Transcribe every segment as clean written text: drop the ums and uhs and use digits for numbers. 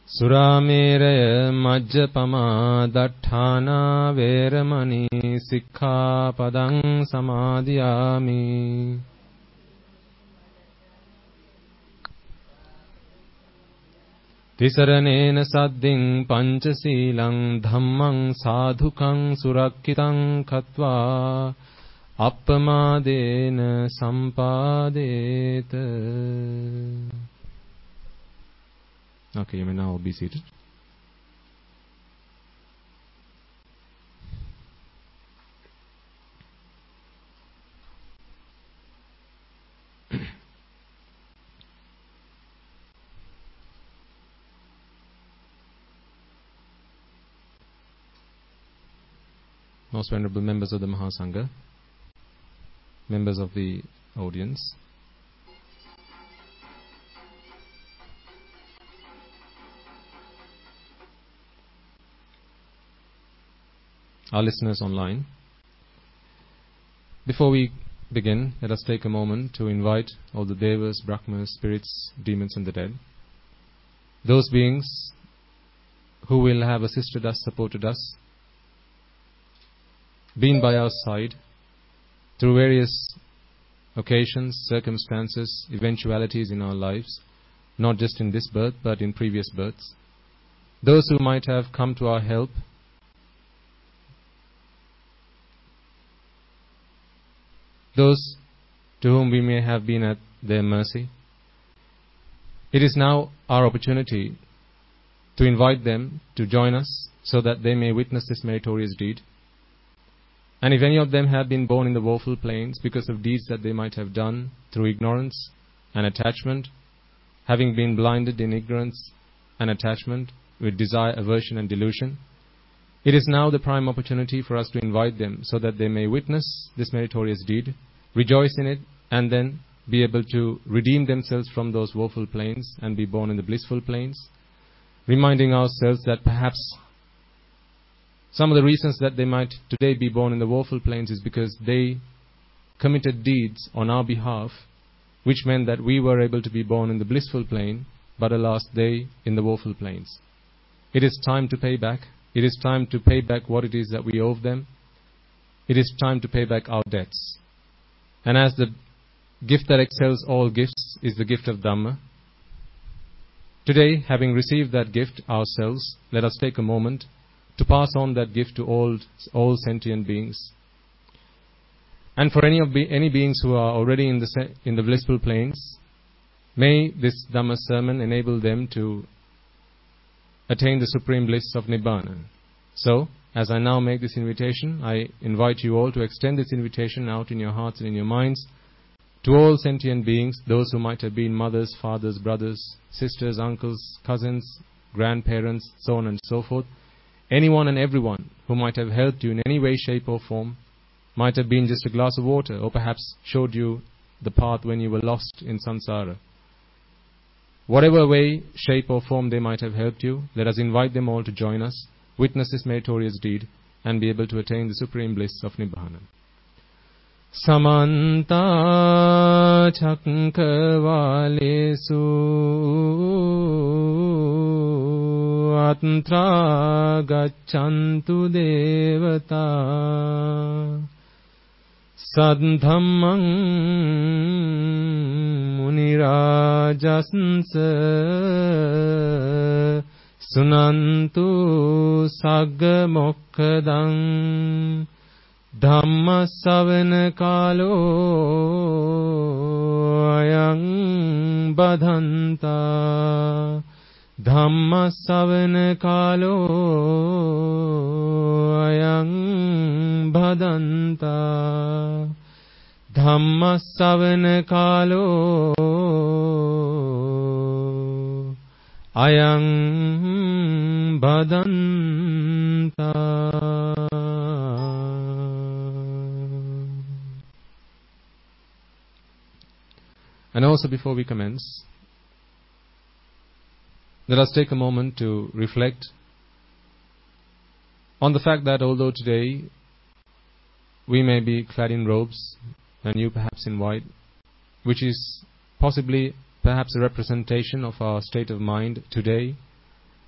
Surameraya majjapama datthana veramani sikkhapadang samadhiyami. Tisaranena sadding panchasilang dhammang sadhukang surakkitang katva appamadena sampadeta. Okay, you may now be seated. Most venerable members of the Mahasangha, members of the audience, our listeners online. Before we begin, let us take a moment to invite all the devas, brahmas, spirits, demons and the dead, those beings who will have assisted us, supported us, been by our side through various occasions, circumstances, eventualities in our lives, not just in this birth but in previous births, those who might have come to our help, those to whom we may have been at their mercy. It is now our opportunity to invite them to join us so that they may witness this meritorious deed. And if any of them have been born in the woeful plains because of deeds that they might have done through ignorance and attachment, having been blinded in ignorance and attachment with desire, aversion and delusion, it is now the prime opportunity for us to invite them so that they may witness this meritorious deed, rejoice in it, and then be able to redeem themselves from those woeful plains and be born in the blissful plains, reminding ourselves that perhaps some of the reasons that they might today be born in the woeful plains is because they committed deeds on our behalf, which meant that we were able to be born in the blissful plane, but alas, they in the woeful plains. It is time to pay back. It is time to pay back what it is that we owe them. It is time to pay back our debts. And as the gift that excels all gifts is the gift of Dhamma, today, having received that gift ourselves, let us take a moment to pass on that gift to all sentient beings. And for any beings who are already in the blissful planes, may this Dhamma sermon enable them to attain the supreme bliss of Nibbana. So, as I now make this invitation, I invite you all to extend this invitation out in your hearts and in your minds to all sentient beings, those who might have been mothers, fathers, brothers, sisters, uncles, cousins, grandparents, so on and so forth. Anyone and everyone who might have helped you in any way, shape or form, might have been just a glass of water or perhaps showed you the path when you were lost in samsara. Whatever way, shape or form they might have helped you, let us invite them all to join us, witness this meritorious deed and be able to attain the supreme bliss of Nibbana. Samanta Chakravalesu Atra Gachantu Devata Sadhammang Munirajasansa Sunantu Sagga Mokkadang Dhamma Savana Kalo Ayang Badhanta Dhamma Savana Kalo Ayang Badhanta Dhamma Savana Kalo Ayang Badhanta. And also before we commence, let us take a moment to reflect on the fact that although today we may be clad in robes and you perhaps in white, which is possibly perhaps a representation of our state of mind today,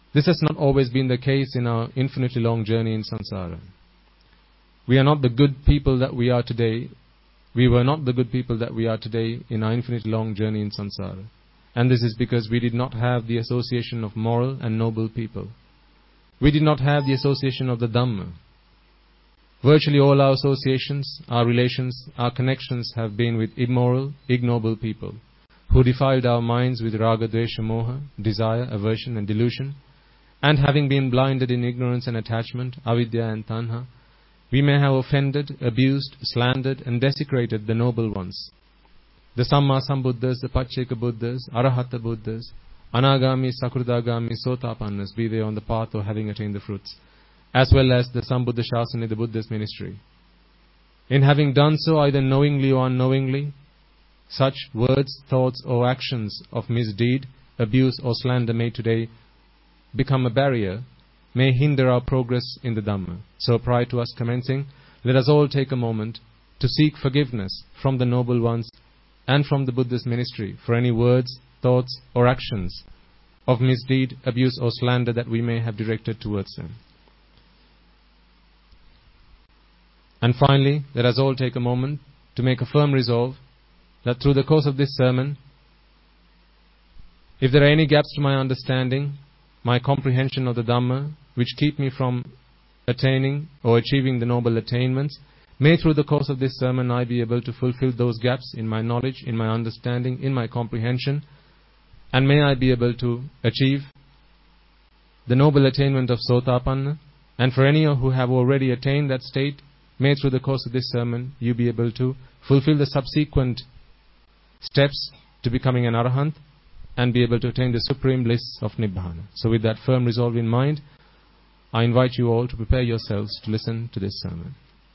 This has not always been the case in our infinitely long journey in samsara. We are not the good people that we are today. We were not the good people that we are today in our infinitely long journey in samsara. And this is because we did not have the association of moral and noble people. We did not have the association of the Dhamma. Virtually all our associations, our relations, our connections have been with immoral, ignoble people who defiled our minds with raga, dvesha, moha, desire, aversion and delusion. And having been blinded in ignorance and attachment, avidya and tanha, we may have offended, abused, slandered and desecrated the noble ones. The Samma Sambuddhas, the Pacceka Buddhas, Arahata Buddhas, Anagami, Sakurdagami, Sotapannas, be they on the path or having attained the fruits, as well as the Sambuddha Shasana, the Buddha's ministry. In having done so, either knowingly or unknowingly, such words, thoughts or actions of misdeed, abuse or slander may today become a barrier, may hinder our progress in the Dhamma. So prior to us commencing, let us all take a moment to seek forgiveness from the noble ones and from the Buddha's ministry for any words, thoughts or actions of misdeed, abuse or slander that we may have directed towards them. And finally, let us all take a moment to make a firm resolve that through the course of this sermon, if there are any gaps to my understanding, my comprehension of the Dhamma, which keep me from attaining or achieving the noble attainments, may through the course of this sermon I be able to fulfill those gaps in my knowledge, in my understanding, in my comprehension, and may I be able to achieve the noble attainment of Sotapanna. And for any who have already attained that state, may through the course of this sermon you be able to fulfill the subsequent steps to becoming an Arahant and be able to attain the supreme bliss of Nibbana. So with that firm resolve in mind, I invite you all to prepare yourselves to listen to this sermon.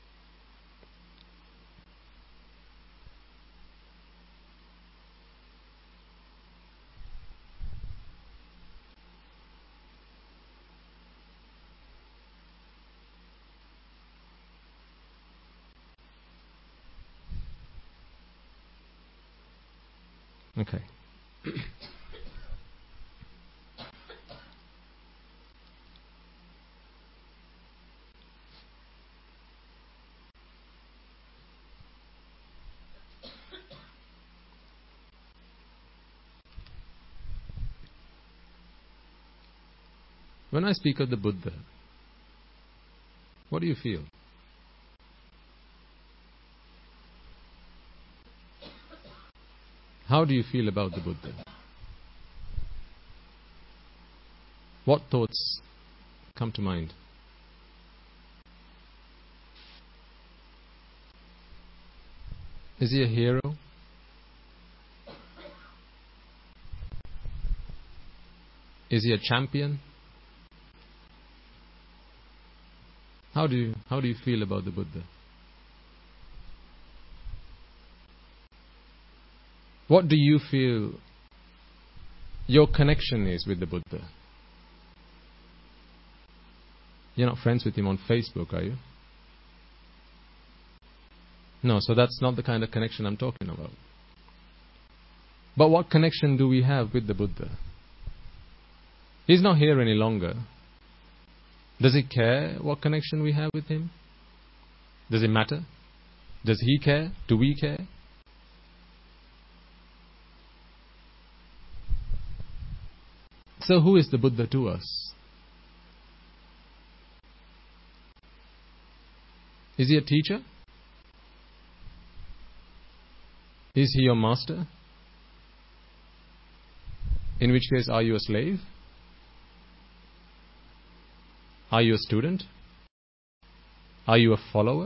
Okay. When I speak of the Buddha, what do you feel? How do you feel about the Buddha? What thoughts come to mind? Is he a hero? Is he a champion? How do you feel about the Buddha? What do you feel your connection is with the Buddha? You're not friends with him on Facebook, are you? No, so that's not the kind of connection I'm talking about. But what connection do we have with the Buddha? He's not here any longer. Does he care what connection we have with him? Does it matter? Does he care? Do we care? So who is the Buddha to us? Is he a teacher? Is he your master? In which case, are you a slave? Are you a student? Are you a follower?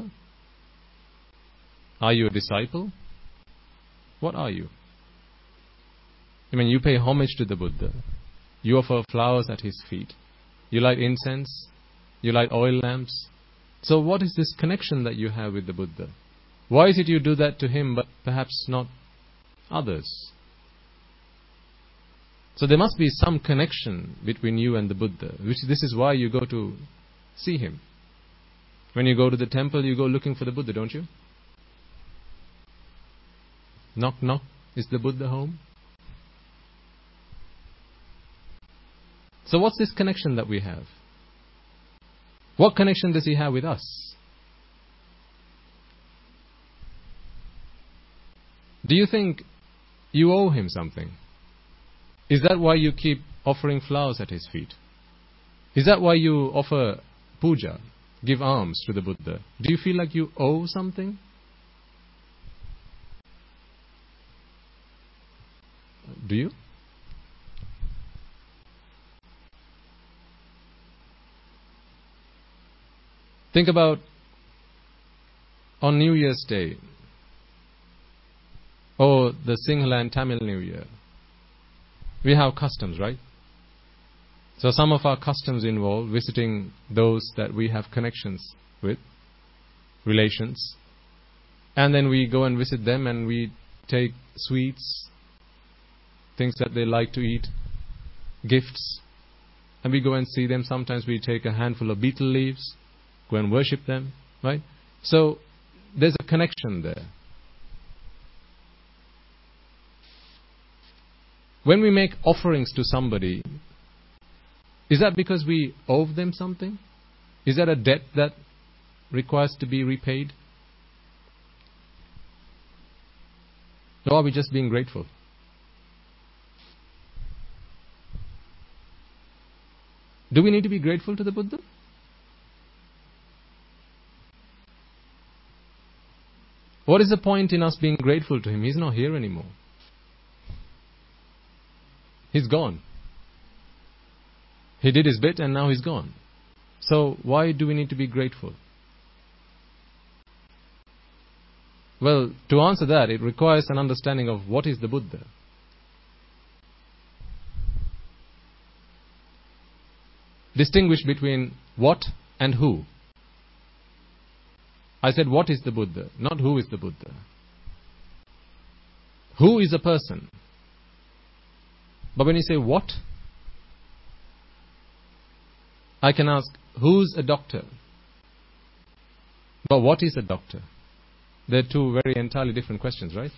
Are you a disciple? What are you? I mean, you pay homage to the Buddha. You offer flowers at his feet. You light incense. You light oil lamps. So what is this connection that you have with the Buddha? Why is it you do that to him but perhaps not others? So there must be some connection between you and the Buddha, which this is why you go to see him. When you go to the temple, you go looking for the Buddha, don't you? Knock, knock. Is the Buddha home? So what's this connection that we have? What connection does he have with us? Do you think you owe him something? Is that why you keep offering flowers at his feet? Is that why you offer puja, give alms to the Buddha? Do you feel like you owe something? Do you? Think about on New Year's Day, or the Sinhala and Tamil New Year. We have customs, right? So some of our customs involve visiting those that we have connections with, relations. And then we go and visit them and we take sweets, things that they like to eat, gifts. And we go and see them. Sometimes we take a handful of betel leaves, go and worship them, right? So there's a connection there. When we make offerings to somebody, is that because we owe them something? Is that a debt that requires to be repaid? Or are we just being grateful? Do we need to be grateful to the Buddha? What is the point in us being grateful to him? He's not here anymore. He's gone. He did his bit and now he's gone. So why do we need to be grateful? Well, to answer that, it requires an understanding of what is the Buddha. Distinguish between what and who. I said what is the Buddha, not who is the Buddha. Who is a person? But when you say what, I can ask, who's a doctor? But what is a doctor? They're two very entirely different questions, right?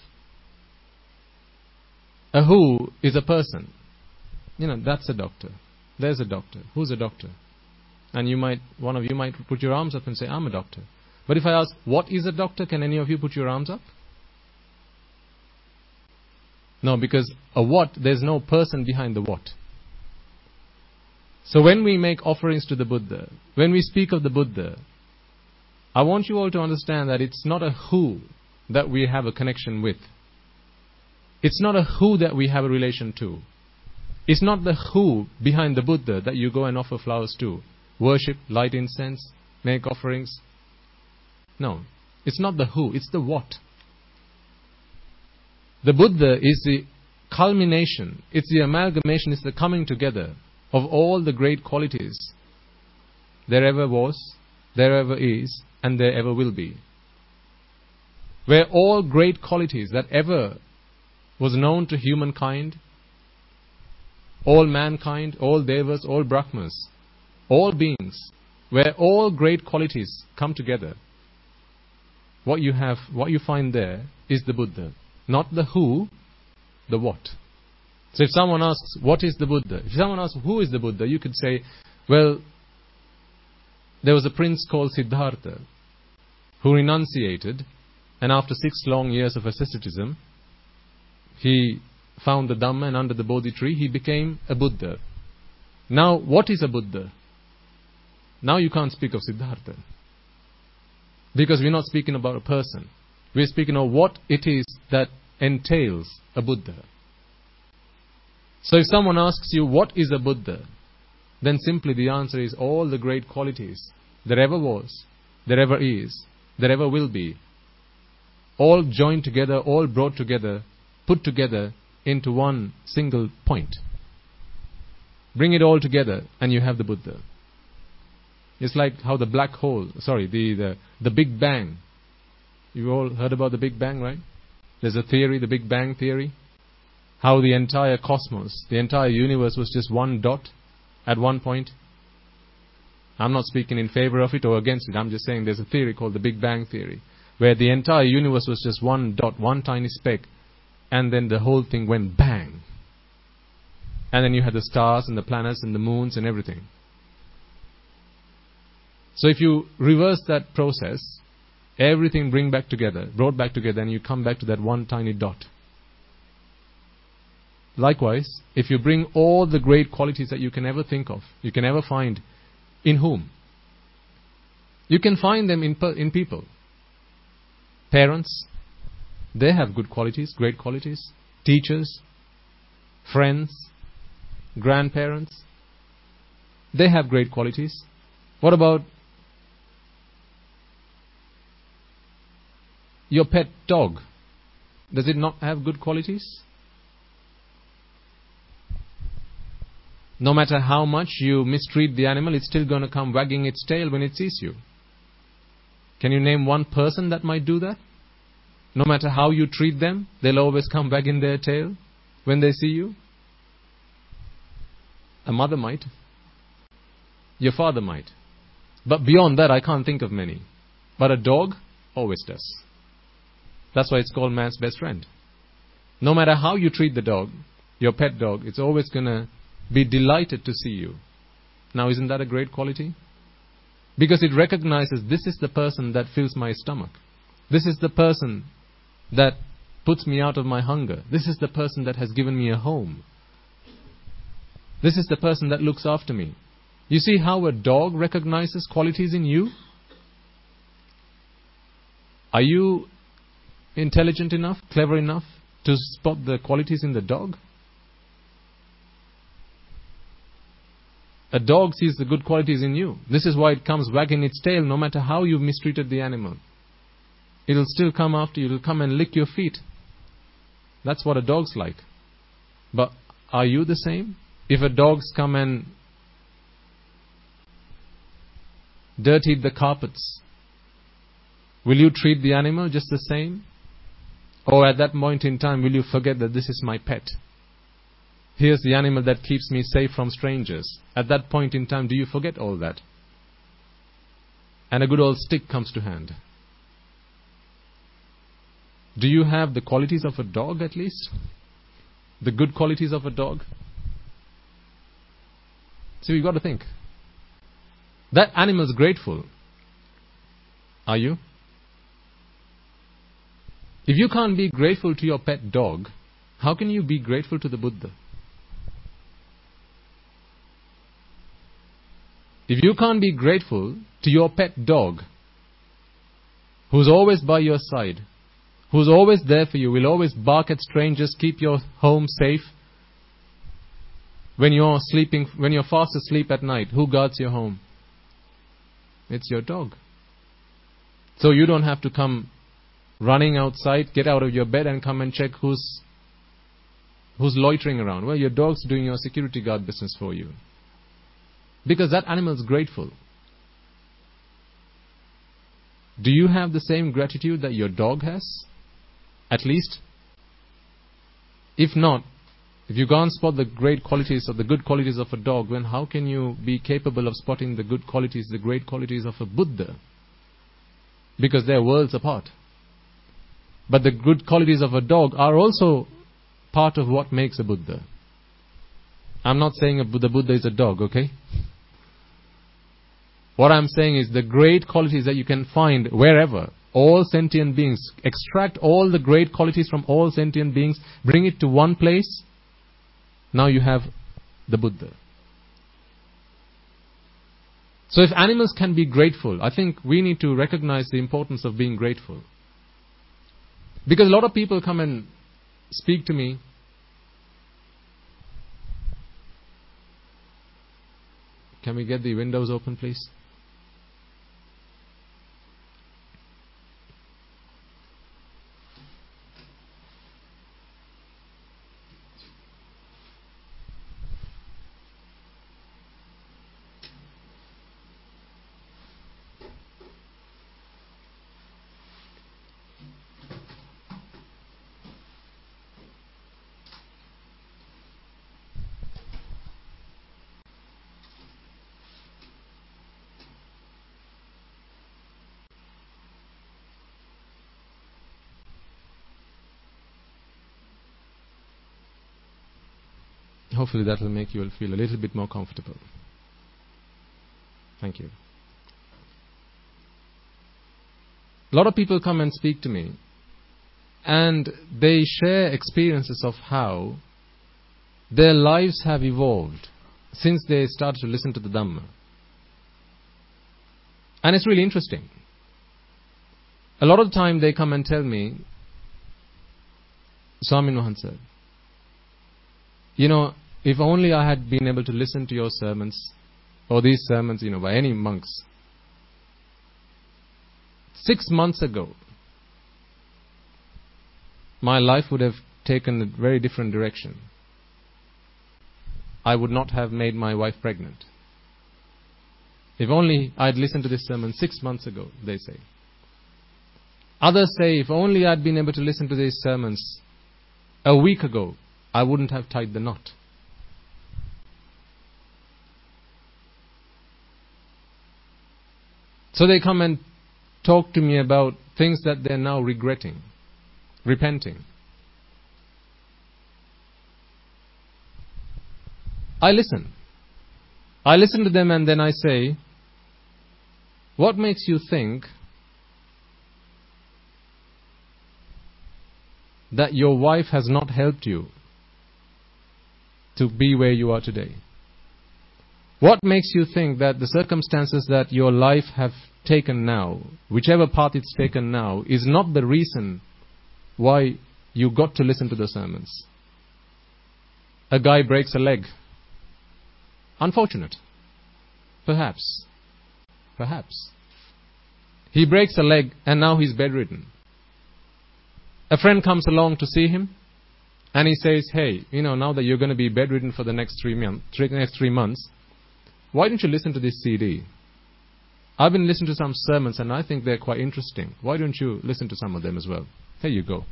A who is a person. That's a doctor. There's a doctor. Who's a doctor? And one of you might put your arms up and say, I'm a doctor. But if I ask, what is a doctor? Can any of you put your arms up? No, because a what, there's no person behind the what. So when we make offerings to the Buddha, when we speak of the Buddha, I want you all to understand that it's not a who that we have a connection with. It's not a who that we have a relation to. It's not the who behind the Buddha that you go and offer flowers to. Worship, light incense, make offerings. No, it's not the who, it's the what. The Buddha is the culmination, it's the amalgamation, it's the coming together of all the great qualities there ever was, there ever is, and there ever will be. Where all great qualities that ever was known to humankind, all mankind, all devas, all brahmas, all beings, where all great qualities come together, what you find there is the Buddha. Not the who, the what. So if someone asks, what is the Buddha? If someone asks, who is the Buddha? You could say, well, there was a prince called Siddhartha who renunciated, and after 6 long years of asceticism, he found the Dhamma, and under the Bodhi tree, he became a Buddha. Now, what is a Buddha? Now you can't speak of Siddhartha. Because we're not speaking about a person. We're speaking of what it is that entails a Buddha. So if someone asks you, what is a Buddha? Then simply the answer is all the great qualities there ever was, there ever is, there ever will be. All joined together, all brought together, put together into one single point. Bring it all together and you have the Buddha. It's like how the black hole, the Big Bang. You all heard about the Big Bang, right? There's a theory, the Big Bang theory. How the entire cosmos, the entire universe was just one dot at one point. I'm not speaking in favor of it or against it. I'm just saying there's a theory called the Big Bang theory, where the entire universe was just one dot, one tiny speck, and then the whole thing went bang. And then you had the stars and the planets and the moons and everything. So if you reverse that process, everything brought back together, and you come back to that one tiny dot. Likewise, if you bring all the great qualities that you can ever think of, you can ever find, in whom? You can find them in people. Parents, they have good qualities, great qualities. Teachers, friends, grandparents, they have great qualities. What about your pet dog? Does it not have good qualities? No matter how much you mistreat the animal, it's still going to come wagging its tail when it sees you. Can you name one person that might do that? No matter how you treat them, they'll always come wagging their tail when they see you. A mother might. Your father might. But beyond that, I can't think of many. But a dog always does. That's why it's called man's best friend. No matter how you treat the dog, your pet dog, it's always going to be delighted to see you. Now, isn't that a great quality? Because it recognizes this is the person that fills my stomach. This is the person that puts me out of my hunger. This is the person that has given me a home. This is the person that looks after me. You see how a dog recognizes qualities in you? Are you intelligent enough, clever enough to spot the qualities in the dog? A dog sees the good qualities in you. This is why it comes wagging its tail no matter how you've mistreated the animal. It'll still come after you. It'll come and lick your feet. That's what a dog's like. But are you the same? If a dog's come and dirtied the carpets, will you treat the animal just the same? Or at that point in time, will you forget that this is my pet? Here's the animal that keeps me safe from strangers. At that point in time, do you forget all that? And a good old stick comes to hand. Do you have the qualities of a dog at least? The good qualities of a dog? So you've got to think. That animal's grateful. Are you? If you can't be grateful to your pet dog, how can you be grateful to the Buddha? If you can't be grateful to your pet dog, who's always by your side, who's always there for you, will always bark at strangers, keep your home safe. When you're sleeping, when you're fast asleep at night, who guards your home? It's your dog. So you don't have to come running outside, get out of your bed and come and check who's loitering around. Well, your dog's doing your security guard business for you. Because that animal's grateful. Do you have the same gratitude that your dog has? At least? If not, if you can't spot the great qualities or the good qualities of a dog, then how can you be capable of spotting the good qualities, the great qualities of a Buddha? Because they're worlds apart. But the good qualities of a dog are also part of what makes a Buddha. I'm not saying the Buddha is a dog, okay? What I'm saying is the great qualities that you can find wherever, all sentient beings, extract all the great qualities from all sentient beings, bring it to one place, now you have the Buddha. So if animals can be grateful, I think we need to recognize the importance of being grateful. Because a lot of people come and speak to me. Can we get the windows open, please? hopefully that will make you feel a little bit more comfortable. Thank you. A lot of people come and speak to me, and they share experiences of how their lives have evolved since they started to listen to the Dhamma. And it's really interesting. A lot of the time they come and tell me, Swamin Wahansa, if only I had been able to listen to your sermons, or these sermons, by any monks. 6 months ago, my life would have taken a very different direction. I would not have made my wife pregnant. If only I'd listened to this sermon 6 months ago, they say. Others say, if only I'd been able to listen to these sermons a week ago, I wouldn't have tied the knot. So they come and talk to me about things that they're now regretting, repenting. I listen. I listen to them and then I say, what makes you think that your wife has not helped you to be where you are today? What makes you think that the circumstances that your life have taken now, whichever path it's taken now, is not the reason why you got to listen to the sermons? A guy breaks a leg. Unfortunate. Perhaps. He breaks a leg and now he's bedridden. A friend comes along to see him and he says, hey, now that you're going to be bedridden for the next 3 months, why don't you listen to this CD? I've been listening to some sermons and I think they're quite interesting. Why don't you listen to some of them as well? Here you go.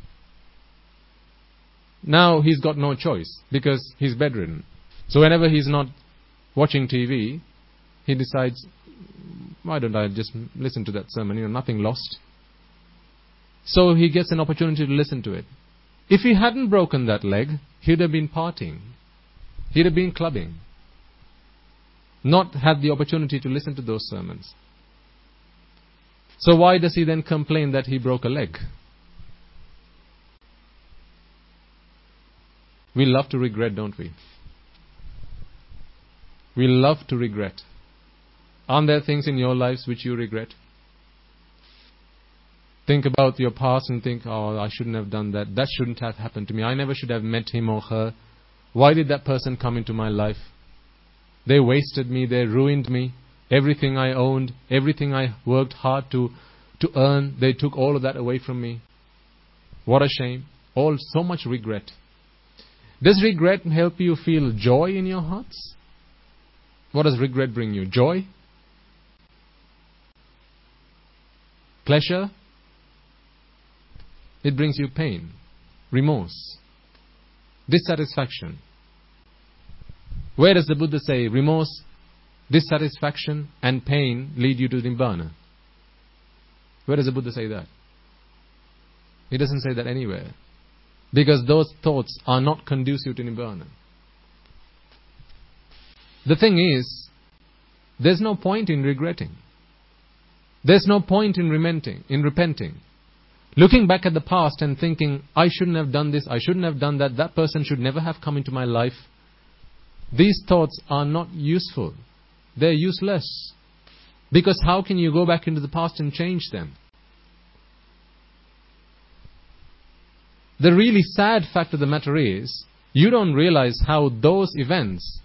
Now he's got no choice because he's bedridden. So whenever he's not watching TV, he decides, why don't I just listen to that sermon? Nothing lost. So he gets an opportunity to listen to it. If he hadn't broken that leg, he'd have been partying. He'd have been clubbing. Not had the opportunity to listen to those sermons. So why does he then complain that he broke a leg? We love to regret, don't we? We love to regret. Aren't there things in your lives which you regret? Think about your past and think, oh, I shouldn't have done that. That shouldn't have happened to me. I never should have met him or her. Why did that person come into my life? They wasted me. They ruined me. Everything I owned, everything I worked hard to earn, they took all of that away from me. What a shame. So much regret. Does regret help you feel joy in your hearts? What does regret bring you? Joy? Pleasure? It brings you pain, remorse, dissatisfaction. Where does the Buddha say remorse, dissatisfaction and pain lead you to Nibbana? Where does the Buddha say that? He doesn't say that anywhere. Because those thoughts are not conducive to Nibbana. The thing is, there's no point in regretting. There's no point in repenting. Looking back at the past and thinking, I shouldn't have done this, I shouldn't have done that, that person should never have come into my life. These thoughts are not useful. They're useless. Because how can you go back into the past and change them? The really sad fact of the matter is, you don't realize how those events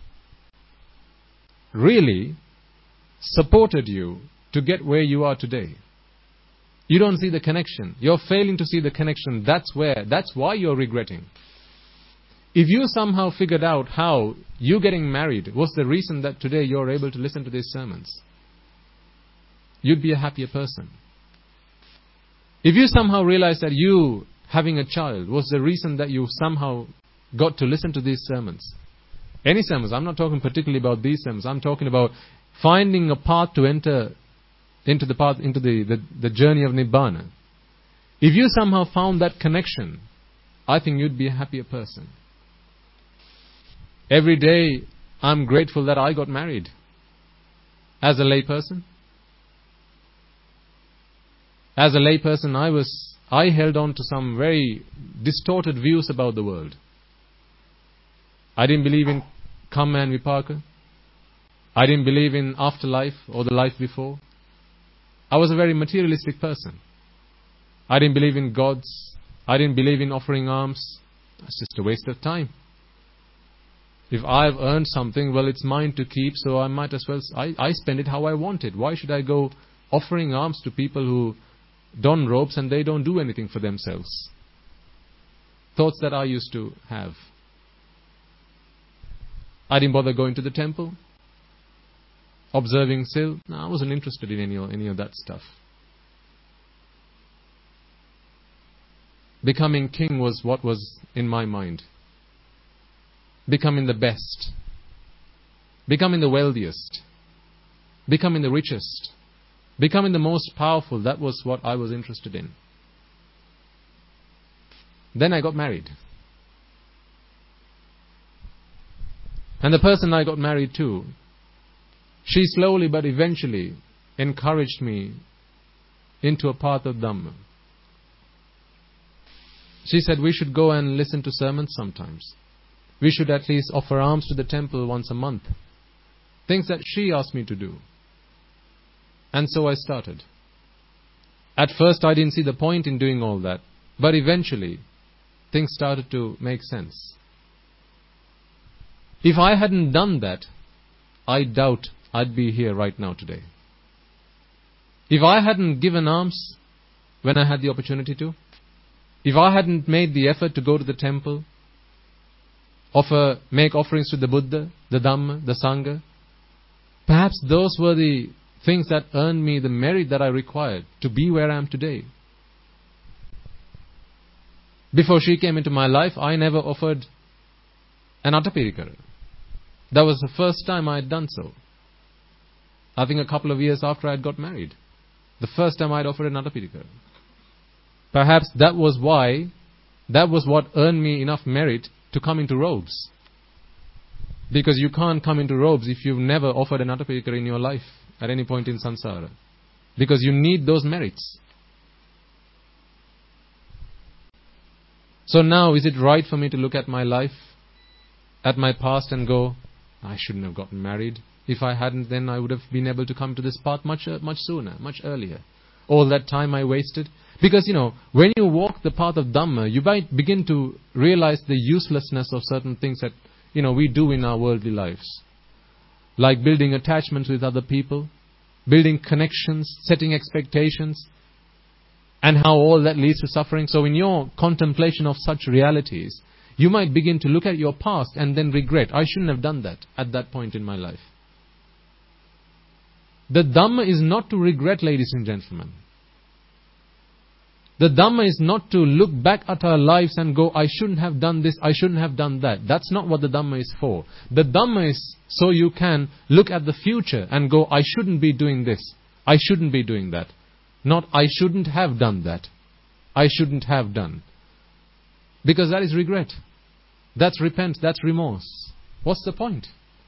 really supported you to get where you are today. You don't see the connection. You're failing to see the connection. That's why you're regretting. If you somehow figured out how you getting married was the reason that today you're able to listen to these sermons, you'd be a happier person. If you somehow realized that you having a child was the reason that you somehow got to listen to these sermons, any sermons, I'm not talking particularly about these sermons, I'm talking about finding a path to enter into the journey of Nibbana. If you somehow found that connection, I think you'd be a happier person. Every day I'm grateful that I got married as a layperson. As a layperson, I held on to some very distorted views about the world. I didn't believe in Karma and Vipaka. I didn't believe in afterlife or the life before. I was a very materialistic person. I didn't believe in gods. I didn't believe in offering alms. That's just a waste of time. If I've earned something, well, it's mine to keep, so I might as well, I spend it how I want it. Why should I go offering alms to people who don robes and they don't do anything for themselves? Thoughts that I used to have. I didn't bother going to the temple, observing still. No, I wasn't interested in any of that stuff. Becoming king was what was in my mind. Becoming the best. Becoming the wealthiest. Becoming the richest. Becoming the most powerful. That was what I was interested in. Then I got married. And the person I got married to, she slowly but eventually encouraged me into a path of Dhamma. She said we should go and listen to sermons sometimes. We should at least offer alms to the temple once a month. Things that she asked me to do. And so I started. At first I didn't see the point in doing all that. But eventually, things started to make sense. If I hadn't done that, I doubt I'd be here right now today. If I hadn't given alms when I had the opportunity to, if I hadn't made the effort to go to the temple, make offerings to the Buddha, the Dhamma, the Sangha, perhaps those were the things that earned me the merit that I required to be where I am today. Before she came into my life, I never offered an Attapirikara. That was the first time I had done so. I think a couple of years after I had got married. The first time I had offered an Attapirikara. Perhaps that was what earned me enough merit to come into robes. Because you can't come into robes if you've never offered an Attapirikara in your life at any point in samsara. Because you need those merits. So now, is it right for me to look at my life, at my past and go, I shouldn't have gotten married. If I hadn't, then I would have been able to come to this path much sooner, much earlier. All that time I wasted. Because, when you walk the path of Dhamma, you might begin to realize the uselessness of certain things that, we do in our worldly lives. Like building attachments with other people, building connections, setting expectations, and how all that leads to suffering. So in your contemplation of such realities, you might begin to look at your past and then regret, I shouldn't have done that at that point in my life. The Dhamma is not to regret, ladies and gentlemen. The Dhamma is not to look back at our lives and go, I shouldn't have done this, I shouldn't have done that. That's not what the Dhamma is for. The Dhamma is so you can look at the future and go, I shouldn't be doing this, I shouldn't be doing that. Not, I shouldn't have done that, I shouldn't have done. Because that is regret. That's repent, that's remorse. What's the point?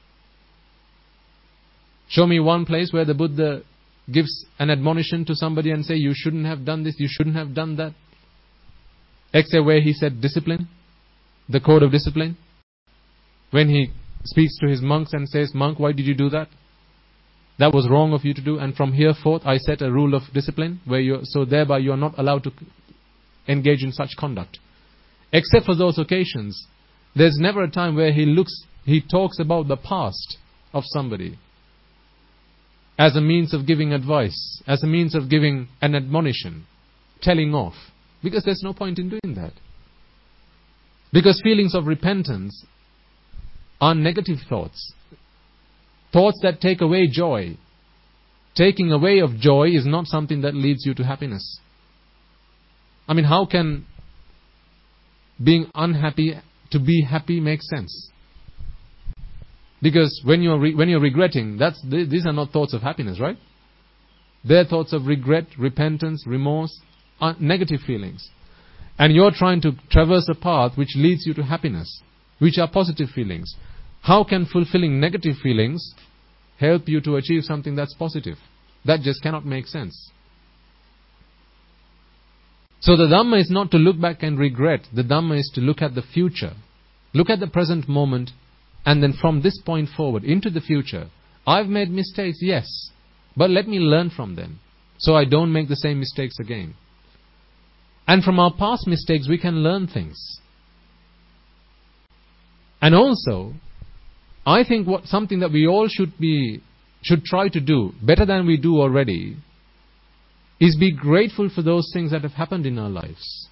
Show me one place where the Buddha gives an admonition to somebody and say, you shouldn't have done this, you shouldn't have done that. Except where he said discipline, the code of discipline. When he speaks to his monks and says, monk, why did you do that? That was wrong of you to do, and from here forth I set a rule of discipline, so thereby you are not allowed to engage in such conduct. Except for those occasions, there's never a time where he talks about the past of somebody as a means of giving advice, as a means of giving an admonition, telling off. Because there's no point in doing that. Because feelings of repentance are negative thoughts. Thoughts that take away joy. Taking away of joy is not something that leads you to happiness. I mean, how can being unhappy to be happy make sense? Because when you're regretting, these are not thoughts of happiness, right? They're thoughts of regret, repentance, remorse, negative feelings. And you're trying to traverse a path which leads you to happiness, which are positive feelings. How can fulfilling negative feelings help you to achieve something that's positive? That just cannot make sense. So the Dhamma is not to look back and regret. The Dhamma is to look at the future. Look at the present moment, and then from this point forward into the future. I've made mistakes, yes, but let me learn from them, so I don't make the same mistakes again. And from our past mistakes we can learn things. And also, I think something that we all should try to do, better than we do already, is be grateful for those things that have happened in our lives.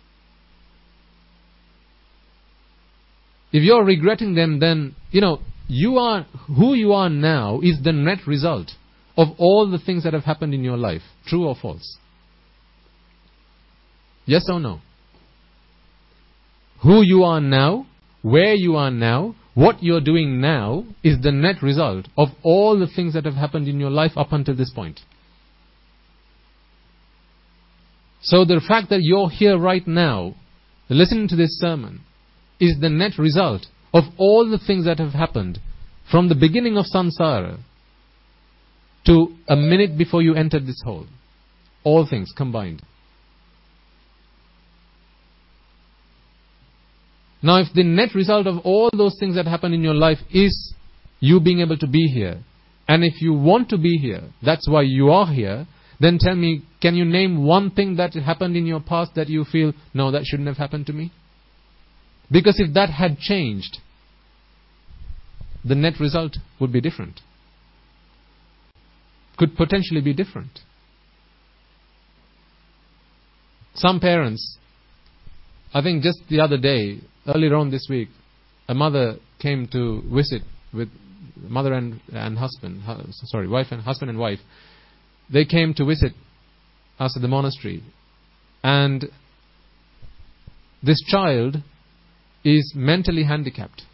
If you're regretting them, then, you are who you are now is the net result of all the things that have happened in your life. True or false? Yes or no? Who you are now, where you are now, what you're doing now is the net result of all the things that have happened in your life up until this point. So the fact that you're here right now, listening to this sermon, is the net result of all the things that have happened from the beginning of samsara to a minute before you entered this hall. All things combined. Now, if the net result of all those things that happen in your life is you being able to be here, and if you want to be here, that's why you are here, then tell me, can you name one thing that happened in your past that you feel, no, that shouldn't have happened to me? Because if that had changed, the net result would be different. Could potentially be different. Some parents, I think just the other day, earlier on this week, a mother came to visit with mother and husband, husband and wife. They came to visit us at the monastery. And this child is mentally handicapped.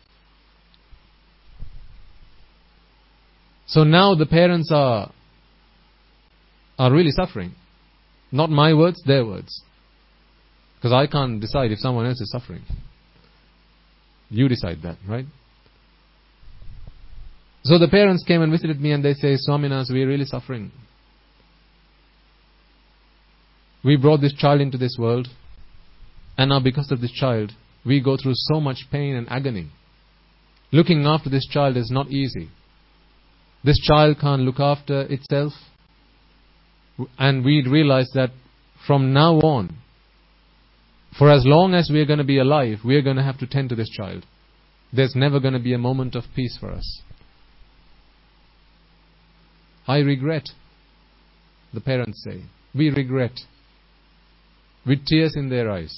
So now the parents are really suffering. Not my words, their words. Because I can't decide if someone else is suffering. You decide that, right? So the parents came and visited me and they say, Swaminas, we're really suffering. We brought this child into this world, and now because of this child, we go through so much pain and agony. Looking after this child is not easy. This child can't look after itself, and we realize that from now on, for as long as we're going to be alive, we're going to have to tend to this child. There's never going to be a moment of peace for us. I regret, the parents say. We regret. With tears in their eyes.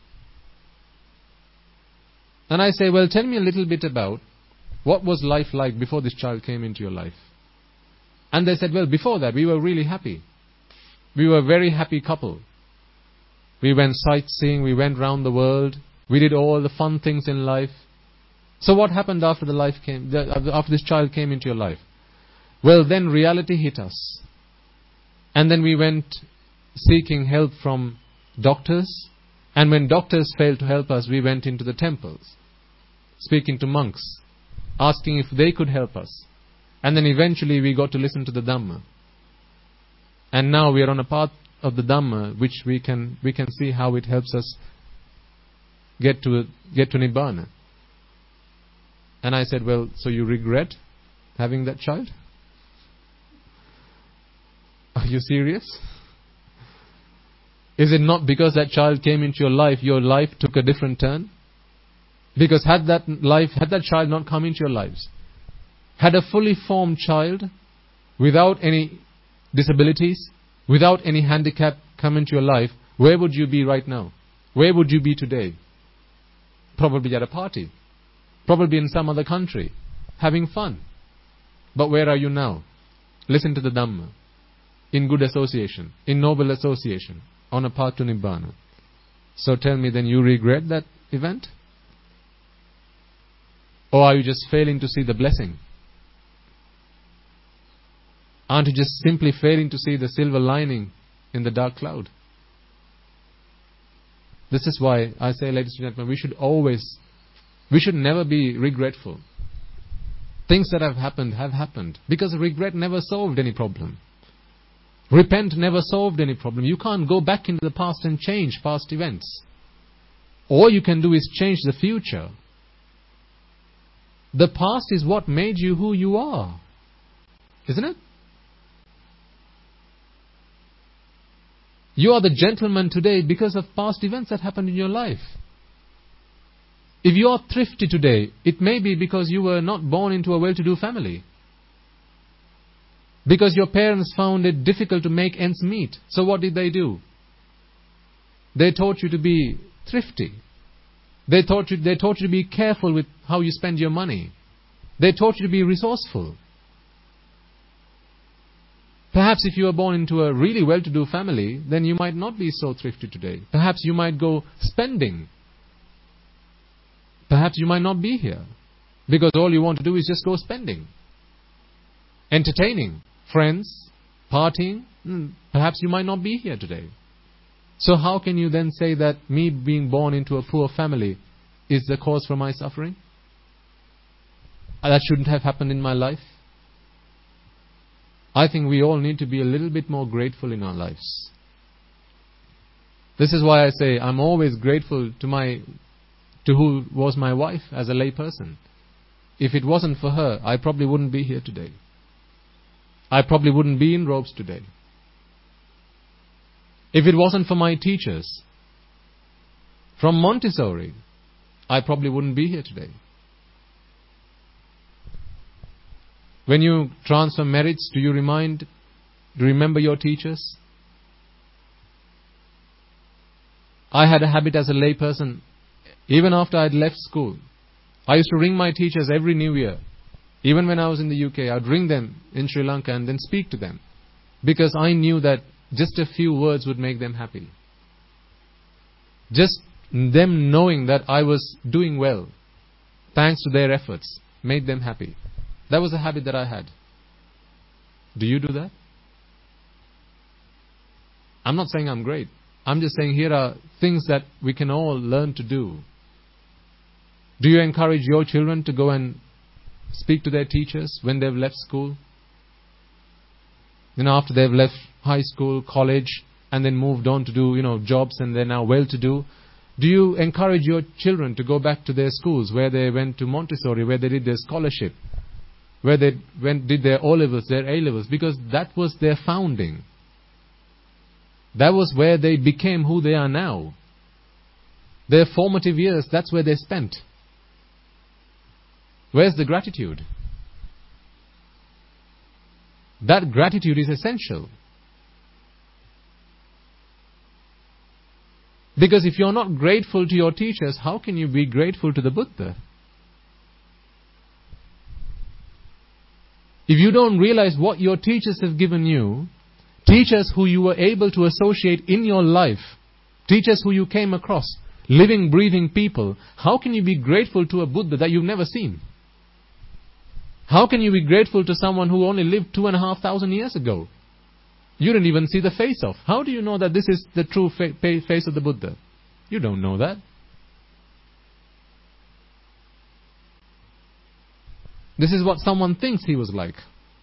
And I say, well, tell me a little bit about what was life like before this child came into your life. And they said, well, before that, we were really happy. We were a very happy couple. We went sightseeing, we went round the world, we did all the fun things in life. So what happened after after this child came into your life? Well, then reality hit us. And then we went seeking help from doctors. And when doctors failed to help us, we went into the temples, speaking to monks, asking if they could help us. And then eventually we got to listen to the Dhamma. And now we are on a path of the Dhamma, which we can see how it helps us get to Nibbana. And I said, well, so you regret having that child? Are you serious? Is it not because that child came into your life took a different turn? Because had that child not come into your lives, had a fully formed child without any disabilities, without any handicap come into your life, where would you be right now? Where would you be today? Probably at a party. Probably in some other country, having fun. But where are you now? Listen to the Dhamma. In good association, in noble association, on a path to Nibbana. So tell me, then you regret that event? Or are you just failing to see the blessing? Aren't you just simply failing to see the silver lining in the dark cloud? This is why I say, ladies and gentlemen, we should never be regretful. Things that have happened. Because regret never solved any problem. Repent never solved any problem. You can't go back into the past and change past events. All you can do is change the future. The past is what made you who you are. Isn't it? You are the gentleman today because of past events that happened in your life. If you are thrifty today, it may be because you were not born into a well-to-do family. Because your parents found it difficult to make ends meet. So what did they do? They taught you to be thrifty. They taught you to be careful with how you spend your money. They taught you to be resourceful. Perhaps if you were born into a really well-to-do family, then you might not be so thrifty today. Perhaps you might go spending. Perhaps you might not be here. Because all you want to do is just go spending. Entertaining. Friends. Partying. Perhaps you might not be here today. So how can you then say that me being born into a poor family is the cause for my suffering? That shouldn't have happened in my life? I think we all need to be a little bit more grateful in our lives. This is why I say I'm always grateful to who was my wife as a lay person. If it wasn't for her, I probably wouldn't be here today. I probably wouldn't be in robes today. If it wasn't for my teachers from Montessori, I probably wouldn't be here today. When you transfer merits, do you remember your teachers? I had a habit as a lay person, even after I'd left school. I used to ring my teachers every New Year. Even when I was in the UK, I'd ring them in Sri Lanka and then speak to them. Because I knew that just a few words would make them happy. Just them knowing that I was doing well, thanks to their efforts, made them happy. That was a habit that I had. Do you do that? I'm not saying I'm great. I'm just saying here are things that we can all learn to do. Do you encourage your children to go and speak to their teachers when they've left school? After they've left high school, college, and then moved on to do, jobs and they're now well-to-do. Do you encourage your children to go back to their schools where they went to Montessori, where they did their scholarship, where they did their O-levels, their A-levels, because that was their founding. That was where they became who they are now. Their formative years, that's where they spent. Where's the gratitude? That gratitude is essential. Because if you're not grateful to your teachers, how can you be grateful to the Buddha? If you don't realize what your teachers have given you, teachers who you were able to associate in your life, teachers who you came across, living, breathing people, how can you be grateful to a Buddha that you've never seen? How can you be grateful to someone who only lived 2,500 years ago? You didn't even see the face of. How do you know that this is the true face of the Buddha? You don't know that. This is what someone thinks he was like.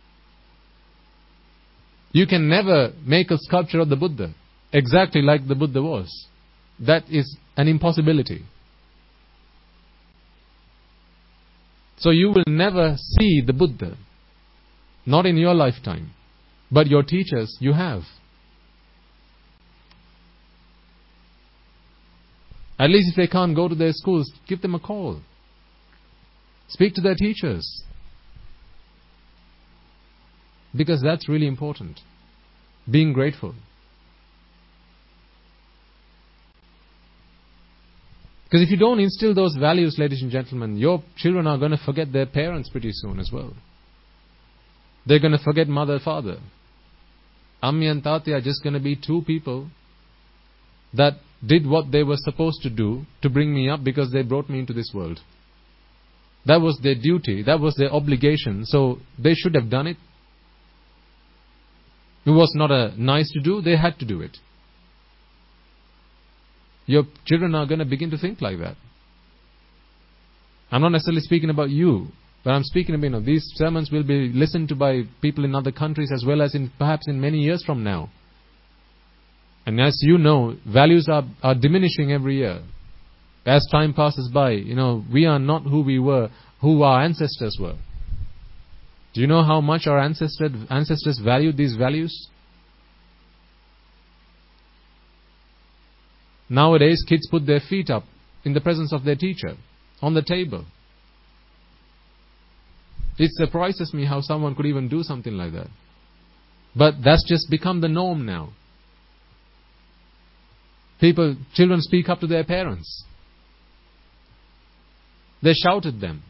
You can never make a sculpture of the Buddha exactly like the Buddha was. That is an impossibility. So you will never see the Buddha. Not in your lifetime. But your teachers, you have. At least if they can't go to their schools, give them a call. Speak to their teachers. Because that's really important. Being grateful. Because if you don't instill those values, ladies and gentlemen, your children are going to forget their parents pretty soon as well. They're going to forget mother, father. Ammi and Tati are just going to be two people that did what they were supposed to do to bring me up because they brought me into this world. That was their duty. That was their obligation. So they should have done it. It was not a nice to do. They had to do it. Your children are going to begin to think like that. I'm not necessarily speaking about you. But I'm speaking of, these sermons will be listened to by people in other countries as well as perhaps in many years from now. And as you know, values are diminishing every year. As time passes by, we are not who we were, who our ancestors were. Do you know how much our ancestors valued these values? Nowadays, kids put their feet up in the presence of their teacher, on the table. It surprises me how someone could even do something like that. But that's just become the norm now. Children speak up to their parents. They shout at them.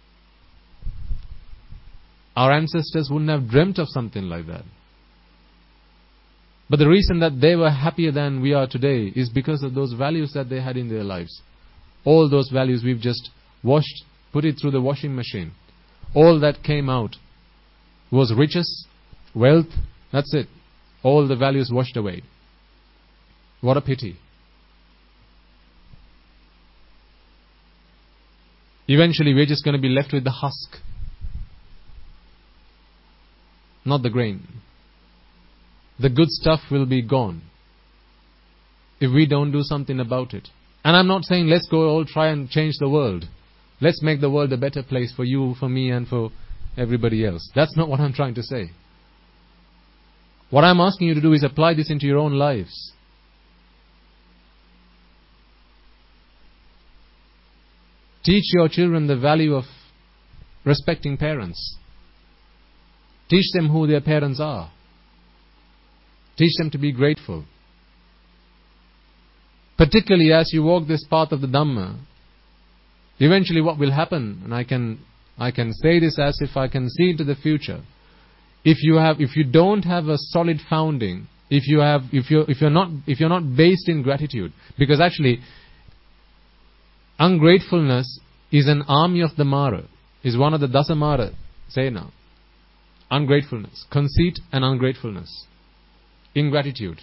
Our ancestors wouldn't have dreamt of something like that. But the reason that they were happier than we are today is because of those values that they had in their lives. All those values we've just washed, put it through the washing machine. All that came out was riches, wealth, that's it. All the values washed away. What a pity. Eventually we're just going to be left with the husk, not the grain. The good stuff will be gone if we don't do something about it. And I'm not saying let's go all try and change the world. Let's make the world a better place for you, for me, and for everybody else. That's not what I'm trying to say. What I'm asking you to do is apply this into your own lives. Teach your children the value of respecting parents. Teach them who their parents are. Teach them to be grateful. Particularly as you walk this path of the Dhamma, eventually what will happen, and I can say this as if I can see into the future. If you don't have a solid founding, if you're not based in gratitude, because actually ungratefulness is an army of the Mara, is one of the Dasamara Sena. Ungratefulness, conceit and ungratefulness, ingratitude.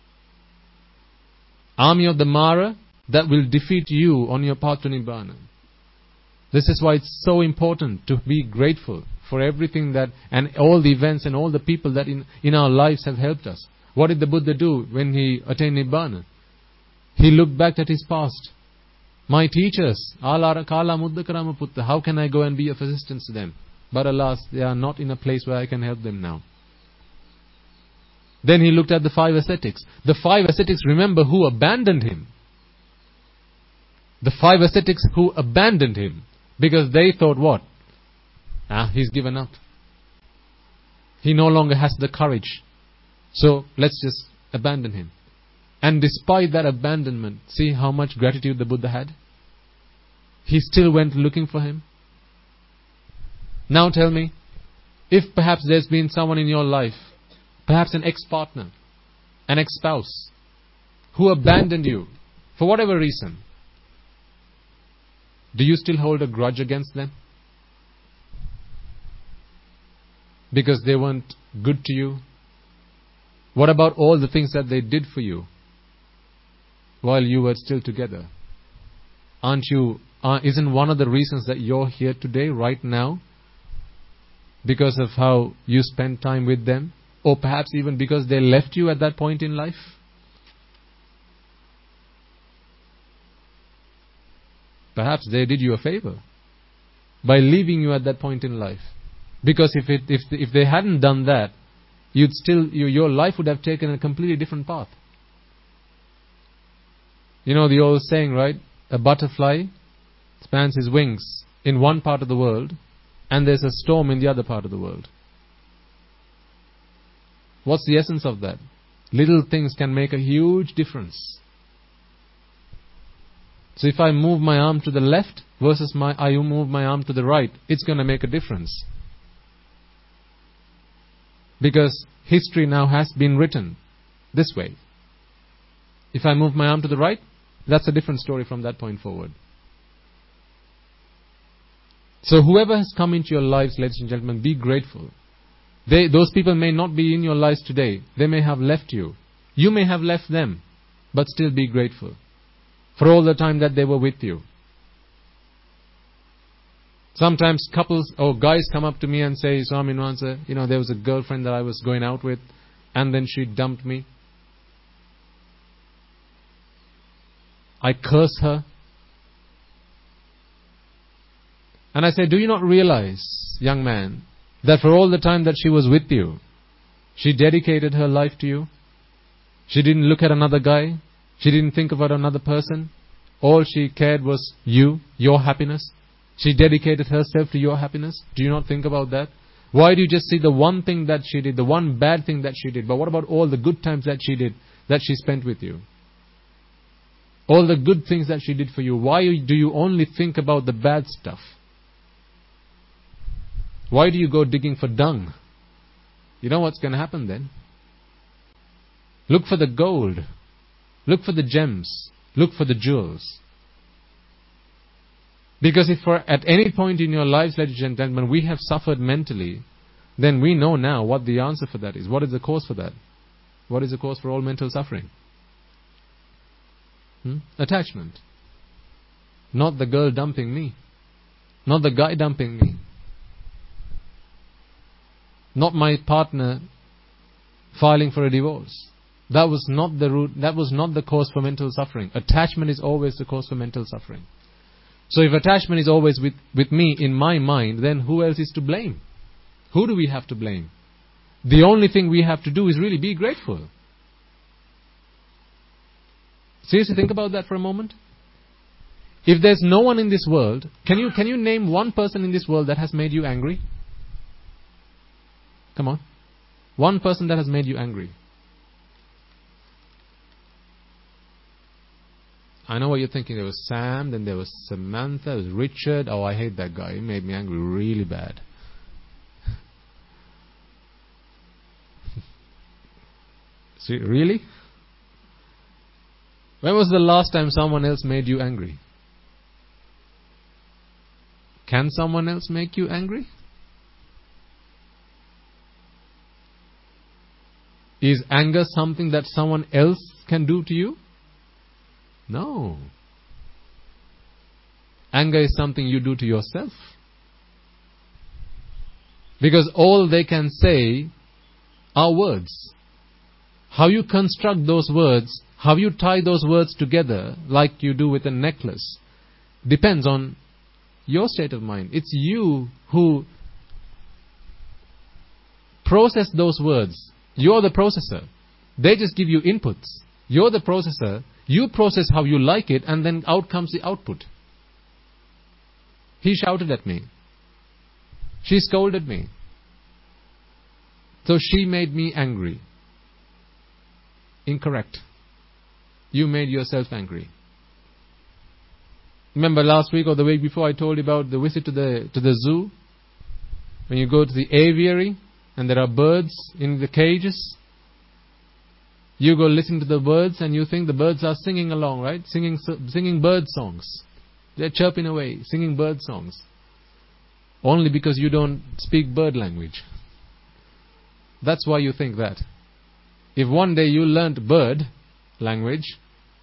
Army of the Mara that will defeat you on your path to Nibbana. This is why it's so important to be grateful for everything that, and all the events and all the people that in our lives have helped us. What did the Buddha do when he attained Nibbana? He looked back at his past. My teachers, Alara Kala Muddakarama Putta, how can I go and be of assistance to them? But alas, they are not in a place where I can help them now. Then he looked at the 5 ascetics. The 5 ascetics, remember, who abandoned him. The 5 ascetics who abandoned him. Because they thought what? He's given up. He no longer has the courage. So let's just abandon him. And despite that abandonment, see how much gratitude the Buddha had? He still went looking for him. Now tell me, if perhaps there's been someone in your life, perhaps an ex-partner, an ex-spouse, who abandoned you for whatever reason, do you still hold a grudge against them? Because they weren't good to you? What about all the things that they did for you while you were still together? Isn't one of the reasons that you're here today, right now, because of how you spent time with them? Or perhaps even because they left you at that point in life? Perhaps they did you a favor by leaving you at that point in life. Because if they hadn't done that, your life would have taken a completely different path. You know the old saying, right? A butterfly spans his wings in one part of the world, and there's a storm in the other part of the world. What's the essence of that? Little things can make a huge difference. So if I move my arm to the left versus I move my arm to the right, it's going to make a difference. Because history now has been written this way. If I move my arm to the right, that's a different story from that point forward. So whoever has come into your lives, ladies and gentlemen, be grateful. Those people may not be in your lives today. They may have left you. You may have left them. But still be grateful for all the time that they were with you. Sometimes couples or guys come up to me and say, Swami Nwansa, there was a girlfriend that I was going out with and then she dumped me. I curse her. And I say, do you not realize, young man, that for all the time that she was with you, she dedicated her life to you? She didn't look at another guy. She didn't think about another person. All she cared was you, your happiness. She dedicated herself to your happiness. Do you not think about that? Why do you just see the one thing that she did, the one bad thing that she did? But what about all the good times that she did, that she spent with you? All the good things that she did for you. Why do you only think about the bad stuff? Why do you go digging for dung? You know what's going to happen then? Look for the gold. Look for the gems. Look for the jewels. Because if at any point in your lives, ladies and gentlemen, we have suffered mentally, then we know now what the answer for that is. What is the cause for that? What is the cause for all mental suffering? Attachment. Not the girl dumping me. Not the guy dumping me. Not my partner filing for a divorce. That was not the root. That was not the cause for mental suffering. Attachment is always the cause for mental suffering. So if attachment is always with me in my mind, then who else is to blame? Who do we have to blame? The only thing we have to do is really be grateful. Seriously, think about that for a moment. If there's no one in this world, can you name one person in this world that has made you angry? Come on. One person that has made you angry. I know what you're thinking. There was Sam, then there was Samantha, there was Richard. Oh, I hate that guy. He made me angry really bad. See, really? When was the last time someone else made you angry? Can someone else make you angry? Is anger something that someone else can do to you? No. Anger is something you do to yourself. Because all they can say are words. How you construct those words, how you tie those words together like you do with a necklace, depends on your state of mind. It's you who process those words. You're the processor. They just give you inputs. You're the processor. You process how you like it, and then out comes the output. He shouted at me. She scolded me. So she made me angry. Incorrect. You made yourself angry. Remember last week or the week before I told you about the visit to the zoo? When you go to the aviary and there are birds in the cages, you go listen to the birds and you think the birds are singing along, right? Singing bird songs. They're chirping away, singing bird songs. Only because you don't speak bird language. That's why you think that. If one day you learnt bird language,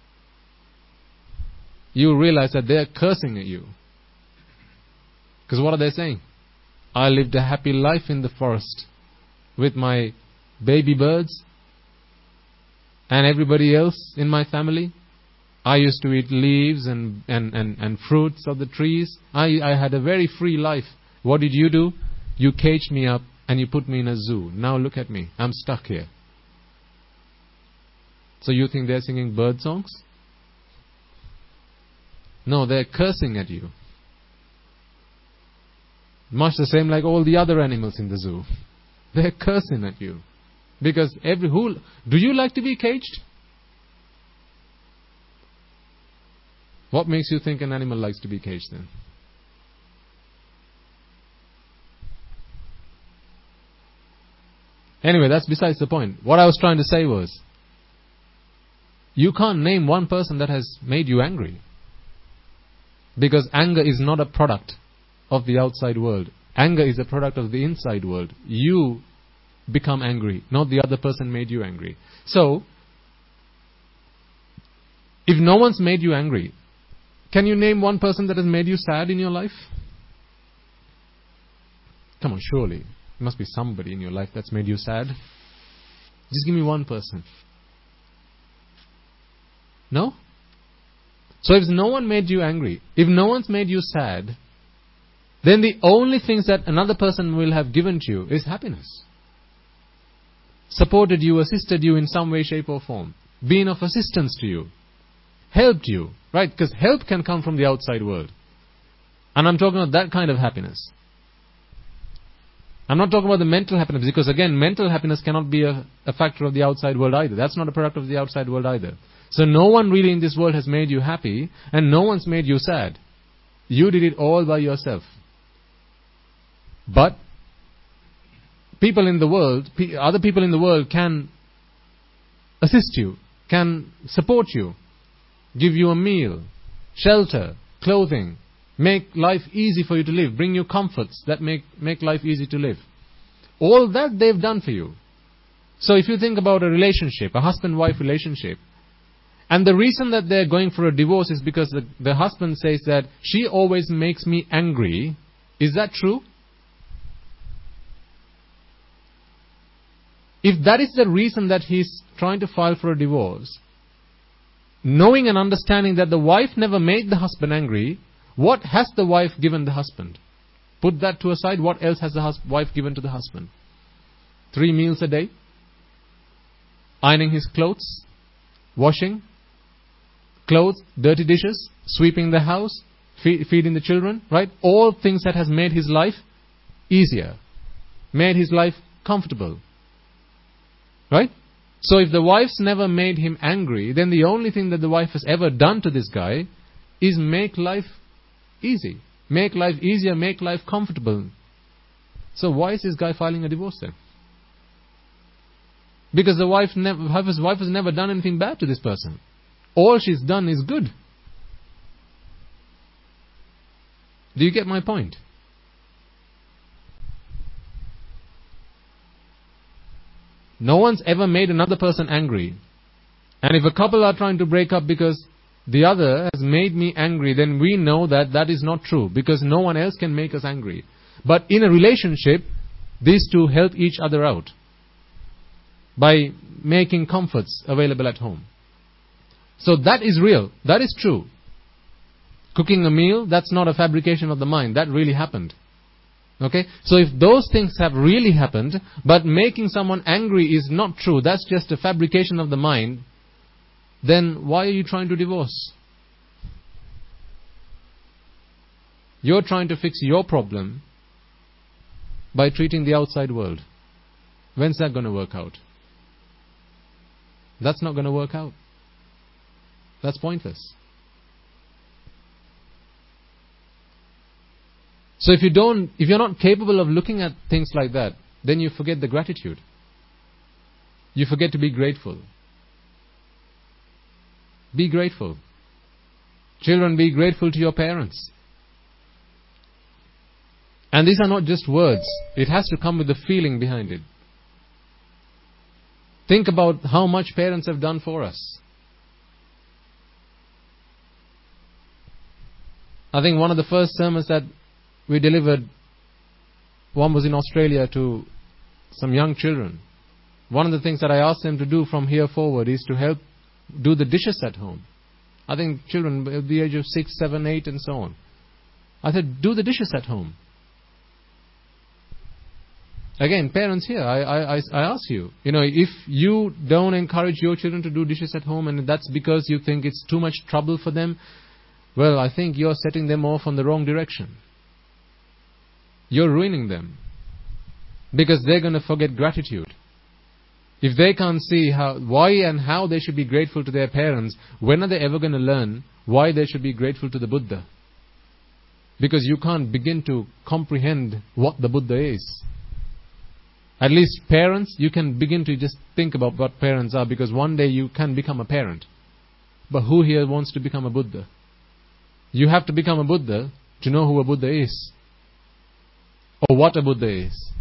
you realize that they're cursing at you. Because what are they saying? I lived a happy life in the forest with my baby birds and everybody else in my family. I used to eat leaves and fruits of the trees. I had a very free life. What did you do? You caged me up and you put me in a zoo. Now look at me. I'm stuck here. So you think they're singing bird songs? No, they're cursing at you. Much the same like all the other animals in the zoo. They're cursing at you. Because do you like to be caged? What makes you think an animal likes to be caged then? Anyway, that's besides the point. What I was trying to say was, you can't name one person that has made you angry. Because anger is not a product of the outside world. Anger is a product of the inside world. You become angry, not the other person made you angry. So, if no one's made you angry, can you name one person that has made you sad in your life? Come on, surely. There must be somebody in your life that's made you sad. Just give me one person. No? So if no one made you angry, if no one's made you sad, then the only things that another person will have given to you is happiness. Supported you, assisted you in some way, shape or form. Been of assistance to you. Helped you. Right? Because help can come from the outside world. And I'm talking about that kind of happiness. I'm not talking about the mental happiness, because again, mental happiness cannot be a factor of the outside world either. That's not a product of the outside world either. So no one really in this world has made you happy, and no one's made you sad. You did it all by yourself. But people in the world, other people in the world can assist you, can support you, give you a meal, shelter, clothing, make life easy for you to live, bring you comforts that make life easy to live. All that they've done for you. So if you think about a relationship, a husband-wife relationship, and the reason that they're going for a divorce is because the husband says that she always makes me angry, is that true? If that is the reason that he's trying to file for a divorce, knowing and understanding that the wife never made the husband angry, what has the wife given the husband? Put that to aside. What else has the wife given to the husband? 3 meals a day? Ironing his clothes? Washing? Clothes? Dirty dishes? Sweeping the house? Feeding the children? Right? All things that has made his life easier. Made his life comfortable. Right? So if the wife's never made him angry, then the only thing that the wife has ever done to this guy is make life easy. Make life easier, make life comfortable. So why is this guy filing a divorce then? Because his wife has never done anything bad to this person. All she's done is good. Do you get my point? No one's ever made another person angry. And if a couple are trying to break up because the other has made me angry, then we know that that is not true, because no one else can make us angry. But in a relationship, these two help each other out by making comforts available at home. So that is real. That is true. Cooking a meal, that's not a fabrication of the mind. That really happened. Okay? So if those things have really happened, but making someone angry is not true, that's just a fabrication of the mind, then why are you trying to divorce? You're trying to fix your problem by treating the outside world. When's that going to work out? That's not going to work out. That's pointless. So if you're not capable of looking at things like that, then you forget the gratitude. You forget to be grateful. Be grateful. Children, be grateful to your parents. And these are not just words. It has to come with the feeling behind it. Think about how much parents have done for us. I think one of the first sermons that we delivered, one was in Australia to some young children. One of the things that I asked them to do from here forward is to help do the dishes at home. I think children at the age of 6, 7, 8 and so on. I said, do the dishes at home. Again, parents here, I ask you, if you don't encourage your children to do dishes at home and that's because you think it's too much trouble for them, well, I think you're setting them off on the wrong direction. You're ruining them. Because they're going to forget gratitude. If they can't see why and how they should be grateful to their parents, when are they ever going to learn why they should be grateful to the Buddha? Because you can't begin to comprehend what the Buddha is. At least parents, you can begin to just think about what parents are, because one day you can become a parent. But who here wants to become a Buddha? You have to become a Buddha to know who a Buddha is. Or what a Buddha is.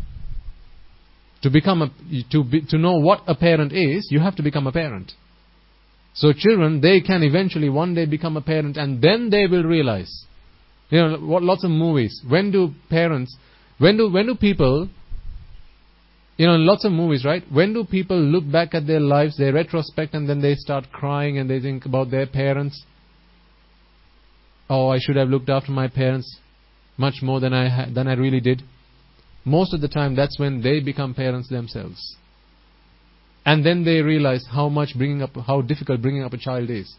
To know what a parent is, you have to become a parent. So children, they can eventually one day become a parent, and then they will realize. Lots of movies. When do parents When do people, in lots of movies, right? When do people look back at their lives, they retrospect, and then they start crying and they think about their parents? Oh, I should have looked after my parents much more than I really did. Most of the time, that's when they become parents themselves. And then they realize how difficult bringing up a child is.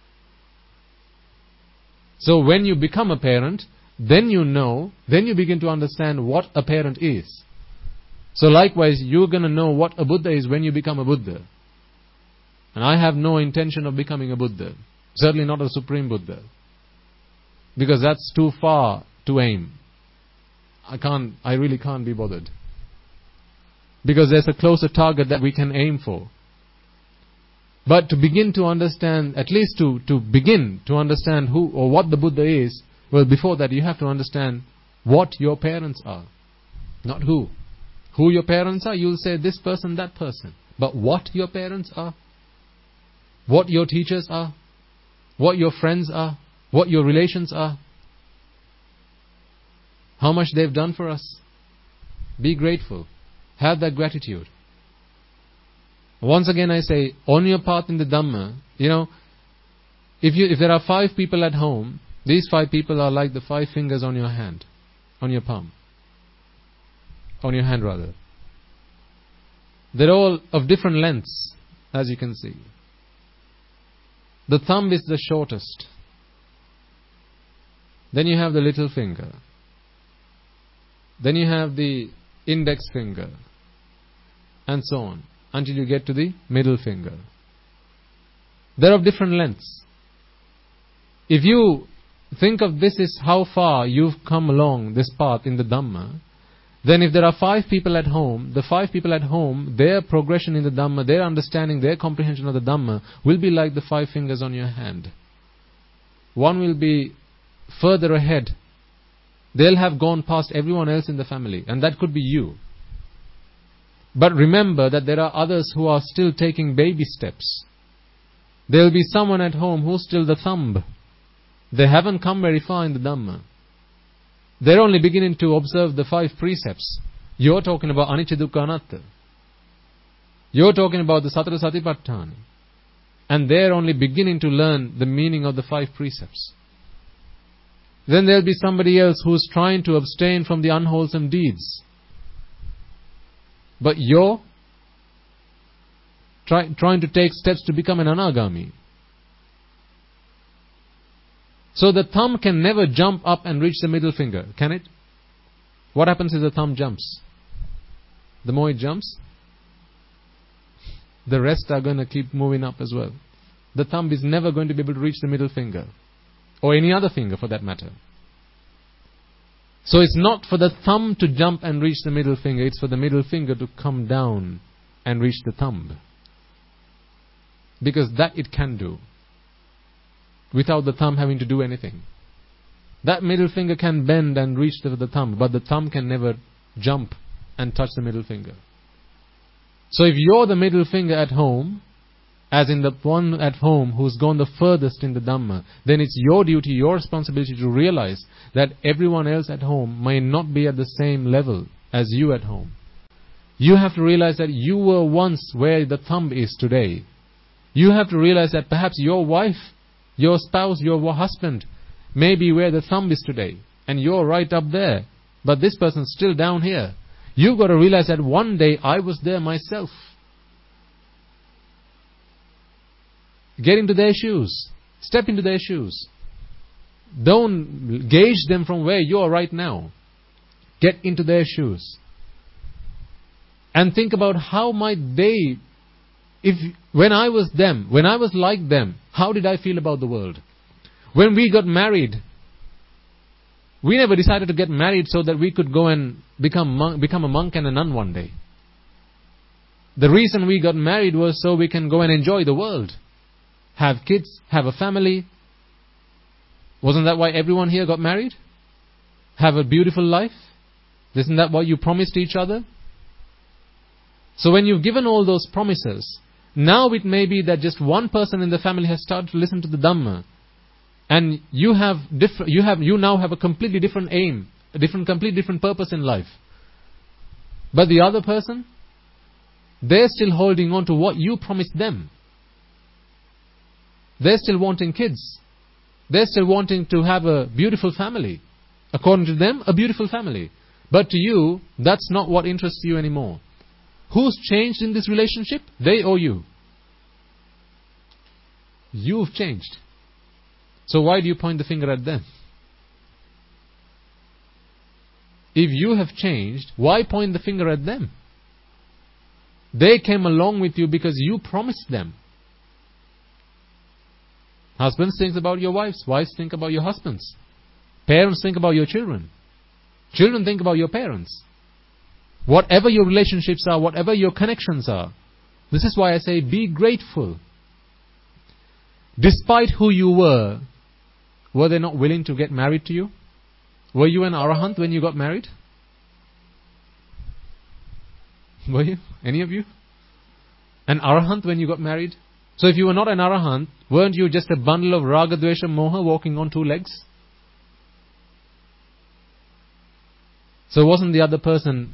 So when you become a parent, then you begin to understand what a parent is. So likewise, you're going to know what a Buddha is when you become a Buddha. And I have no intention of becoming a Buddha. Certainly not a Supreme Buddha. Because that's too far to aim. I really can't be bothered. Because there's a closer target that we can aim for. But to begin to understand, at least to begin to understand who or what the Buddha is, well, before that you have to understand what your parents are. Not who. Who your parents are, you'll say this person, that person. But what your parents are, what your teachers are, what your friends are, what your relations are, how much they've done for us. Be grateful. Have that gratitude. Once again I say, on your path in the Dhamma, if there are 5 people at home, these 5 people are like the 5 fingers on your hand, on your palm. On your hand rather. They're all of different lengths, as you can see. The thumb is the shortest. Then you have the little finger. Then you have the index finger. And so on, until you get to the middle finger. They're of different lengths. If you think of this is how far you've come along this path in the Dhamma, then if there are 5 people at home, the 5 people at home, their progression in the Dhamma, their understanding, their comprehension of the Dhamma will be like the 5 fingers on your hand. One will be further ahead. They'll have gone past everyone else in the family, and that could be you. But remember that there are others who are still taking baby steps. There will be someone at home who's still the thumb. They haven't come very far in the Dhamma. They're only beginning to observe the 5 precepts. You're talking about Anicca Dukkha Anatta. You're talking about the Satara Satipatthana. And they're only beginning to learn the meaning of the 5 precepts. Then there'll be somebody else who's trying to abstain from the unwholesome deeds. But you're trying to take steps to become an Anagami. So the thumb can never jump up and reach the middle finger, can it? What happens if the thumb jumps? The more it jumps, the rest are going to keep moving up as well. The thumb is never going to be able to reach the middle finger. Or any other finger for that matter. So it's not for the thumb to jump and reach the middle finger. It's for the middle finger to come down and reach the thumb. Because that it can do. Without the thumb having to do anything. That middle finger can bend and reach the thumb. But the thumb can never jump and touch the middle finger. So if you're the middle finger at home, as in the one at home who's gone the furthest in the Dhamma, then it's your duty, your responsibility to realize that everyone else at home may not be at the same level as you at home. You have to realize that you were once where the thumb is today. You have to realize that perhaps your wife, your spouse, your husband may be where the thumb is today. And you're right up there. But this person's still down here. You've got to realize that one day I was there myself. Get into their shoes. Step into their shoes. Don't gauge them from where you are right now. Get into their shoes. And think about how might they, when I was them, when I was like them, how did I feel about the world? When we got married, we never decided to get married so that we could go and become a monk and a nun one day. The reason we got married was so we can go and enjoy the world. Have kids, have a family. Wasn't that why everyone here got married? Have a beautiful life? Isn't that what you promised each other? So when you've given all those promises, now it may be that just one person in the family has started to listen to the Dhamma. And you now have a completely different aim a complete different purpose in life. But the other person, they're still holding on to what you promised them. They're still wanting kids. They're still wanting to have a beautiful family. According to them, a beautiful family. But to you, that's not what interests you anymore. Who's changed in this relationship? They or you? You've changed. So why do you point the finger at them? If you have changed, why point the finger at them? They came along with you because you promised them. Husbands think about your wives. Wives think about your husbands. Parents think about your children. Children think about your parents. Whatever your relationships are, whatever your connections are, this is why I say be grateful. Despite who you were they not willing to get married to you? Were you an arahant when you got married? Were you? Any of you? An arahant when you got married? So if you were not an arahant, weren't you just a bundle of raga, dvesha, moha walking on two legs? So wasn't the other person,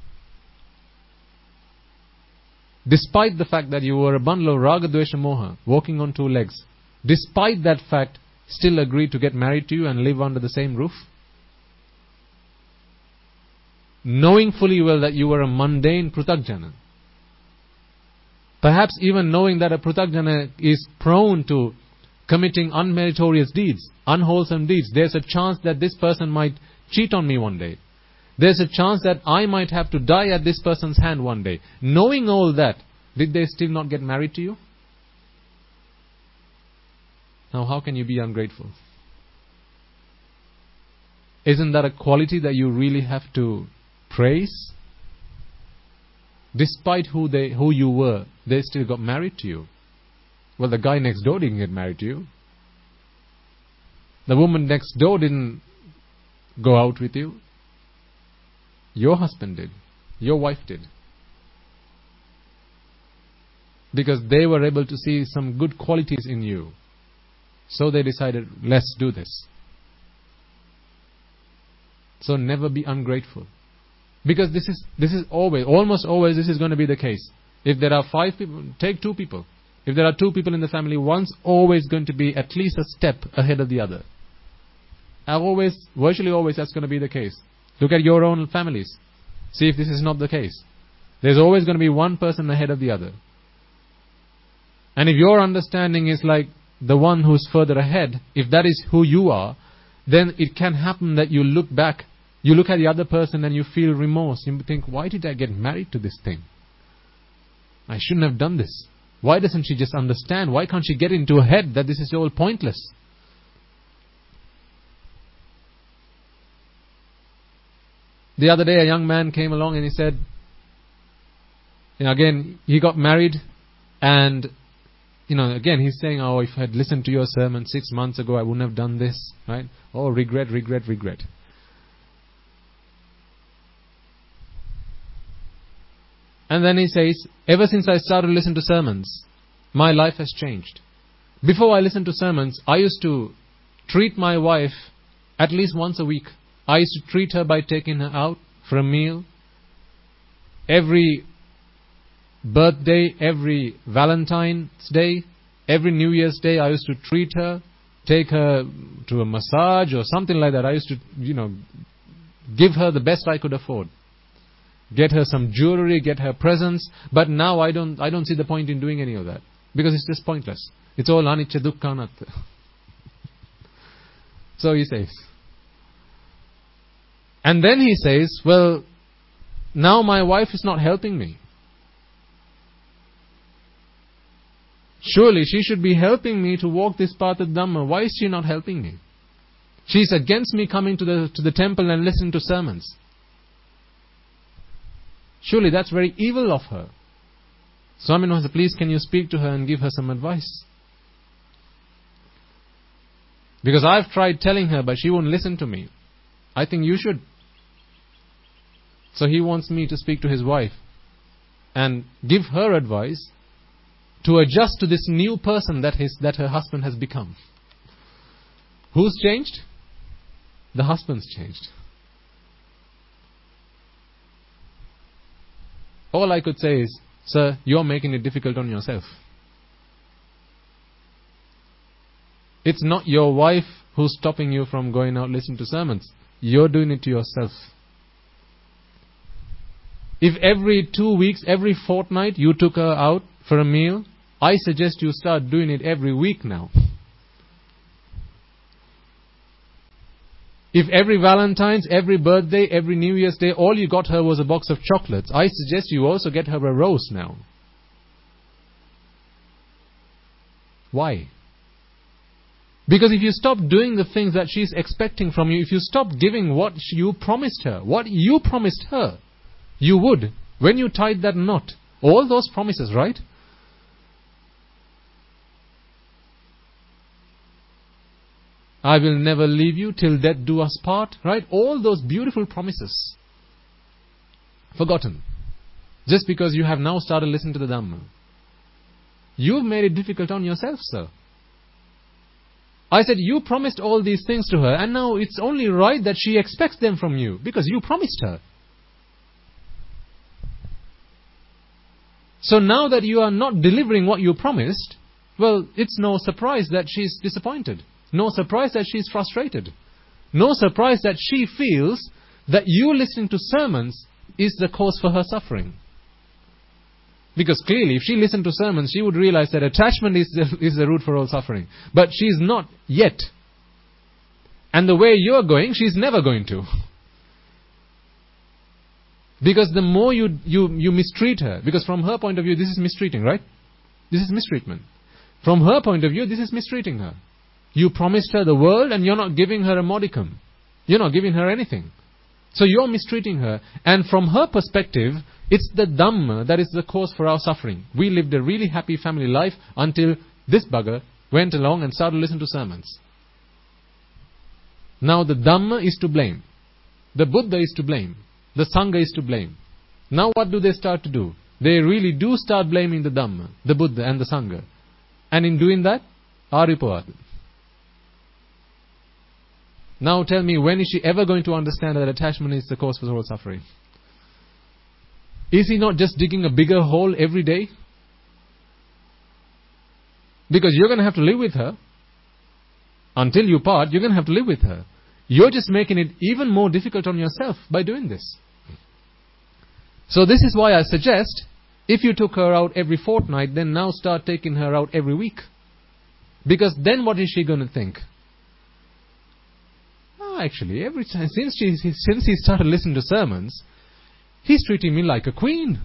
despite the fact that you were a bundle of raga, dvesha, moha walking on two legs, despite that fact, still agreed to get married to you and live under the same roof? Knowing fully well that you were a mundane prutakjana. Perhaps even knowing that a prutakjana is prone to committing unmeritorious deeds, unwholesome deeds. There's a chance that this person might cheat on me one day. There's a chance that I might have to die at this person's hand one day. Knowing all that, did they still not get married to you? Now how can you be ungrateful? Isn't that a quality that you really have to praise? Despite who you were, they still got married to you. Well, the guy next door didn't get married to you. The woman next door didn't go out with you. Your husband did. Your wife did. Because they were able to see some good qualities in you. So they decided, let's do this. So never be ungrateful. Because this is always, almost always this is going to be the case. If there are 5 people, take 2 people. If there are 2 people in the family, one's always going to be at least a step ahead of the other. Virtually always that's going to be the case. Look at your own families. See if this is not the case. There's always going to be one person ahead of the other. And if your understanding is like the one who's further ahead, if that is who you are, then it can happen that you look back, you look at the other person and you feel remorse. You think, why did I get married to this thing? I shouldn't have done this. Why doesn't she just understand? Why can't she get into her head that this is all pointless? The other day a young man came along and he said, again, he got married and again, he's saying, if I had listened to your sermon 6 months ago, I wouldn't have done this, right? Oh, regret. And then he says, ever since I started to listen to sermons, my life has changed. Before I listened to sermons, I used to treat my wife at least once a week. I used to treat her by taking her out for a meal. Every birthday, every Valentine's Day, every New Year's Day, I used to treat her, take her to a massage or something like that. I used to, give her the best I could afford. Get her some jewelry, get her presents. But now I don't see the point in doing any of that. Because it's just pointless. It's all anicca dukkha anatta. So he says. And then he says, well, now my wife is not helping me. Surely she should be helping me to walk this path of Dhamma. Why is she not helping me? She's against me coming to the temple and listening to sermons. Surely that's very evil of her. Swaminatha said, please can you speak to her and give her some advice? Because I've tried telling her, but she won't listen to me. I think you should. So he wants me to speak to his wife and give her advice to adjust to this new person that her husband has become. Who's changed? The husband's changed. all I could say is, sir, you're making it difficult on yourself. It's not your wife who's stopping you from going out listening to sermons. You're doing it to yourself. If every 2 weeks, every fortnight you took her out for a meal, I suggest you start doing it every week now. If every Valentine's, every birthday, every New Year's Day, all you got her was a box of chocolates, I suggest you also get her a rose now. Why? Because if you stop doing the things that she's expecting from you, if you stop giving what you promised her, you would, when you tied that knot, all those promises, right? I will never leave you till death do us part, right? All those beautiful promises. Forgotten. Just because you have now started listening to the Dhamma. You've made it difficult on yourself, sir. I said, you promised all these things to her, and now it's only right that she expects them from you, because you promised her. So now that you are not delivering what you promised, well, it's no surprise that she's disappointed. No surprise that she's frustrated. No surprise that she feels that you listening to sermons is the cause for her suffering. Because clearly, if she listened to sermons, she would realize that attachment is the root for all suffering. But she's not yet. And the way you're going, she's never going to. Because the more you mistreat her, because from her point of view, this is mistreating, right? This is mistreatment. From her point of view, this is mistreating her. You promised her the world and you're not giving her a modicum. You're not giving her anything. So you're mistreating her. And from her perspective, it's the Dhamma that is the cause for our suffering. We lived a really happy family life until this bugger went along and started listening to sermons. Now the Dhamma is to blame. The Buddha is to blame. The Sangha is to blame. Now what do they start to do? They really do start blaming the Dhamma, the Buddha and the Sangha. And in doing that, Aripavad. Now tell me, when is she ever going to understand that attachment is the cause for all suffering? Is he not just digging a bigger hole every day? Because you're going to have to live with her. Until you part, you're going to have to live with her. You're just making it even more difficult on yourself by doing this. So this is why I suggest, if you took her out every fortnight, then now start taking her out every week. Because then what is she going to think? Actually, every time since he started listening to sermons, he's treating me like a queen.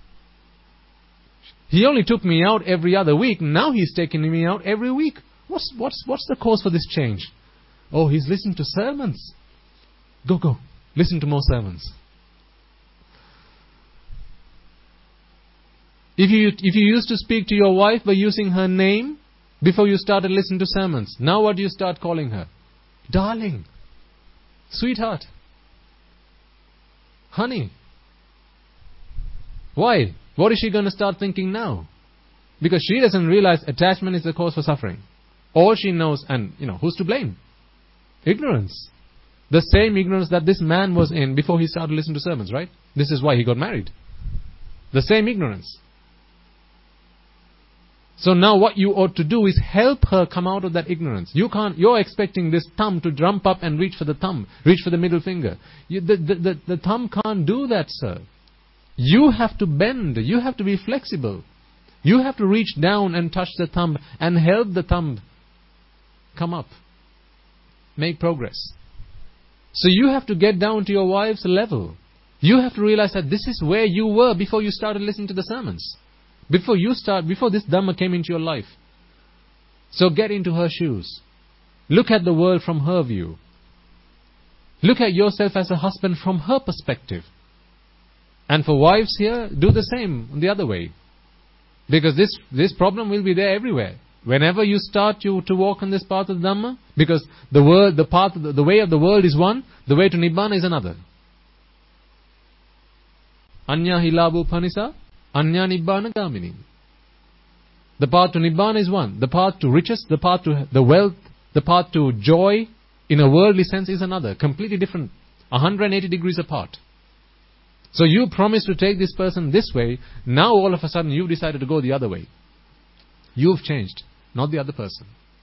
He only took me out every other week. Now he's taking me out every week. What's the cause for this change? Oh, he's listening to sermons. Go, listen to more sermons. If you used to speak to your wife by using her name before you started listening to sermons, now what do you start calling her? Darling. Sweetheart. Honey. Why? What is she going to start thinking now? Because she doesn't realize attachment is the cause for suffering. All she knows, and who's to blame? Ignorance. The same ignorance that this man was in before he started listening to sermons, right? This is why he got married. The same ignorance. So now what you ought to do is help her come out of that ignorance. You're expecting this thumb to jump up and reach for the thumb, reach for the middle finger. The thumb can't do that, sir. You have to bend. You have to be flexible. You have to reach down and touch the thumb and help the thumb come up. Make progress. So you have to get down to your wife's level. You have to realize that this is where you were before you started listening to the sermons. Before this Dhamma came into your life. So get into her shoes. Look at the world from her view. Look at yourself as a husband from her perspective. And for wives here, do the same the other way. Because this problem will be there everywhere. Whenever you start to walk on this path of Dhamma, because the way of the world is one, the way to Nibbana is another. Anya hilabu panisa, anya Nibbana gamini. The path to Nibbana is one. The path to riches, the path to the wealth, the path to joy, in a worldly sense, is another. Completely different. 180 degrees apart. So you promised to take this person this way, now all of a sudden you've decided to go the other way. You've changed, not the other person.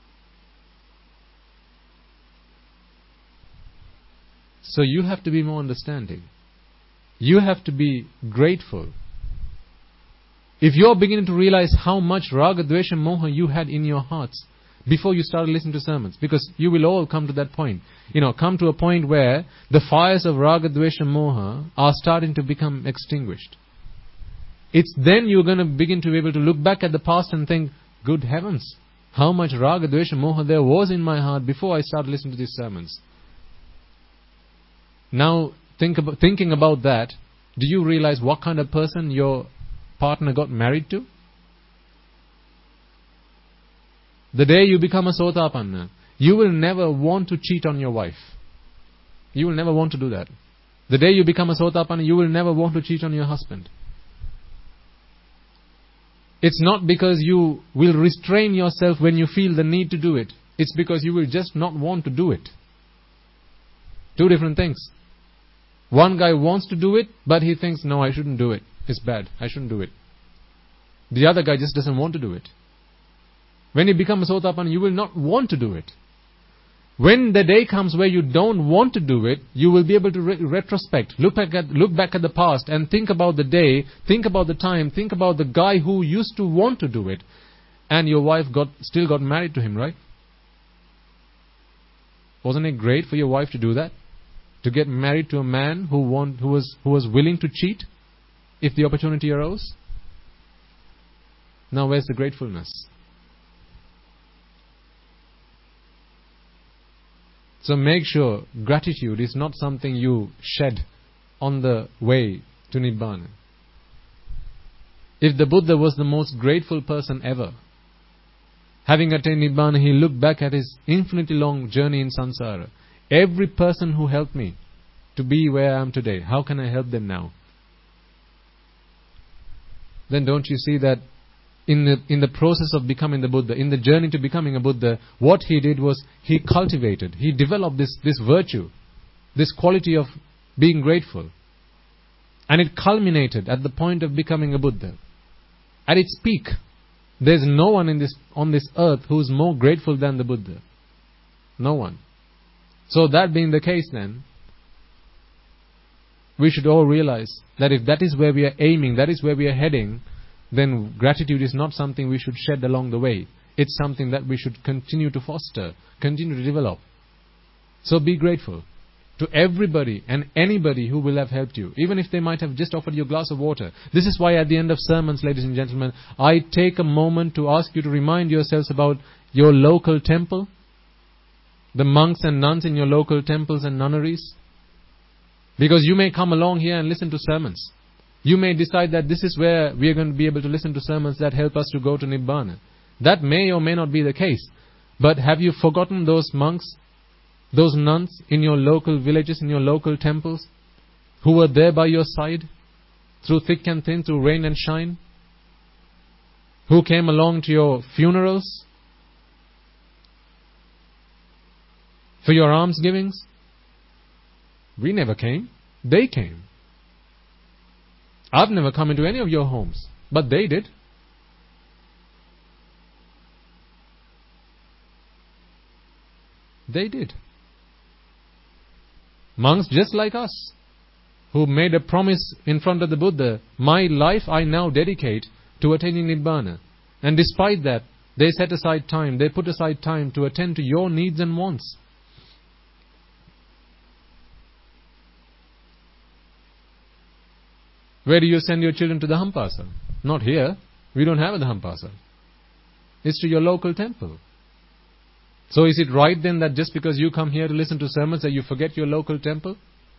So you have to be more understanding. You have to be grateful. If you're beginning to realize how much raga, dvesha, moha you had in your hearts before you started listening to sermons, because you will all come to that point. Come to a point where the fires of raga, dvesha, moha are starting to become extinguished. It's then you're going to begin to be able to look back at the past and think, good heavens, how much raga, dvesha, moha there was in my heart before I started listening to these sermons. Now, thinking about that, do you realize what kind of person your partner got married to? The day you become a Sotapanna, you will never want to cheat on your wife. You will never want to do that. The day you become a Sotapanna, you will never want to cheat on your husband. It's not because you will restrain yourself when you feel the need to do it. It's because you will just not want to do it. Two different things. One guy wants to do it, but he thinks, no, I shouldn't do it. It's bad. I shouldn't do it. The other guy just doesn't want to do it. When you become a Sotapanna, you will not want to do it. When the day comes where you don't want to do it, you will be able to retrospect, look back at the past and think about the day, think about the time, think about the guy who used to want to do it, and your wife still got married to him, right? Wasn't it great for your wife to do that? To get married to a man who was willing to cheat if the opportunity arose? Now where's the gratefulness? So make sure gratitude is not something you shed on the way to Nibbana. If the Buddha was the most grateful person ever, having attained Nibbana, he looked back at his infinitely long journey in samsara. Every person who helped me to be where I am today, how can I help them now? Then don't you see that in the process of becoming the Buddha, in the journey to becoming a Buddha, what he did was he cultivated, he developed this virtue, this quality of being grateful. And it culminated at the point of becoming a Buddha. At its peak, there's no one on this earth who is more grateful than the Buddha. No one. So that being the case then, we should all realize that if that is where we are aiming, that is where we are heading, then gratitude is not something we should shed along the way. It's something that we should continue to foster, continue to develop. So be grateful to everybody and anybody who will have helped you, even if they might have just offered you a glass of water. This is why at the end of sermons, ladies and gentlemen, I take a moment to ask you to remind yourselves about your local temple, the monks and nuns in your local temples and nunneries. Because you may come along here and listen to sermons. You may decide that this is where we are going to be able to listen to sermons that help us to go to Nibbana. That may or may not be the case. But have you forgotten those monks, those nuns in your local villages, in your local temples, who were there by your side through thick and thin, through rain and shine? Who came along to your funerals? For your almsgivings? We never came. They came. I've never come into any of your homes, but they did. They did. Monks just like us, who made a promise in front of the Buddha, my life I now dedicate to attaining Nibbana. And despite that, they set aside time, they put aside time to attend to your needs and wants. Where do you send your children to the Hampasa? Not here. We don't have a Hampasa. It's to your local temple. So is it right then that just because you come here to listen to sermons that you forget your local temple?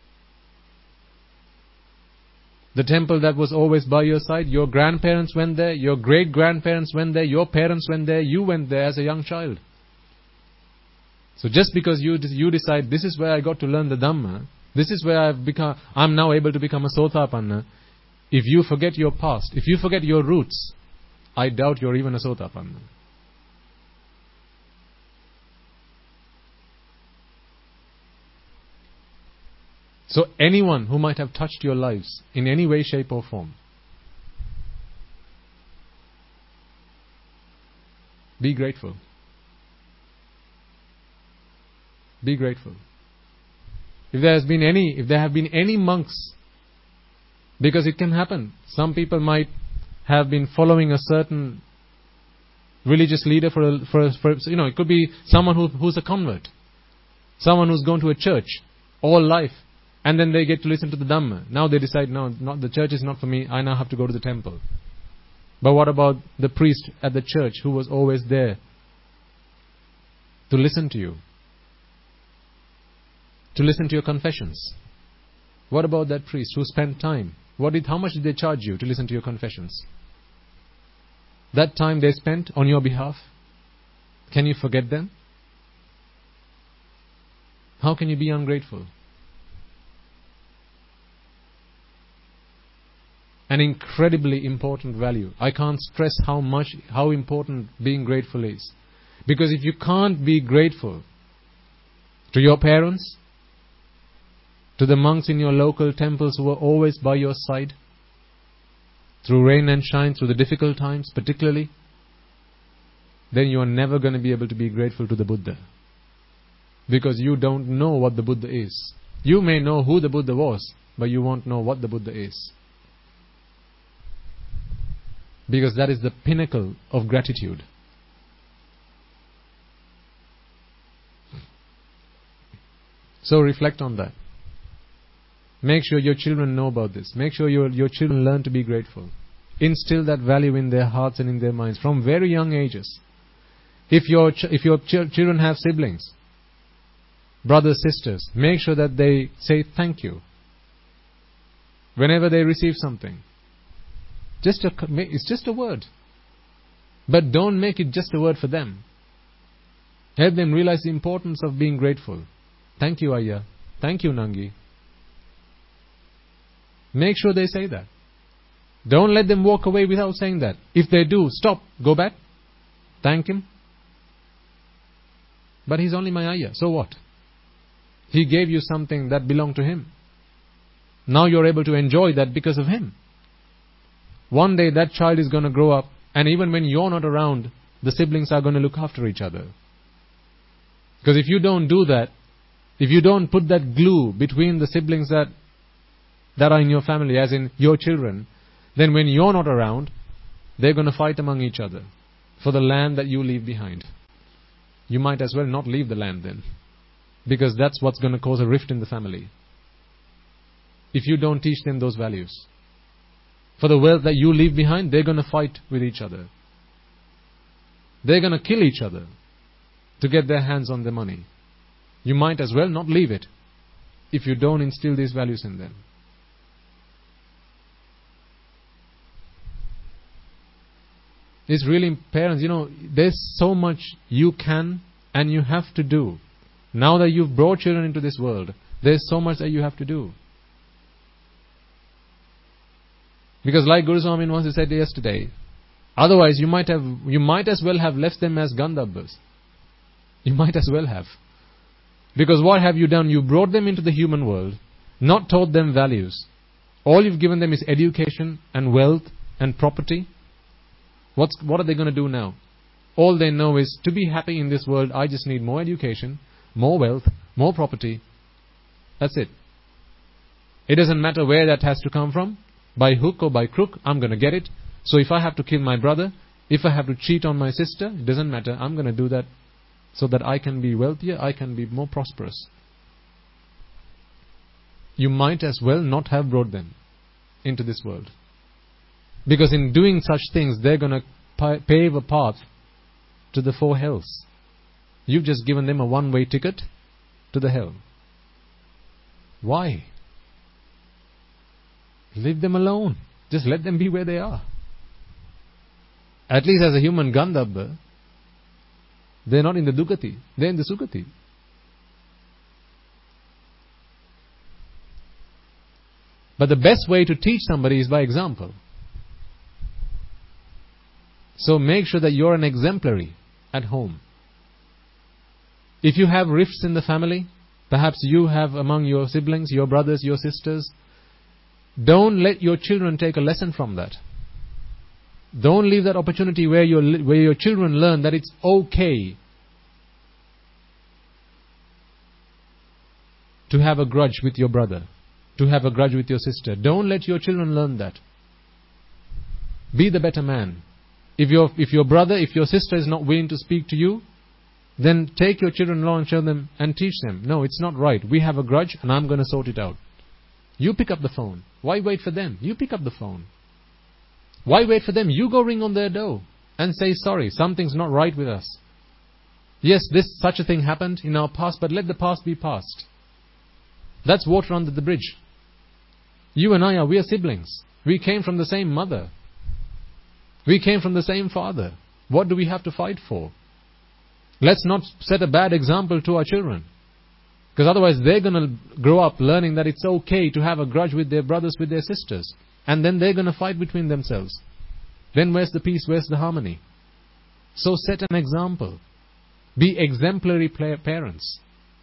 The temple that was always by your side, your grandparents went there, your great-grandparents went there, your parents went there, you went there as a young child. So just because you decide this is where I got to learn the Dhamma, this is where I'm now able to become a Sotapanna. If you forget your past, if you forget your roots, I doubt you're even a Sotapanna. So anyone who might have touched your lives in any way, shape or form, be grateful. Be grateful. If there have been any monks, because it can happen. Some people might have been following a certain religious leader for it could be someone who's a convert, someone who's gone to a church all life, and then they get to listen to the Dhamma. Now they decide, no, the church is not for me. I now have to go to the temple. But what about the priest at the church who was always there to listen to you, to listen to your confessions? What about that priest who spent time? How much did they charge you to listen to your confessions? That time they spent on your behalf, can you forget them? How can you be ungrateful? An incredibly important value. I can't stress how important being grateful is. Because if you can't be grateful to your parents, to the monks in your local temples who are always by your side, through rain and shine, through the difficult times particularly, then you are never going to be able to be grateful to the Buddha. Because you don't know what the Buddha is. You may know who the Buddha was, but you won't know what the Buddha is. Because that is the pinnacle of gratitude. So reflect on that. Make sure your children know about this. Make sure your children learn to be grateful. Instill that value in their hearts and in their minds from very young ages. If your children have siblings, brothers, sisters, make sure that they say thank you whenever they receive something. It's just a word. But don't make it just a word for them. Help them realize the importance of being grateful. Thank you, Ayya. Thank you, Nangi. Make sure they say that. Don't let them walk away without saying that. If they do, stop. Go back. Thank him. But he's only my Ayya. So what? He gave you something that belonged to him. Now you're able to enjoy that because of him. One day that child is going to grow up, and even when you're not around, the siblings are going to look after each other. Because if you don't do that, if you don't put that glue between the siblings that are in your family, as in your children, then when you're not around, they're going to fight among each other for the land that you leave behind. You might as well not leave the land then, because that's what's going to cause a rift in the family. If you don't teach them those values. For the wealth that you leave behind, they're going to fight with each other. They're going to kill each other to get their hands on the money. You might as well not leave it if you don't instill these values in them. It's really, parents, there's so much you can and you have to do. Now that you've brought children into this world, there's so much that you have to do. Because like Guru Swami once said yesterday, otherwise you might as well have left them as Gandhabas. You might as well have. Because what have you done? You brought them into the human world, not taught them values. All you've given them is education and wealth and property. What are they going to do now? All they know is, to be happy in this world, I just need more education, more wealth, more property. That's it. It doesn't matter where that has to come from. By hook or by crook, I'm going to get it. So if I have to kill my brother, if I have to cheat on my sister, it doesn't matter. I'm going to do that so that I can be wealthier, I can be more prosperous. You might as well not have brought them into this world. Because in doing such things, they're going to pave a path to the four hells. You've just given them a one-way ticket to the hell. Why? Leave them alone. Just let them be where they are. At least as a human Gandhabba, they're not in the Dukati. They're in the Sukati. But the best way to teach somebody is by example. So make sure that you're an exemplary at home. If you have rifts in the family, Perhaps you have among your siblings, your brothers, your sisters. Don't let your children take a lesson from that. Don't leave that opportunity where your children learn that it's okay to have a grudge with your brother, to have a grudge with your sister. Don't let your children learn that. Be the better man. If your brother, if your sister is not willing to speak to you, then take your children along and show them and teach them. No, it's not right. We have a grudge and I'm going to sort it out. You pick up the phone. Why wait for them? You pick up the phone. Why wait for them? You go ring on their door and say, sorry, something's not right with us. Yes, such a thing happened in our past, but let the past be past. That's water under the bridge. You and we are siblings. We came from the same mother. We came from the same father. What do we have to fight for? Let's not set a bad example to our children. Because otherwise they're going to grow up learning that it's okay to have a grudge with their brothers, with their sisters. And then they're going to fight between themselves. Then where's the peace? Where's the harmony? So set an example. Be exemplary parents.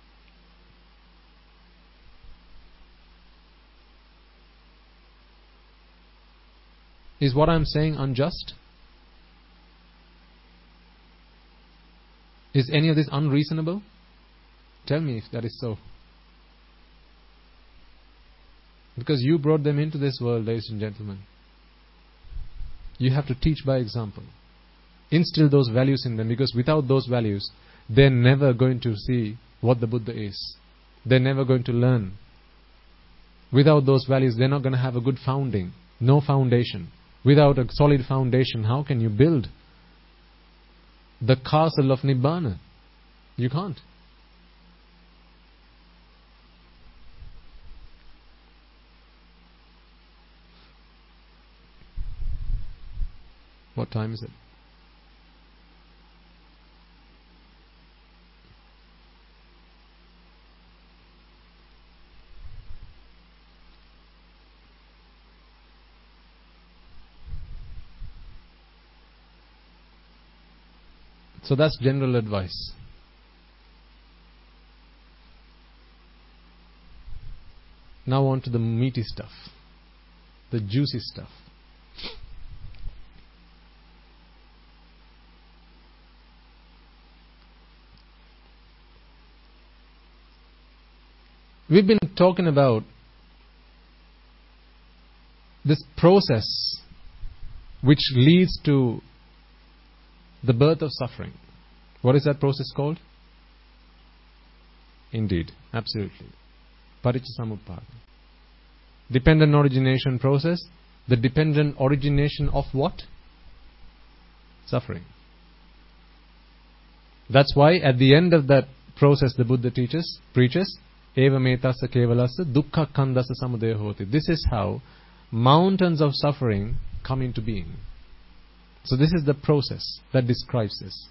Is what I'm saying unjust? Is any of this unreasonable? Tell me if that is so. Because you brought them into this world, ladies and gentlemen. You have to teach by example. Instill those values in them, because without those values, they're never going to see what the Buddha is. They're never going to learn. Without those values, they're not going to have a good founding. No foundation. Without a solid foundation, how can you build the castle of Nibbana? You can't. What time is it? So that's general advice. Now on to the meaty stuff, the juicy stuff. We've been talking about this process which leads to the birth of suffering. What is that process called? Indeed, absolutely. Paticcasamuppada. Dependent origination process. The dependent origination of what? Suffering. That's why at the end of that process the Buddha preaches, Eva metassa kevalassa dukkha kandasa samudaya hoti. This is how mountains of suffering come into being. So this is the process that describes this.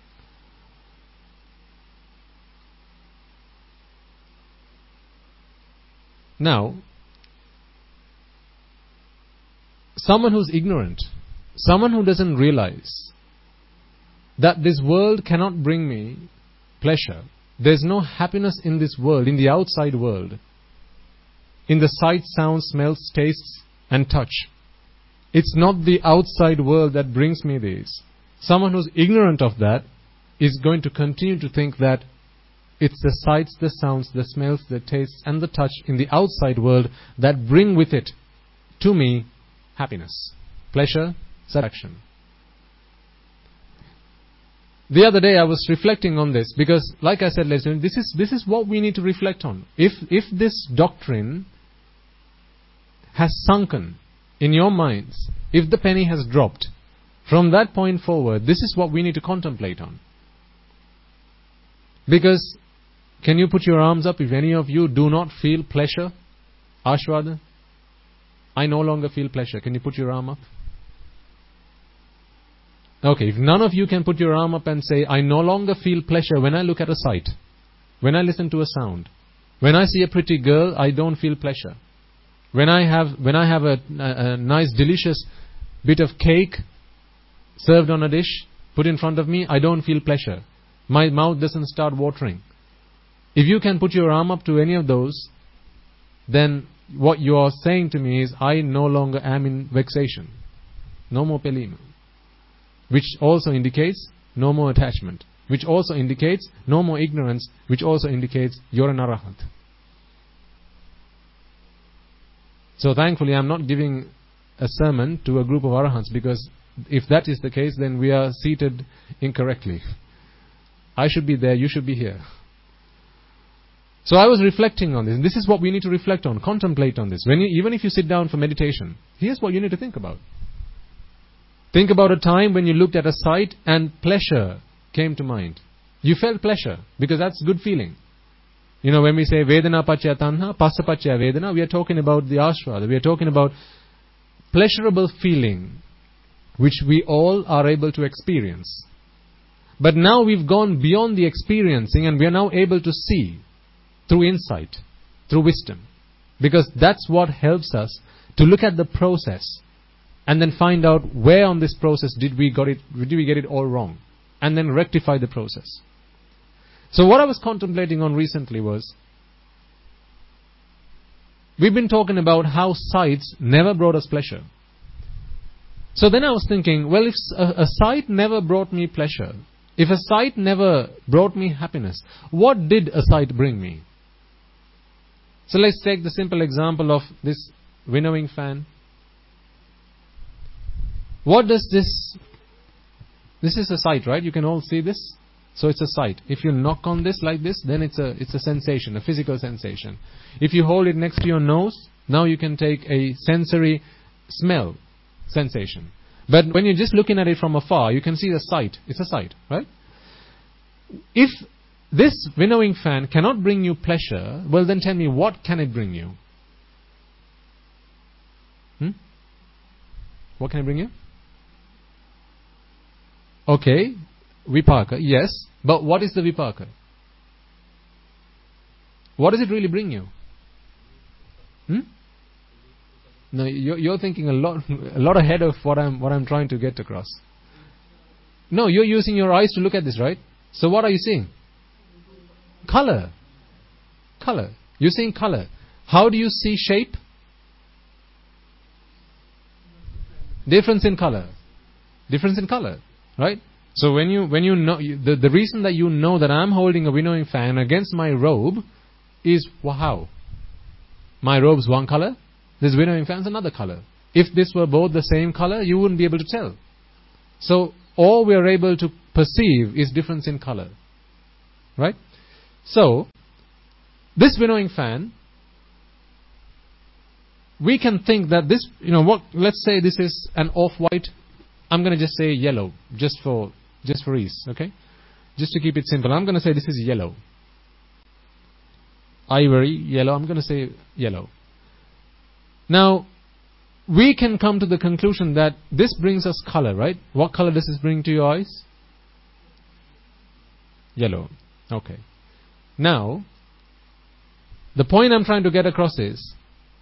Now, someone who's ignorant, someone who doesn't realize that this world cannot bring me pleasure. There's no happiness in this world, in the outside world, in the sight, sound, smells, tastes, and touch. It's not the outside world that brings me these. Someone who's ignorant of that is going to continue to think that it's the sights, the sounds, the smells, the tastes, and the touch in the outside world that bring with it, to me, happiness, pleasure, satisfaction. The other day I was reflecting on this because, like I said, ladies and gentlemen, this is what we need to reflect on. If this doctrine has sunken in your minds, if the penny has dropped, from that point forward, this is what we need to contemplate on. Because, can you put your arms up if any of you do not feel pleasure? Ashwada, I no longer feel pleasure. Can you put your arm up? Okay, if none of you can put your arm up and say, I no longer feel pleasure when I look at a sight, when I listen to a sound, when I see a pretty girl, I don't feel pleasure. When I have a nice, delicious bit of cake served on a dish, put in front of me, I don't feel pleasure. My mouth doesn't start watering. If you can put your arm up to any of those, then what you are saying to me is, I no longer am in vexation. No more pelima. Which also indicates no more attachment. Which also indicates no more ignorance. Which also indicates you're an arahant. So thankfully I'm not giving a sermon to a group of arahants, because if that is the case, then we are seated incorrectly. I should be there, you should be here. So I was reflecting on this. And this is what we need to reflect on, contemplate on this. Even if you sit down for meditation, here's what you need to think about. Think about a time when you looked at a sight and pleasure came to mind. You felt pleasure, because that's good feeling. When we say Vedana Pachya Tanha, Passa Pachya Vedana, we are talking about the Ashrada. We are talking about pleasurable feeling, which we all are able to experience. But now we've gone beyond the experiencing, and we are now able to see through insight, through wisdom. Because that's what helps us to look at the process and then find out where on this process did we get it all wrong, and then rectify the process. So what I was contemplating on recently was, we've been talking about how sights never brought us pleasure. So then I was thinking, well, if a sight never brought me pleasure, if a sight never brought me happiness, what did a sight bring me? So let's take the simple example of this winnowing fan. What does this is a sight, right? You can all see this. So it's a sight. If you knock on this like this, then it's a sensation, a physical sensation. If you hold it next to your nose, now you can take a sensory smell sensation. But when you're just looking at it from afar, you can see the sight. It's a sight, right? If this winnowing fan cannot bring you pleasure, well then tell me, what can it bring you? What can it bring you? Okay, vipaka, yes. But what is the vipaka? What does it really bring you? No, you're thinking a lot ahead of what I'm trying to get across. No, you're using your eyes to look at this, right? So what are you seeing? Color. You're seeing color. How do you see shape? Difference in color, right? So when you know, the reason that you know that I'm holding a winnowing fan against my robe is, how? My robe's one color, this winnowing fan's another color. If this were both the same color, you wouldn't be able to tell. So all we are able to perceive is difference in color, right? So this winnowing fan, we can think that this, let's say this is an off-white. I'm going to just say yellow, just for ease, okay? Just to keep it simple, I'm going to say this is yellow. Ivory, yellow, I'm going to say yellow. Now, we can come to the conclusion that this brings us color, right? What color does this bring to your eyes? Yellow. Okay. Now, the point I'm trying to get across is,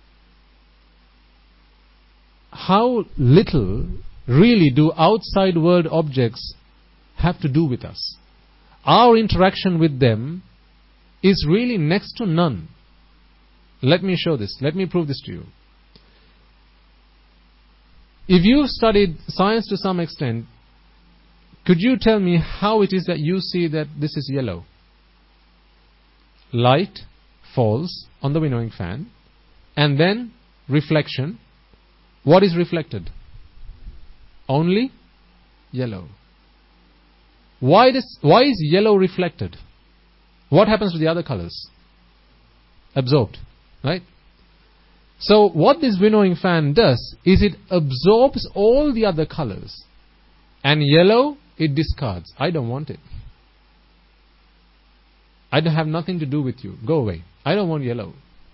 how little really do outside world objects have to do with us? Our interaction with them is really next to none. Let me show this. Let me prove this to you. If you've studied science to some extent, could you tell me how it is that you see that this is yellow? Light falls on the winnowing fan, and then reflection. What is reflected? Only yellow. Why is yellow reflected? What happens to the other colors? Absorbed, right? So what this winnowing fan does is it absorbs all the other colors, and yellow it discards. I don't want it. I don't have nothing to do with you. Go away. I don't want yellow.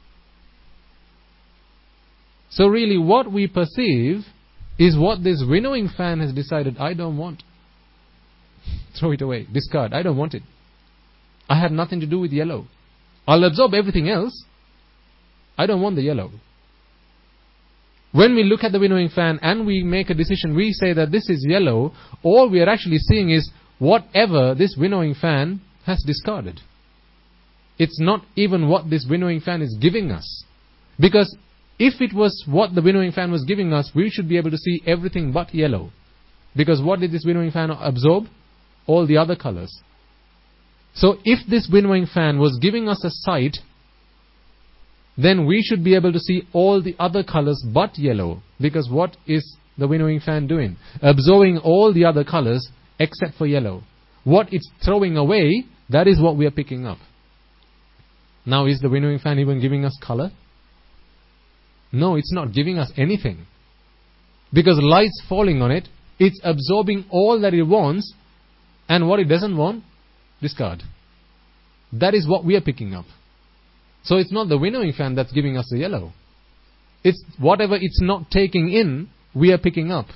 So really what we perceive is what this winnowing fan has decided I don't want. Throw it away. Discard. I don't want it. I have nothing to do with yellow. I'll absorb everything else. I don't want the yellow. When we look at the winnowing fan and we make a decision, we say that this is yellow, all we are actually seeing is whatever this winnowing fan has discarded. It's not even what this winnowing fan is giving us. Because if it was what the winnowing fan was giving us, we should be able to see everything but yellow. Because what did this winnowing fan absorb? All the other colors. So if this winnowing fan was giving us a sight, then we should be able to see all the other colors but yellow. Because what is the winnowing fan doing? Absorbing all the other colors except for yellow. What it's throwing away, that is what we are picking up. Now, is the winnowing fan even giving us color? No, it's not giving us anything. Because light's falling on it, it's absorbing all that it wants, and what it doesn't want, discard. That is what we are picking up. So it's not the winnowing fan that's giving us the yellow. It's whatever it's not taking in, we are picking up.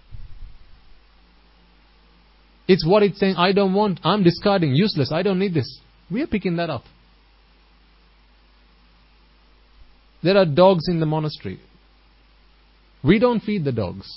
It's what it's saying, I don't want, I'm discarding, useless, I don't need this. We are picking that up. There are dogs in the monastery. We don't feed the dogs.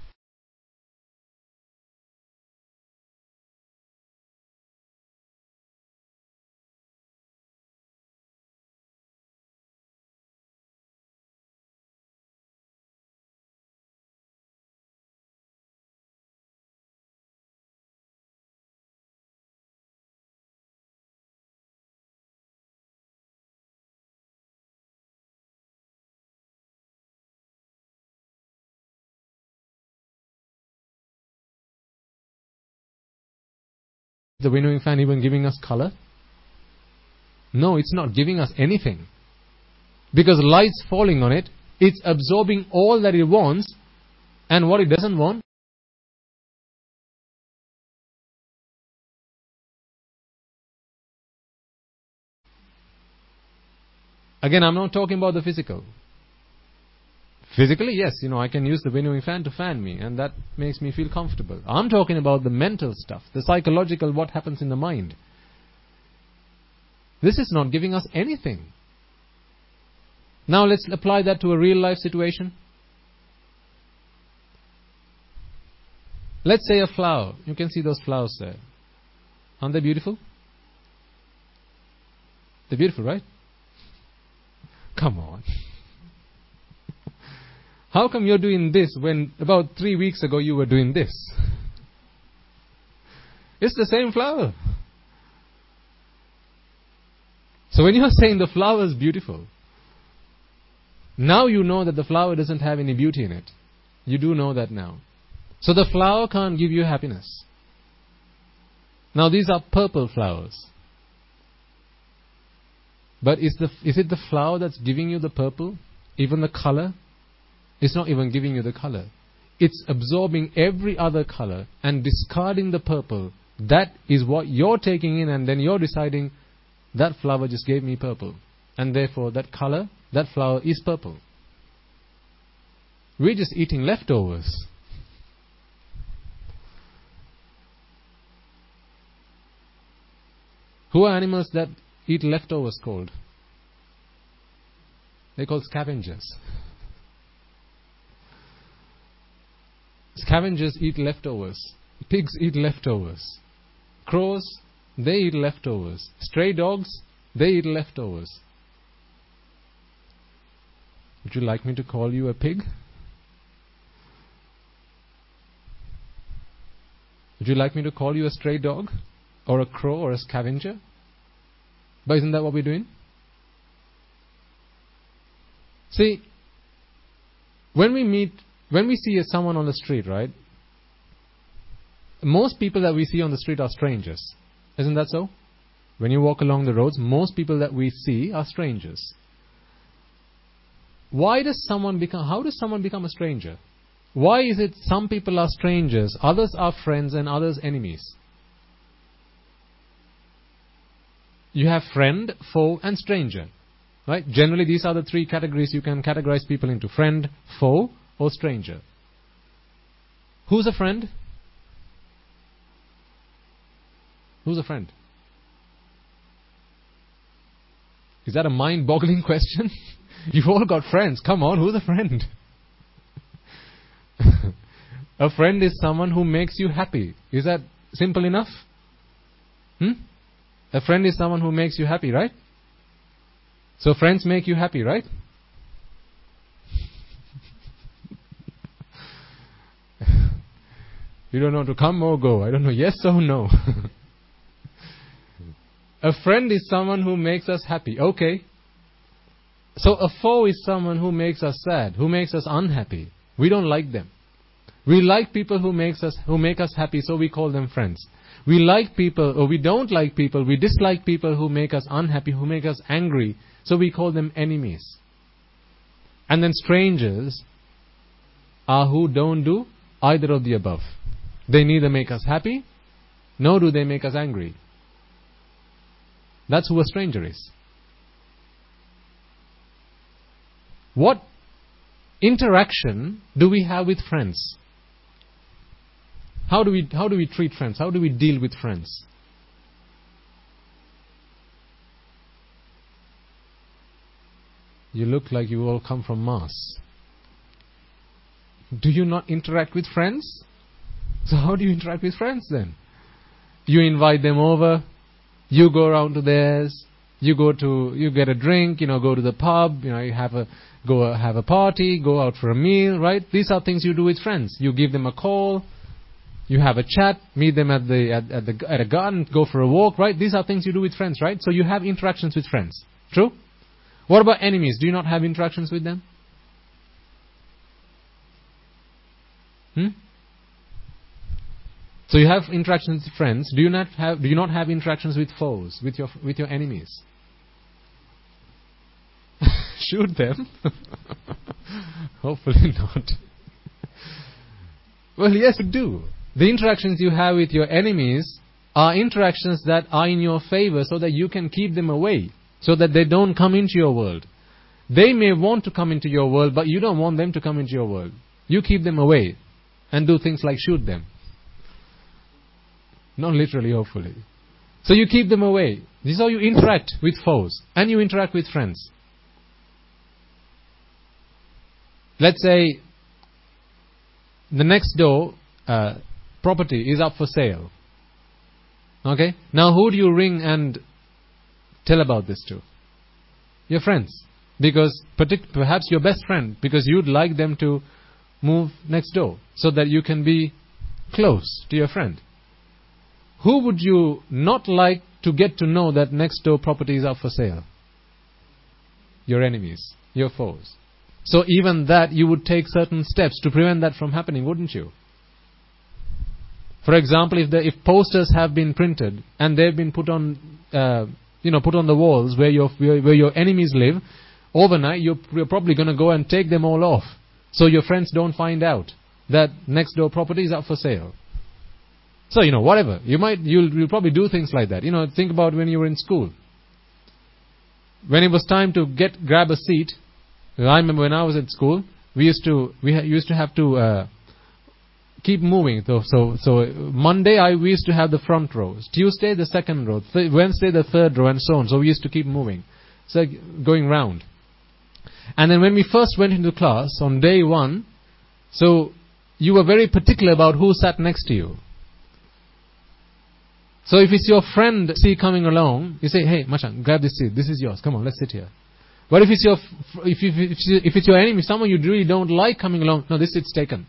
The winnowing fan even giving us color? No, it's not giving us anything. Because light's falling on it, it's absorbing all that it wants, and what it doesn't want. Again, I'm not talking about the physical. Physically, yes, I can use the winnowing fan to fan me, and that makes me feel comfortable. I'm talking about the mental stuff, the psychological, what happens in the mind. This is not giving us anything. Now let's apply that to a real life situation. Let's say a flower. You can see those flowers there. Aren't they beautiful? They're beautiful, right? Come on. How come you're doing this when about 3 weeks ago you were doing this? It's the same flower. So when you're saying the flower is beautiful, now you know that the flower doesn't have any beauty in it. You do know that now. So the flower can't give you happiness. Now these are purple flowers. But is it the flower that's giving you the purple? Even the color? It's not even giving you the color. It's absorbing every other color and discarding the purple. That is what you're taking in, and then you're deciding that flower just gave me purple. And therefore that color, that flower is purple. We're just eating leftovers. Who are animals that eat leftovers called? They're called scavengers. Scavengers eat leftovers. Pigs eat leftovers. Crows, they eat leftovers. Stray dogs, they eat leftovers. Would you like me to call you a pig? Would you like me to call you a stray dog? Or a crow or a scavenger? But isn't that what we're doing? See, when we see someone on the street, right? Most people that we see on the street are strangers. Isn't that so? When you walk along the roads, most people that we see are strangers. How does someone become a stranger? Why is it some people are strangers, others are friends, and others enemies? You have friend, foe, and stranger. Right? Generally, these are the three categories you can categorize people into. Friend, foe, or stranger. Who's a friend? Who's a friend? Is that a mind-boggling question? You've all got friends. Come on, who's a friend? A friend is someone who makes you happy. Is that simple enough? A friend is someone who makes you happy, right? So friends make you happy, right? You don't know to come or go. I don't know, yes or no. A friend is someone who makes us happy. Okay. So a foe is someone who makes us sad, who makes us unhappy. We don't like them. We like people who make us happy, so we call them friends. We like people, or we don't like people, we dislike people who make us unhappy, who make us angry, so we call them enemies. And then strangers are who don't do either of the above. They neither make us happy, nor do they make us angry. That's who a stranger is. What interaction do we have with friends? How do we treat friends? How do we deal with friends? You look like you all come from Mars. Do you not interact with friends? So how do you interact with friends then? You invite them over, you go around to theirs, you get a drink, go to the pub, you have a party, go out for a meal, right? These are things you do with friends. You give them a call, you have a chat, meet them at a garden, go for a walk, right? These are things you do with friends, right? So you have interactions with friends. True? What about enemies? Do you not have interactions with them? So you have interactions with friends. Do you not have interactions with foes, with your enemies? Shoot them. Hopefully not. Well, yes, you do. The interactions you have with your enemies are interactions that are in your favor so that you can keep them away, so that they don't come into your world. They may want to come into your world, but you don't want them to come into your world. You keep them away and do things like shoot them. Not literally, hopefully. So you keep them away. This is how you interact with foes. And you interact with friends. Let's say the next door property is up for sale. Okay? Now who do you ring and tell about this to? Your friends. Because perhaps your best friend, because you'd like them to move next door so that you can be close to your friend. Who would you not like to get to know that next door property is up for sale? Your enemies, your foes. So even that, you would take certain steps to prevent that from happening, wouldn't you? For example, if posters have been printed and they've been put on the walls where your enemies live, overnight you're probably going to go and take them all off, so your friends don't find out that next door property is up for sale. So, whatever. You'll probably do things like that. Think about when you were in school. When it was time to grab a seat, I remember when I was at school, we used to have to keep moving. So Monday we used to have the front rows. Tuesday the second row. Wednesday the third row, and so on. So we used to keep moving. So going round. And then when we first went into class on day one, so you were very particular about who sat next to you. So if it's your friend coming along, you say, "Hey, Machan, grab this seat. This is yours. Come on, let's sit here." But if it's your enemy, someone you really don't like coming along, no, this seat's taken.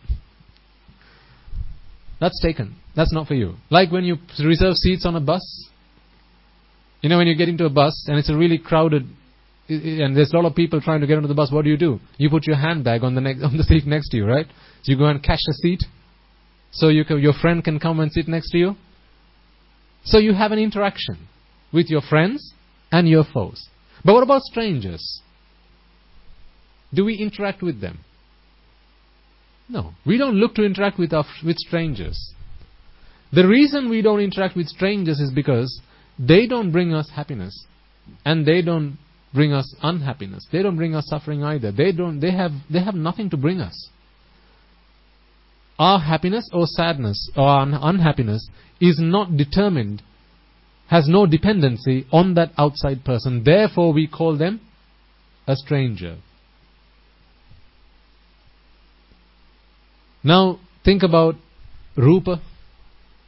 That's taken. That's not for you. Like when you reserve seats on a bus. When you get into a bus and it's a really crowded, and there's a lot of people trying to get onto the bus, what do? You put your handbag on the seat next to you, right? So you go and catch a seat, so your friend can come and sit next to you. So you have an interaction with your friends and your foes. But what about strangers? Do we interact with them? No. We don't look to interact with strangers. The reason we don't interact with strangers is because they don't bring us happiness. And they don't bring us unhappiness. They don't bring us suffering either. They have nothing to bring us. Our happiness or sadness or unhappiness is not determined, has no dependency on that outside person. Therefore, we call them a stranger. Now, think about Rupa,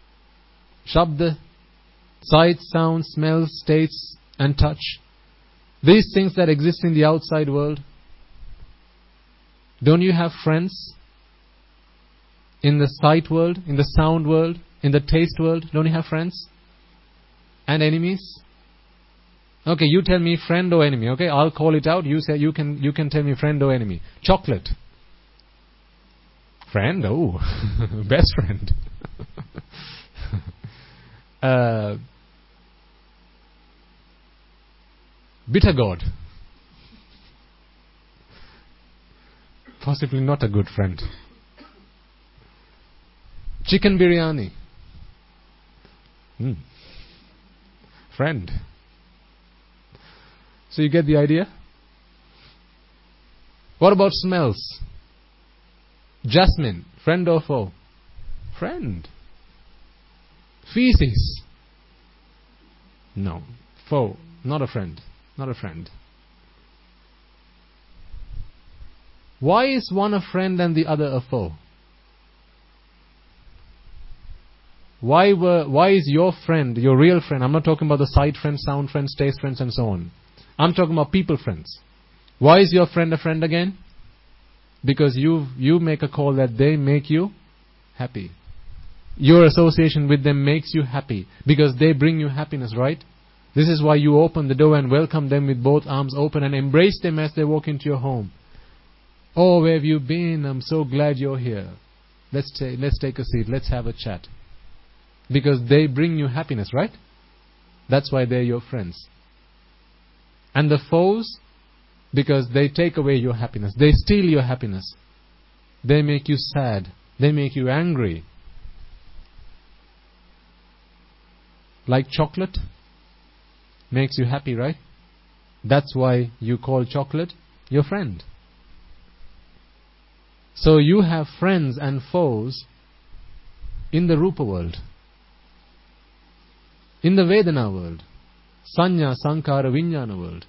Shabda, sights, sounds, smells, tastes, and touch. These things that exist in the outside world, don't you have friends in the sight world, in the sound world, in the taste world? Don't you have friends? And enemies? Okay, you tell me friend or enemy. Okay, I'll call it out. You say you can tell me friend or enemy. Chocolate. Friend? Oh, best friend. Bitter gourd. Possibly not a good friend. Chicken biryani. Friend. So you get the idea? What about smells? Jasmine, friend or foe? Friend. Feces. No. Foe, not a friend. Not a friend. Why is one a friend and the other a foe? Why is your friend, your real friend, I'm not talking about the sight friends, sound friends, taste friends and so on. I'm talking about people friends. Why is your friend a friend again? Because you make a call that they make you happy. Your association with them makes you happy because they bring you happiness, right? This is why you open the door and welcome them with both arms open and embrace them as they walk into your home. Oh, where have you been? I'm so glad you're here. Let's take a seat. Let's have a chat. Because they bring you happiness, right? That's why they're your friends. And the foes, because they take away your happiness. They steal your happiness. They make you sad. They make you angry. Like chocolate makes you happy, right? That's why you call chocolate your friend. So you have friends and foes in the Rupa world, in the Vedana world, Sanya, Sankara, Vijnana world.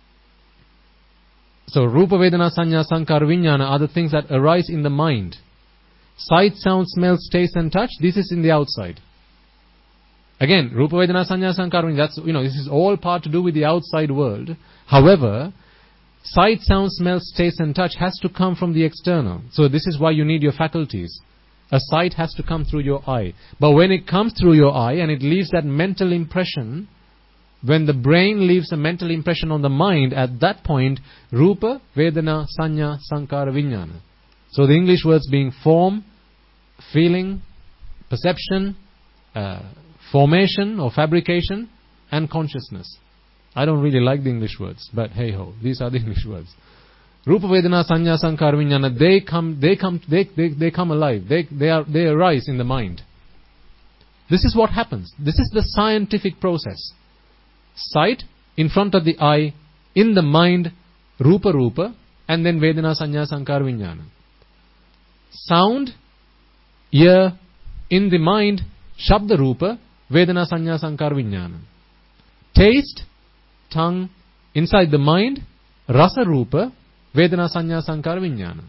So Rupa, Vedana, Sanya, Sankara, Vijnana are the things that arise in the mind. Sight, sound, smells, taste and touch, this is in the outside. Again, Rupa, Vedana, Sanya, Sankara, Vijnana, this is all part to do with the outside world. However, sight, sound, smells, taste and touch has to come from the external. So this is why you need your faculties. A sight has to come through your eye. But when it comes through your eye and it leaves that mental impression, when the brain leaves a mental impression on the mind, at that point, Rupa, Vedana, Sanya, Sankara, Vijnana. So the English words being form, feeling, perception, formation or fabrication, and consciousness. I don't really like the English words, but hey ho, these are the English words. Rupa, Vedana, Sanya, Sankara, Vijnana, they come alive. They arise in the mind. This is what happens. This is the scientific process. Sight in front of the eye, in the mind, Rupa, and then Vedana, Sanya, Sankara, Vijnana. Sound, ear, in the mind, Shabda Rupa, Vedana, Sanya, Sankara, Vijnana. Taste, tongue, inside the mind, Rasa Rupa, Vedana, Sanya, Sankara, Vijnana.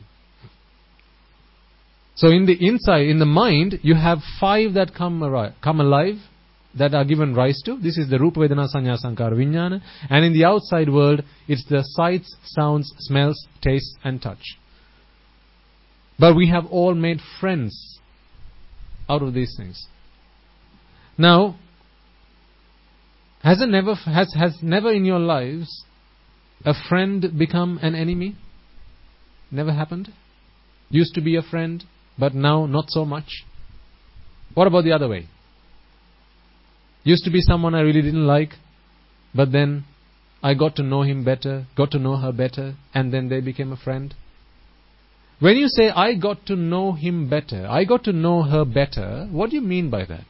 So in the inside, in the mind, you have 5 that come alive, that are given rise to. This is the Rupa, Vedana, Sanya, Sankara, Vijnana. And in the outside world, it's the sights, sounds, smells, tastes and touch. But we have all made friends out of these things. Now, has never in your lives a friend become an enemy? Never happened? Used to be a friend, but now not so much? What about the other way? Used to be someone I really didn't like, but then I got to know him better, got to know her better, and then they became a friend. When you say, I got to know him better, I got to know her better, what do you mean by that?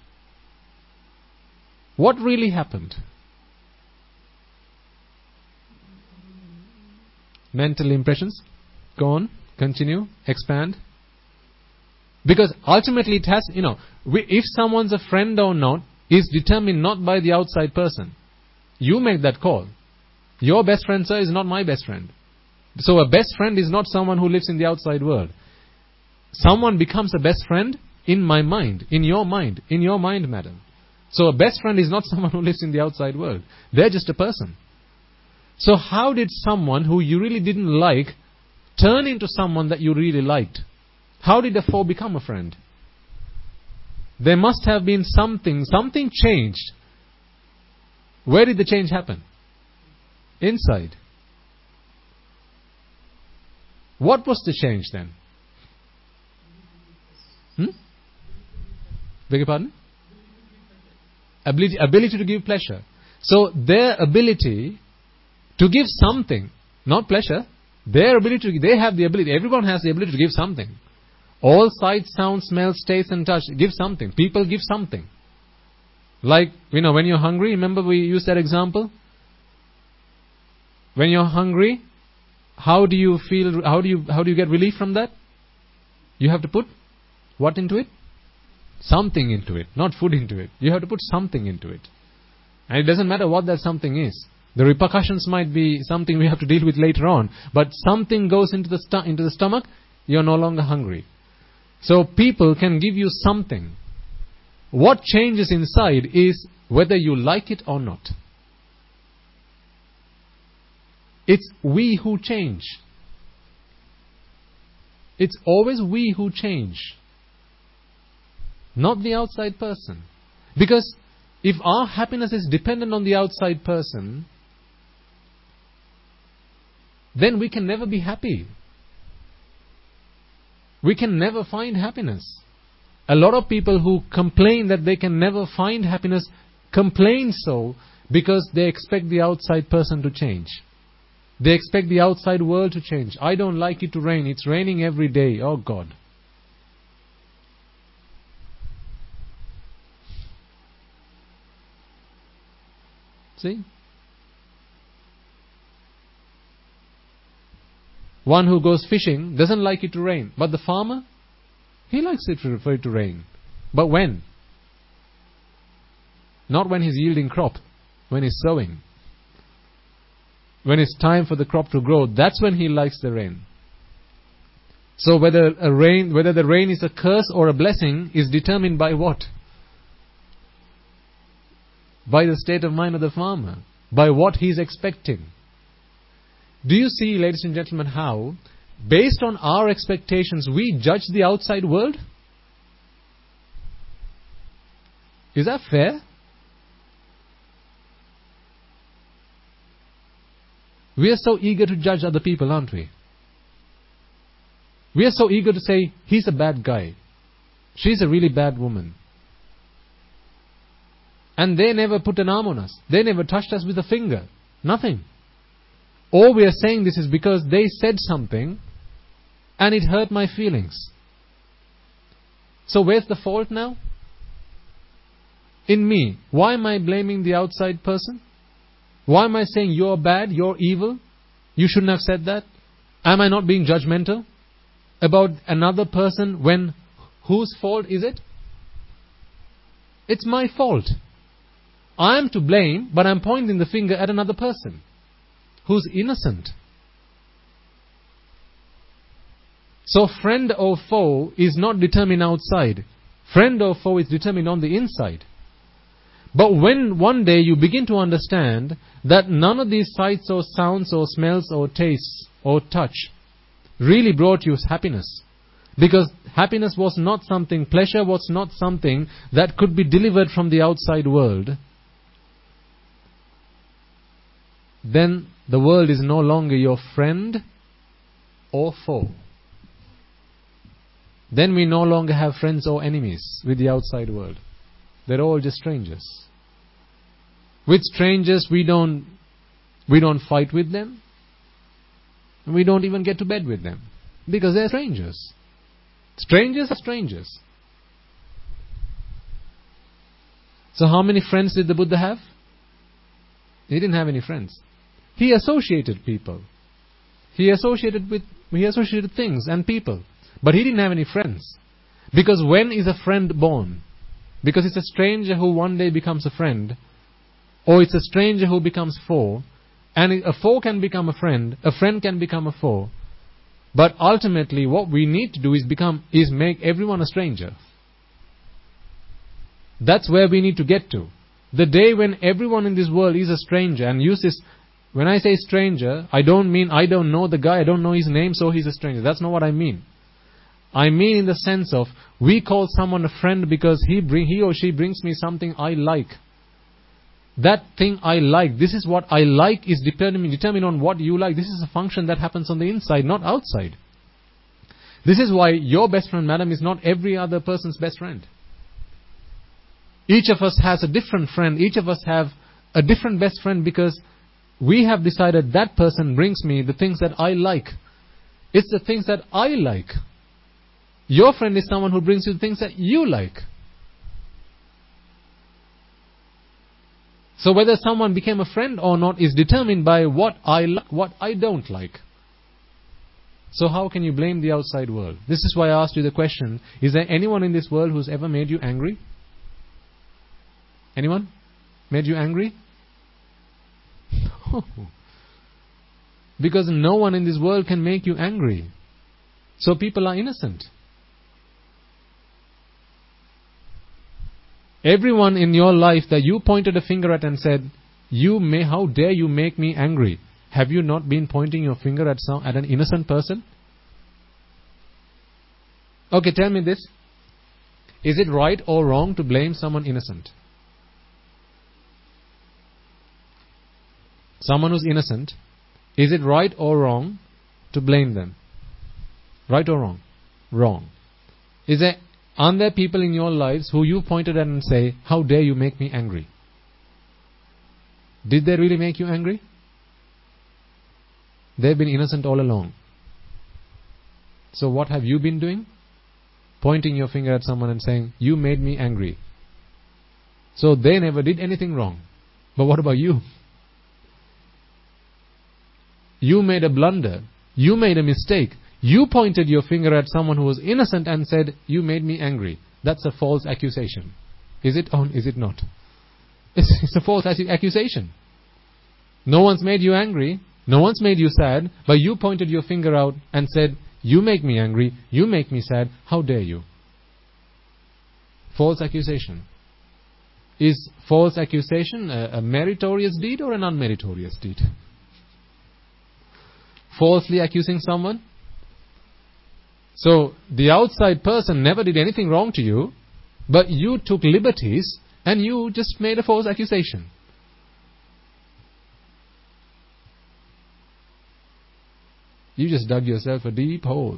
What really happened? Mental impressions? Go on, continue, expand. Because ultimately it has, if someone's a friend or not, is determined not by the outside person. You make that call. Your best friend, sir, is not my best friend. So a best friend is not someone who lives in the outside world. Someone becomes a best friend in my mind, in your mind, madam. So a best friend is not someone who lives in the outside world. They're just a person. So how did someone who you really didn't like turn into someone that you really liked? How did the foe become a friend? There must have been something changed. Where did the change happen? Inside. What was the change then? Beg your pardon? Ability to give pleasure. So their ability to give something, not pleasure, they have the ability, everyone has the ability to give something. All sights, sounds, smells, tastes and touch, give something. People give something. Like, when you're hungry, remember we used that example? When you're hungry, how do you feel, how do you get relief from that? You have to put what into it? Something into it, not food into it. You have to put something into it. And it doesn't matter what that something is. The repercussions might be something we have to deal with later on. But something goes into the stomach, you're no longer hungry. So people can give you something. What changes inside is whether you like it or not. It's we who change. It's always we who change. Not the outside person. Because if our happiness is dependent on the outside person, then we can never be happy. We can never find happiness. A lot of people who complain that they can never find happiness complain so because they expect the outside person to change. They expect the outside world to change. I don't like it to rain. It's raining every day. Oh God. See? One who goes fishing doesn't like it to rain. But the farmer, he likes it for it to rain. But when? Not when he's yielding crop. When he's sowing. When it's time for the crop to grow, that's when he likes the rain. So whether the rain is a curse or a blessing is determined by what? By the state of mind of the farmer. By what he's expecting. Do you see, ladies and gentlemen, how, based on our expectations, we judge the outside world? Is that fair? We are so eager to judge other people, aren't we? We are so eager to say, he's a bad guy. She's a really bad woman. And they never put an arm on us. They never touched us with a finger. Nothing. All we are saying this is because they said something and it hurt my feelings. So where's the fault now? In me. Why am I blaming the outside person? Why am I saying you're bad, you're evil? You shouldn't have said that. Am I not being judgmental about another person when whose fault is it? It's my fault. I am to blame, but I'm pointing the finger at another person who's innocent. So friend or foe is not determined outside. Friend or foe is determined on the inside. But when one day you begin to understand that none of these sights or sounds or smells or tastes or touch really brought you happiness, because happiness was not something, pleasure was not something that could be delivered from the outside world, then the world is no longer your friend or foe. Then we no longer have friends or enemies with the outside world. They're all just strangers. With strangers, we don't fight with them. We don't even get to bed with them. Because they're strangers. Strangers are strangers. So how many friends did the Buddha have? He didn't have any friends. He associated people. He associated things and people. But he didn't have any friends. Because when is a friend born? Because it's a stranger who one day becomes a friend. Or it's a stranger who becomes foe. And a foe can become a friend can become a foe. But ultimately what we need to do is make everyone a stranger. That's where we need to get to. The day when everyone in this world is a stranger and uses when I say stranger, I don't mean I don't know the guy, I don't know his name, so he's a stranger. That's not what I mean. I mean in the sense of, we call someone a friend because he or she brings me something I like. That thing I like, this is what I like, is determined on what you like. This is a function that happens on the inside, not outside. This is why your best friend, madam, is not every other person's best friend. Each of us has a different friend. Each of us have a different best friend because we have decided that person brings me the things that I like. It's the things that I like. Your friend is someone who brings you the things that you like. So whether someone became a friend or not is determined by what I like, what I don't like. So how can you blame the outside world? This is why I asked you the question, is there anyone in this world who's ever made you angry? Anyone? Made you angry? No. Because no one in this world can make you angry. So people are innocent. Everyone in your life that you pointed a finger at and said, how dare you make me angry? Have you not been pointing your finger at an innocent person? Okay, tell me this. Is it right or wrong to blame someone innocent? Someone who's innocent, is it right or wrong to blame them? Right or wrong? Wrong. Aren't there people in your lives who you pointed at and say, how dare you make me angry? Did they really make you angry? They've been innocent all along. So what have you been doing? Pointing your finger at someone and saying, you made me angry. So they never did anything wrong. But what about you? You made a blunder. You made a mistake. You pointed your finger at someone who was innocent and said, you made me angry. That's a false accusation. Is it or is it not? It's a false accusation. No one's made you angry. No one's made you sad. But you pointed your finger out and said, you make me angry. You make me sad. How dare you? False accusation. Is false accusation a meritorious deed or an unmeritorious deed? Falsely accusing someone? So, the outside person never did anything wrong to you, but you took liberties and you just made a false accusation. You just dug yourself a deep hole.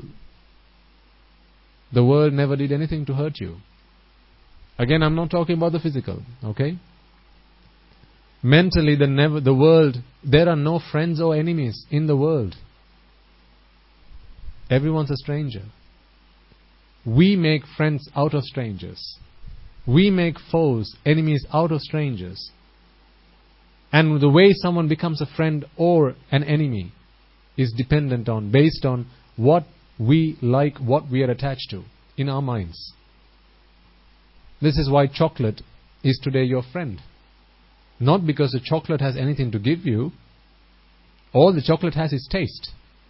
The world never did anything to hurt you. Again, I'm not talking about the physical, okay? Mentally, the world, there are no friends or enemies in the world. Everyone's a stranger. We make friends out of strangers. We make foes, enemies out of strangers. And the way someone becomes a friend or an enemy is dependent on, based on what we like, what we are attached to in our minds. This is why chocolate is today your friend. Not because the chocolate has anything to give you. All the chocolate has is taste.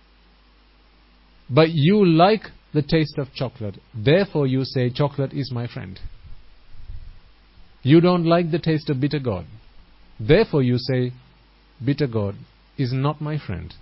But you like the taste of chocolate. Therefore you say, chocolate is my friend. You don't like the taste of bitter gourd. Therefore you say, bitter gourd is not my friend.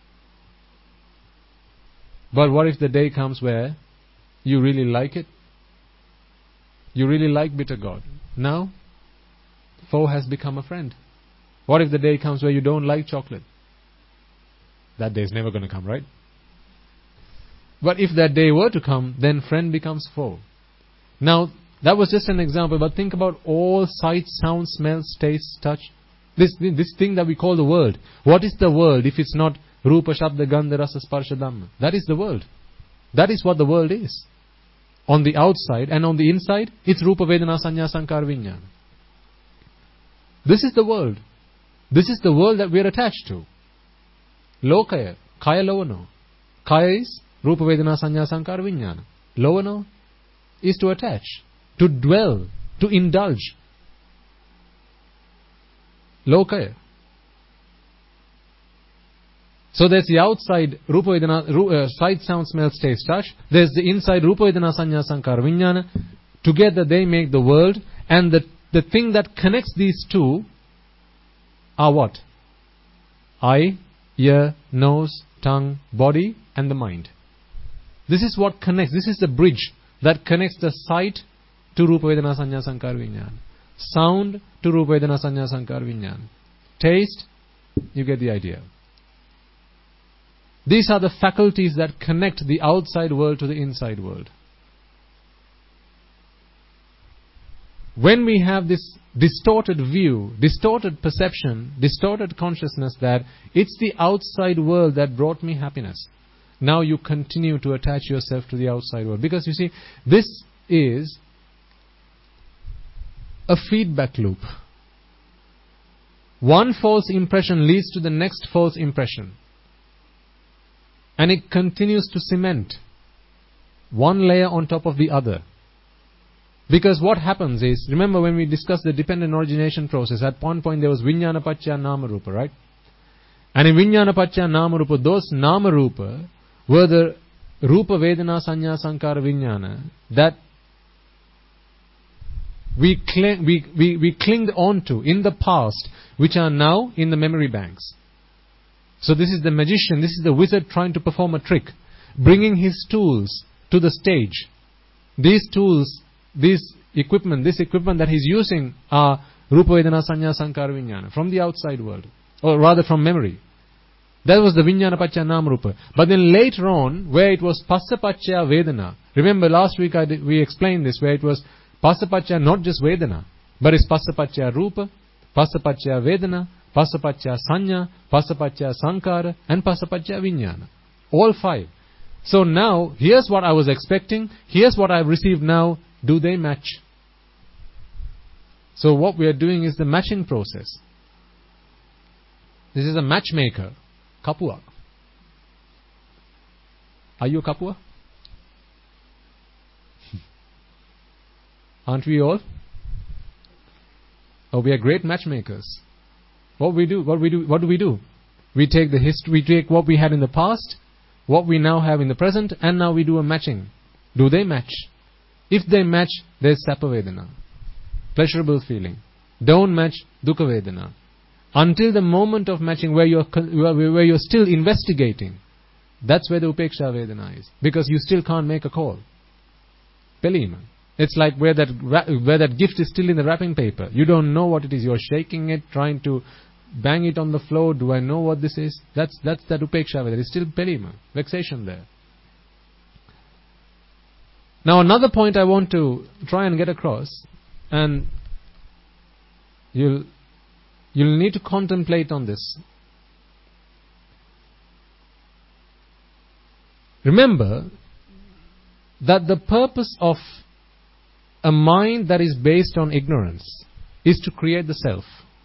But what if the day comes where you really like it? You really like bitter gourd. Now, foe has become a friend. What if the day comes where you don't like chocolate? That day is never going to come, right? But if that day were to come, then friend becomes foe. Now, that was just an example, but think about all sights, sounds, smells, tastes, touch. This thing that we call the world. What is the world if it's not Rupa, Shabda, Gandha, Rasa, Sparsha, Dhamma? That is the world. That is what the world is. On the outside and on the inside, it's Rupa, Vedana, Sanya, Sankara, Vijnana. This is the world. This is the world that we are attached to. Lokaya, Kaya Lovano. Kaya is Rupa, Vedana, Sanya, Sankara, Vijnana. Lovano is to attach, to dwell, to indulge. Lokaya. So there's the outside Rupa, Vedana, sight, sound, smell, taste, touch. There's the inside Rupa, Vedana, Sanya, Sankara, Vijnana. Together they make the world, and the thing that connects these two are what? eye, ear, nose, tongue, body, and the mind. This is what connects. This is the bridge that connects the sight to Rupa Vedana Sanya Sankar Vijnana. Sound to Rupa Vedana Sanya Sankar Vijnana. Taste, you get the idea. These are the faculties that connect the outside world to the inside world. When we have this distorted view, distorted perception, distorted consciousness that it's the outside world that brought me happiness, now you continue to attach yourself to the outside world. Because you see, this is a feedback loop. One false impression leads to the next false impression. And it continues to cement one layer on top of the other. Because what happens is, remember when we discussed the dependent origination process, at one point there was Vijnana Pacchaya Nama Rupa, right? And in Vijnana Pacchaya Nama Rupa, those Nama Rupa were the Rupa Vedana Sanya Sankara Vijnana that we clinged onto in the past, which are now in the memory banks. So this is the magician, this is the wizard trying to perform a trick, bringing his tools to the stage. These tools, this equipment that he's using are Rupa Vedana Sanya Sankara Vijnana, from the outside world, or rather from memory. That was the Vijnana Pacchaya Nama Rupa. But then later on, where it was Passa Pacchaya Vedana, remember last week we explained this, where it was Passa Pacchaya not just Vedana, but it's Passa Pacchaya Rupa, Passa Pacchaya Vedana, Passa Pacchaya Sanya, Passa Pacchaya Sankara, and Passa Pacchaya Vijnana. All five. So now, here's what I was expecting, here's what I've received now, do they match? So what we are doing is the matching process. This is a matchmaker. Kapua. Are you a Kapua? Aren't we all? Oh, we are great matchmakers. What do we do? We take the history, we take what we had in the past, what we now have in the present, and now we do a matching. Do they match? If they match, there's Sapa Vedana, pleasurable feeling. Don't match, Dukkha Vedana. Until the moment of matching where you're still investigating, that's where the Upeksha Vedana is. Because you still can't make a call. Pelima. It's like where that gift is still in the wrapping paper. You don't know what it is. You're shaking it, trying to bang it on the floor. Do I know what this is? That's that Upeksha Vedana. It's still pelima, vexation there. Now another point I want to try and get across, and you'll need to contemplate on this. Remember that the purpose of a mind that is based on ignorance is to create the self.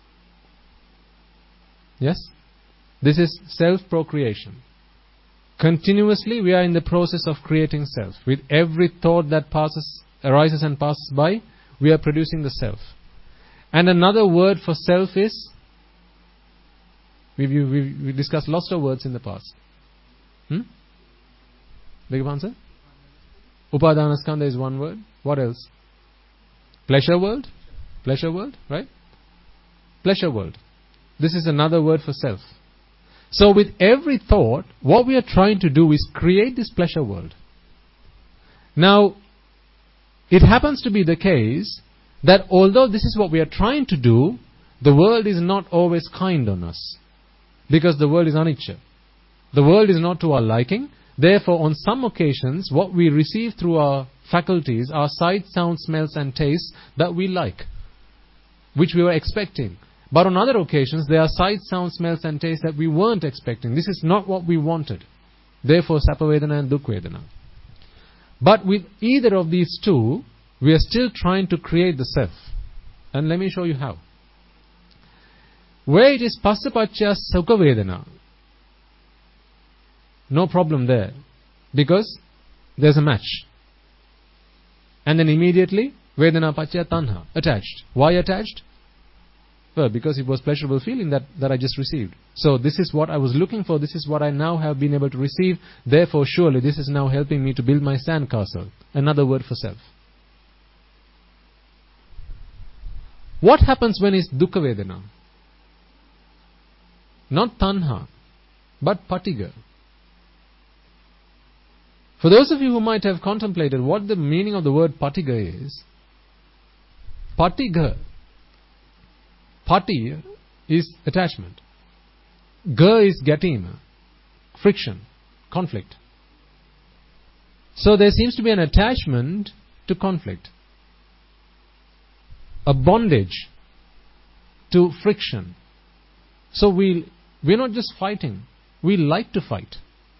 Yes? This is self-procreation. Continuously we are in the process of creating self. With every thought that arises and passes by, we are producing the self. And another word for self is, we discussed lots of words in the past. Beg your answer? Upadanaskanda is one word. What else? Pleasure world? Pleasure world, right? Pleasure world. This is another word for self. So with every thought, what we are trying to do is create this pleasure world. Now, it happens to be the case that although this is what we are trying to do, the world is not always kind on us. Because the world is anicca. The world is not to our liking. Therefore, on some occasions, what we receive through our faculties are sight, sound, smells and tastes that we like, which we were expecting. But on other occasions, there are sight, sound, smells and tastes that we weren't expecting. This is not what we wanted. Therefore, Sapa Vedana and Dukkha Vedana. But with either of these two, we are still trying to create the self. And let me show you how. Where it is Passa Pacchaya Sukha Vedana, no problem there. Because there's a match. And then immediately, Vedana Pacchaya Tanha, attached. Why attached? Well, because it was pleasurable feeling that I just received. So this is what I was looking for. This is what I now have been able to receive. Therefore, surely this is now helping me to build my sandcastle. Another word for self. What happens when it's Dukkha Vedana? Not tanha, but patiga. For those of you who might have contemplated what the meaning of the word patiga is, patiga, pati is attachment. Ga is gatima, friction, conflict. So there seems to be an attachment to conflict. A bondage to friction. So we're not just fighting. We like to fight.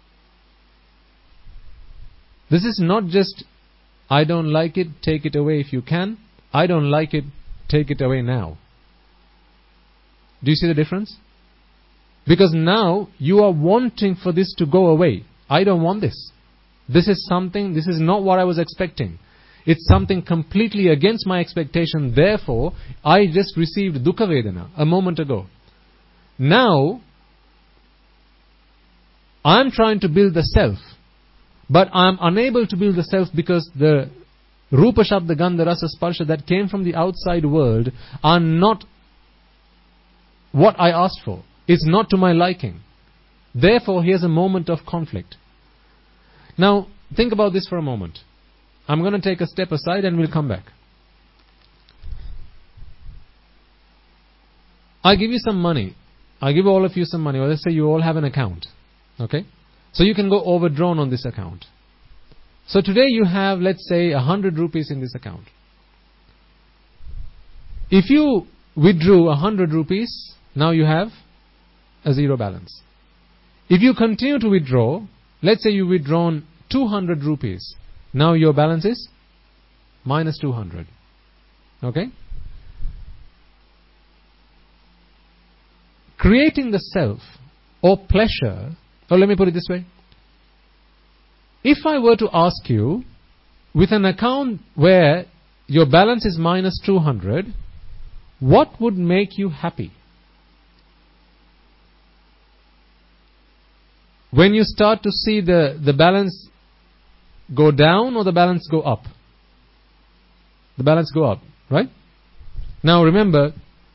This is not just, I don't like it, take it away if you can. I don't like it, take it away now. Do you see the difference? Because now you are wanting for this to go away. I don't want this. This is not what I was expecting. It's something completely against my expectation. Therefore, I just received dukkha vedana a moment ago. Now, I'm trying to build the self. But I'm unable to build the self because the Rupa Shabda Gandha Rasa Sparsha that came from the outside world are not what I asked for. It's not to my liking. Therefore, here's a moment of conflict. Now, think about this for a moment. I'm going to take a step aside and we'll come back. I give you some money. I give all of you some money. Or let's say you all have an account. Okay? So you can go overdrawn on this account. So today you have, let's say, 100 rupees in this account. If you withdrew 100 rupees, now you have a zero balance. If you continue to withdraw, let's say you've withdrawn 200 rupees. Now your balance is minus 200. Okay? Creating the self or pleasure, or let me put it this way. If I were to ask you, with an account where your balance is minus 200, what would make you happy? When you start to see the balance go down or the balance go up? The balance go up, right? Now remember,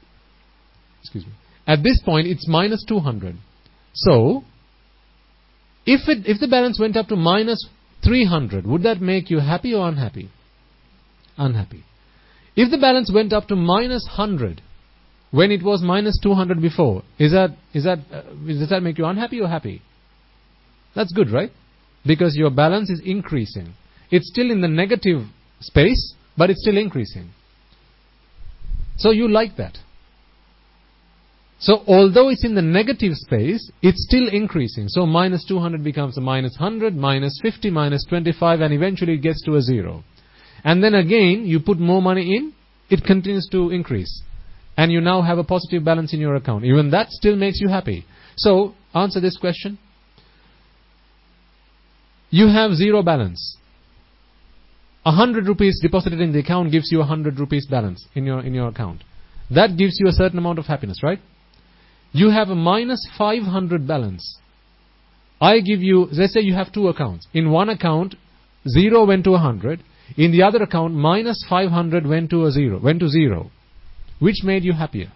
at this point it's minus 200. So, if the balance went up to minus 300, would that make you happy or unhappy? Unhappy. If the balance went up to minus 100, when it was minus 200 before, does that make you unhappy or happy? That's good, right? Because your balance is increasing. It's still in the negative space, but it's still increasing. So you like that. So although it's in the negative space, it's still increasing. So minus 200 becomes a minus 100, minus 50, minus 25, and eventually it gets to a zero. And then again, you put more money in, it continues to increase. And you now have a positive balance in your account. Even that still makes you happy. So, answer this question. You have zero balance. 100 rupees deposited in the account gives you 100 rupees balance in your account. That gives you a certain amount of happiness, right? You have a minus 500 balance. I give you, let's say you have two accounts. In one account, 0 went to 100. In the other account, minus 500 went to 0. Which made you happier?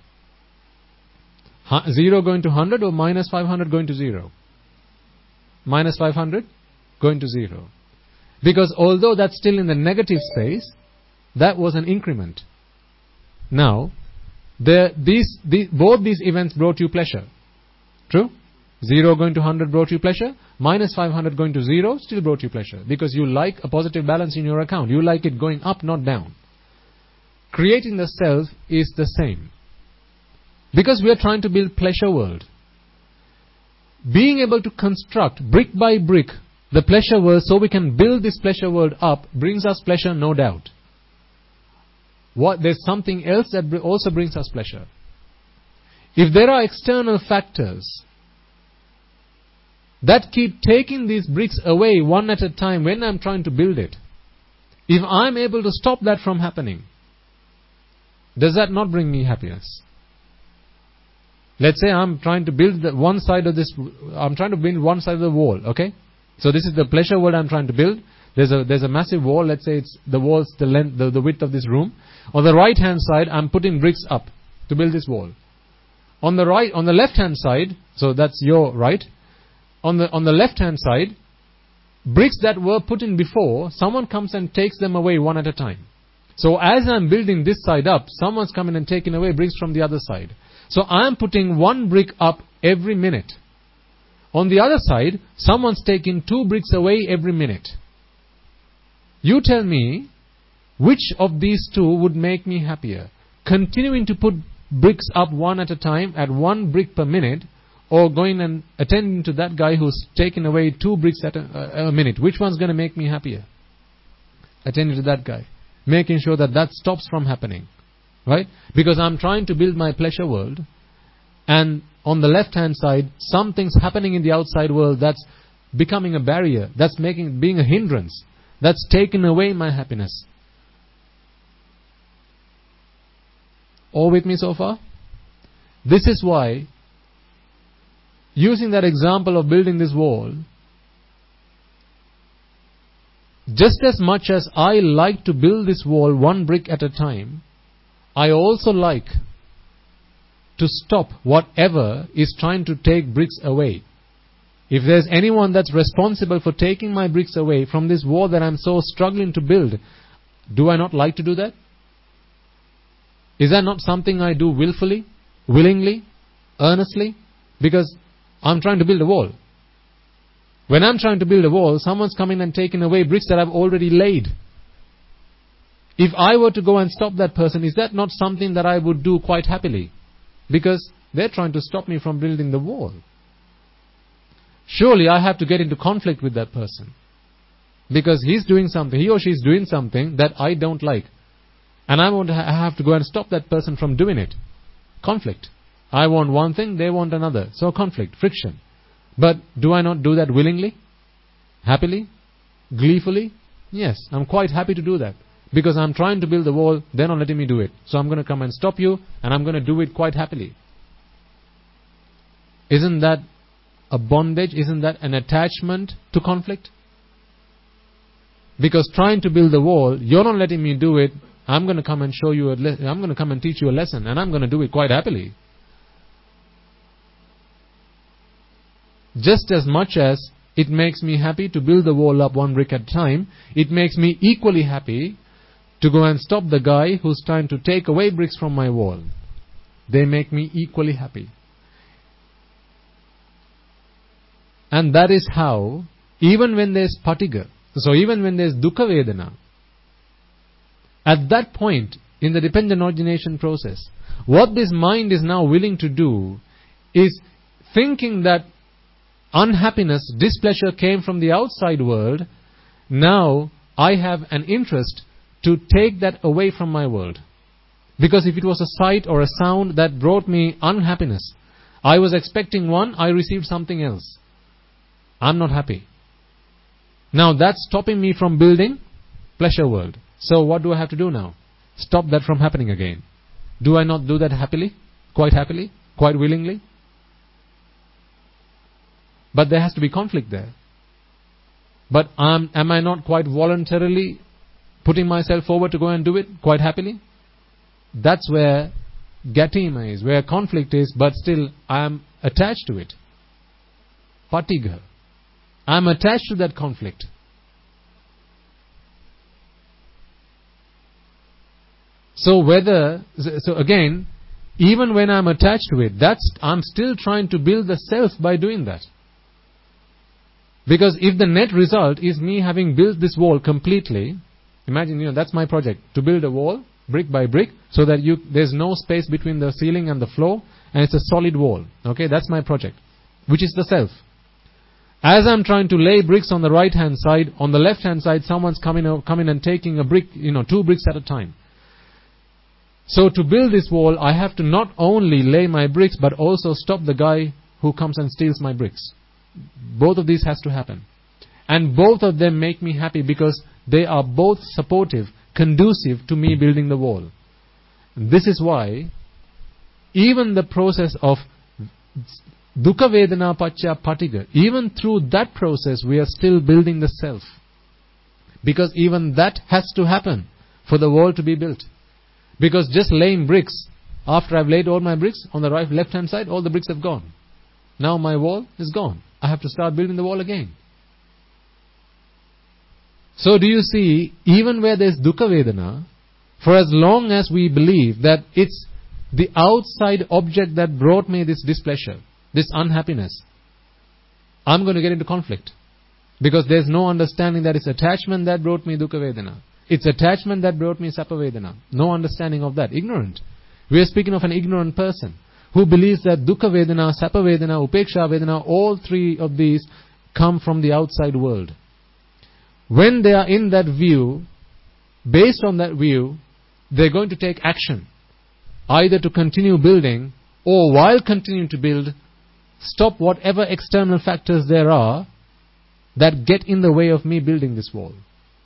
0 going to 100 or minus 500 going to 0? Minus 500 going to 0. Because although that's still in the negative space, that was an increment. Now, both these events brought you pleasure. True? 0 going to 100 brought you pleasure. Minus 500 going to 0 still brought you pleasure. Because you like a positive balance in your account. You like it going up, not down. Creating the self is the same. Because we are trying to build pleasure world. Being able to construct brick by brick the pleasure world so we can build this pleasure world up brings us pleasure, no doubt. There's something else that also brings us pleasure. If there are external factors that keep taking these bricks away one at a time when I'm trying to build it, if I'm able to stop that from happening, does that not bring me happiness? Let's say I'm trying to build one side of the wall, okay? So this is the pleasure world I'm trying to build. There's a massive wall. Let's say it's the wall's the length, the width of this room. On the right hand side, I'm putting bricks up to build this wall. On the left hand side, so that's your right. On the left hand side, bricks that were put in before, someone comes and takes them away one at a time. So as I'm building this side up, someone's coming and taking away bricks from the other side. So I'm putting one brick up every minute. On the other side, someone's taking 2 bricks away every minute. You tell me, which of these two would make me happier? Continuing to put bricks up one at a time at 1 brick per minute, or going and attending to that guy who's taking away 2 bricks at a minute? Which one's going to make me happier? Attending to that guy. Making sure that stops from happening. Right? Because I'm trying to build my pleasure world, and on the left hand side, something's happening in the outside world that's becoming a barrier, that's being a hindrance, that's taking away my happiness. All with me so far? This is why, using that example of building this wall, just as much as I like to build this wall 1 brick at a time, I also like to stop whatever is trying to take bricks away. If there's anyone that's responsible for taking my bricks away from this wall that I'm so struggling to build, do I not like to do that? Is that not something I do willfully, willingly, earnestly? Because I'm trying to build a wall. When I'm trying to build a wall, someone's coming and taking away bricks that I've already laid. If I were to go and stop that person, is that not something that I would do quite happily? Because they're trying to stop me from building the wall. Surely I have to get into conflict with that person. Because he or she is doing something that I don't like. And I have to go and stop that person from doing it. Conflict. I want one thing, they want another. So conflict, friction. But do I not do that willingly? Happily? Gleefully? Yes, I'm quite happy to do that. Because I'm trying to build the wall, they're not letting me do it. So I'm going to come and stop you, and I'm going to do it quite happily. Isn't that a bondage? Isn't that an attachment to conflict? Because trying to build the wall, you're not letting me do it, I'm going to come and I'm going to come and teach you a lesson, and I'm going to do it quite happily. Just as much as it makes me happy to build the wall up 1 brick at a time, it makes me equally happy to go and stop the guy who's trying to take away bricks from my wall. They make me equally happy. And that is how, even when there's patiga, so even when there's dukkha vedana, at that point in the dependent origination process, what this mind is now willing to do is thinking that unhappiness, displeasure came from the outside world. Now I have an interest to take that away from my world. Because if it was a sight or a sound that brought me unhappiness, I was expecting one, I received something else. I'm not happy. Now that's stopping me from building pleasure world. So what do I have to do now? Stop that from happening again. Do I not do that happily? Quite willingly? But there has to be conflict there. But am I not quite voluntarily putting myself forward to go and do it quite happily? That's where gatima is, where conflict is, but still I am attached to it. Patiga. I am attached to that conflict. So again, even when I'm attached to it, I'm still trying to build the self by doing that. Because if the net result is me having built this wall completely, imagine, that's my project, to build a wall, brick by brick, so that there's no space between the ceiling and the floor, and it's a solid wall. Okay, that's my project, which is the self. As I'm trying to lay bricks on the right hand side, on the left hand side, someone's coming and taking a brick, 2 bricks at a time. So to build this wall, I have to not only lay my bricks, but also stop the guy who comes and steals my bricks. Both of these has to happen. And both of them make me happy because they are both supportive, conducive to me building the wall. This is why even the process of dukkha vedana pacca patiga, even through that process we are still building the self. Because even that has to happen for the wall to be built. Because just laying bricks After I've laid all my bricks on the left hand side, all the bricks have gone. Now my wall is gone. I have to start building the wall again. So do you see, even where there's dukkha vedana, for as long as we believe that it's the outside object that brought me this displeasure, this unhappiness, I'm going to get into conflict. Because there's no understanding that it's attachment that brought me dukkha vedana. It's attachment that brought me sappa vedana. No understanding of that. Ignorant. We are speaking of an ignorant person who believes that dukkha vedana, sappa vedana, upeksha vedana, all three of these come from the outside world. When they are in that view, based on that view, they're going to take action. Either to continue building, or while continuing to build, stop whatever external factors there are that get in the way of me building this wall.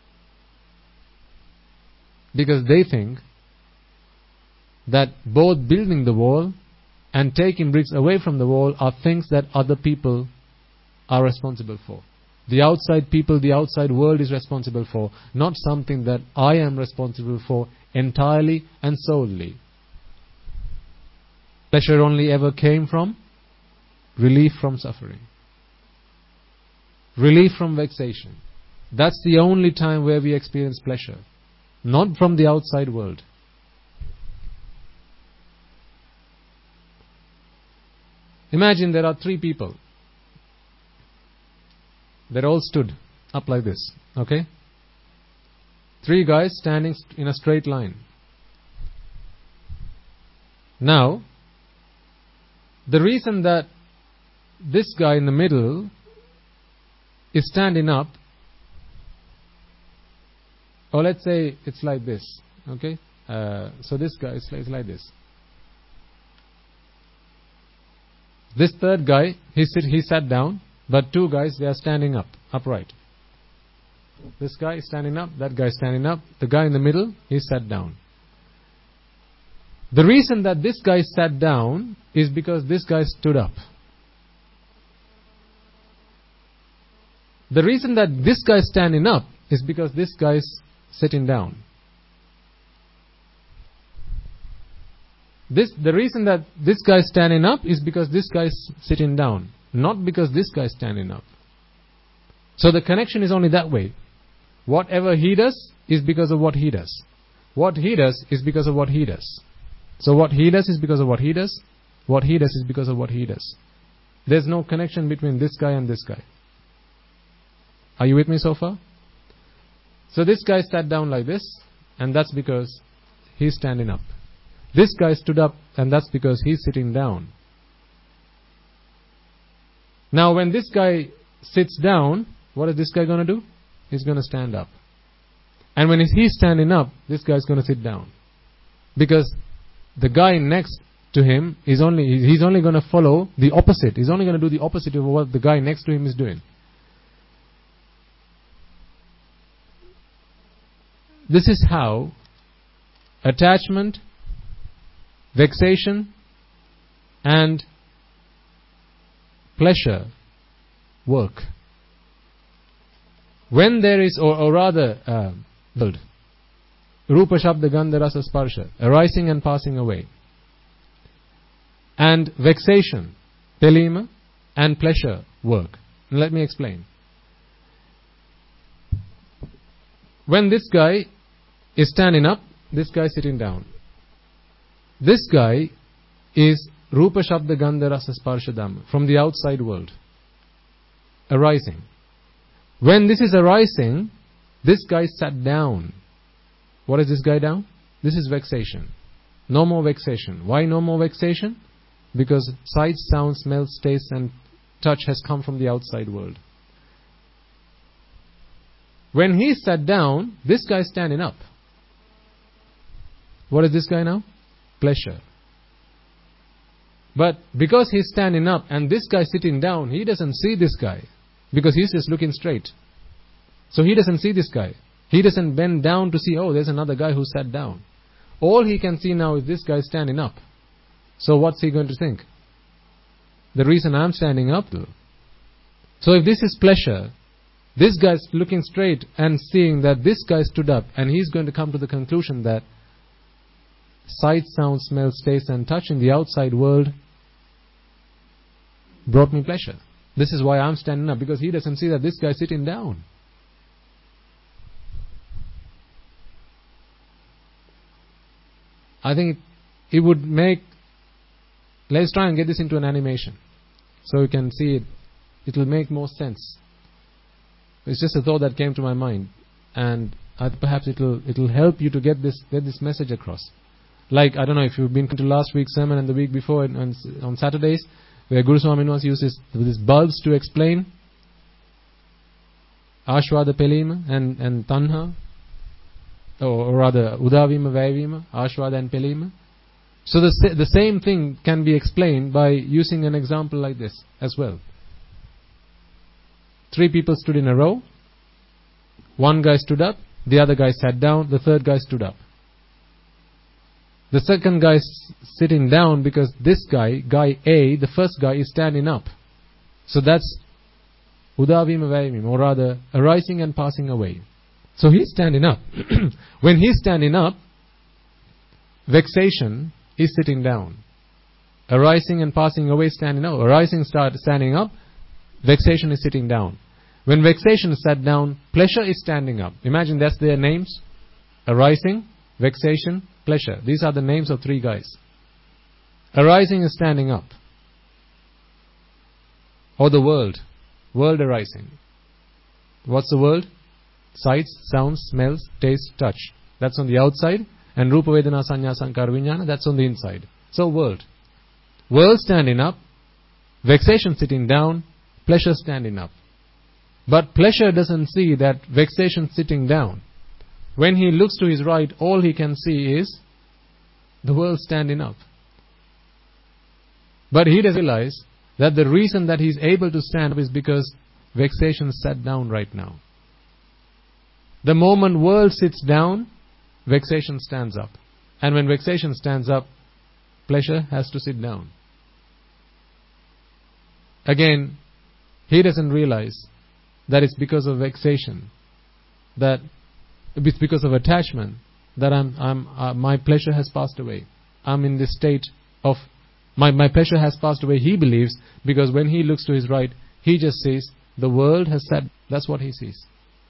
Because they think that both building the wall and taking bricks away from the wall are things that other people are responsible for. The outside people, the outside world is responsible for, not something that I am responsible for entirely and solely. Pleasure only ever came from relief from suffering. Relief from vexation. That's the only time where we experience pleasure. Not from the outside world. Imagine there are three people. They're all stood up like this. Okay? Three guys standing in a straight line. Now, the reason that this guy in the middle is standing up, or let's say it's like this. Okay? So this guy is like this. This third guy, he sat down, but two guys, they are standing up, upright. This guy is standing up, that guy is standing up. The guy in the middle, he sat down. The reason that this guy sat down is because this guy stood up. The reason that this guy is standing up is because this guy is sitting down. The reason that this guy is standing up is because this guy is sitting down, not because this guy is standing up. So the connection is only that way. Whatever he does is because of what he does. What he does is because of what he does. So what he does is because of what he does. What he does is because of what he does. There's no connection between this guy and this guy. Are you with me so far? So this guy sat down like this, and that's because he's standing up. This guy stood up, and that's because he's sitting down. Now when this guy sits down, what is this guy going to do? He's going to stand up. And when he's standing up, this guy is going to sit down. Because the guy next to him he's only going to follow the opposite. He's only going to do the opposite of what the guy next to him is doing. This is how attachment, vexation, and pleasure work. When there is, or rather, Rupa Shabda Gandha Rasa Sparsha, arising and passing away, and vexation, Pelima, and pleasure work. Let me explain. When this guy is standing up, this guy is sitting down. This guy is Rupa Shabda Gandha Rasa Sparsha Dhamma, from the outside world, arising. When this is arising, this guy sat down. What is this guy down? This is vexation. No more vexation. Why no more vexation? Because sight, sound, smell, taste and touch has come from the outside world. When he sat down, this guy is standing up. What is this guy now? Pleasure. But because he's standing up and this guy is sitting down, he doesn't see this guy. Because he's just looking straight. So he doesn't see this guy. He doesn't bend down to see, oh, there's another guy who sat down. All he can see now is this guy standing up. So what's he going to think? The reason I'm standing up though. So if this is pleasure, this guy's looking straight and seeing that this guy stood up, and he's going to come to the conclusion that sight, sound, smell, taste and touch in the outside world brought me pleasure. This is why I'm standing up, because he doesn't see that this guy is sitting down. I think it would make... Let's try and get this into an animation so you can see it. It will make more sense. It's just a thought that came to my mind, and perhaps it'll help you to get this message across. Like, I don't know if you've been to last week's sermon and the week before on Saturdays, where Guru Swami was uses these bulbs to explain Ashwada Pelima and Tanha, or rather Udavima Vaivima, Ashwada and Pelima. So the same thing can be explained by using an example like this as well. 3 people stood in a row. One guy stood up, the other guy sat down, the third guy stood up. The second guy is sitting down because this guy A, the first guy, is standing up. So that's Udavima Vaivima, or rather arising and passing away. So he's standing up. When he's standing up, vexation is sitting down. Arising and passing away, standing up. Arising standing up, vexation is sitting down. When vexation is sat down, pleasure is standing up. Imagine that's their names. Arising, vexation, pleasure. These are the names of 3 guys. Arising is standing up. Or the world. World arising. What's the world? Sights, sounds, smells, taste, touch. That's on the outside. And Rupa Vedana Sanya Sankara Vijnana, that's on the inside. So world. World standing up. Vexation sitting down. Pleasure standing up. But pleasure doesn't see that vexation sitting down. When he looks to his right, all he can see is the world standing up. But he doesn't realize that the reason that he's able to stand up is because vexation sat down right now. The moment world sits down, vexation stands up. And when vexation stands up, pleasure has to sit down. Again, he doesn't realize that it's because of vexation, that it's because of attachment, that my pleasure has passed away. I'm in this state of my pleasure has passed away. He believes, because when he looks to his right, he just sees the world has said. That's what he sees.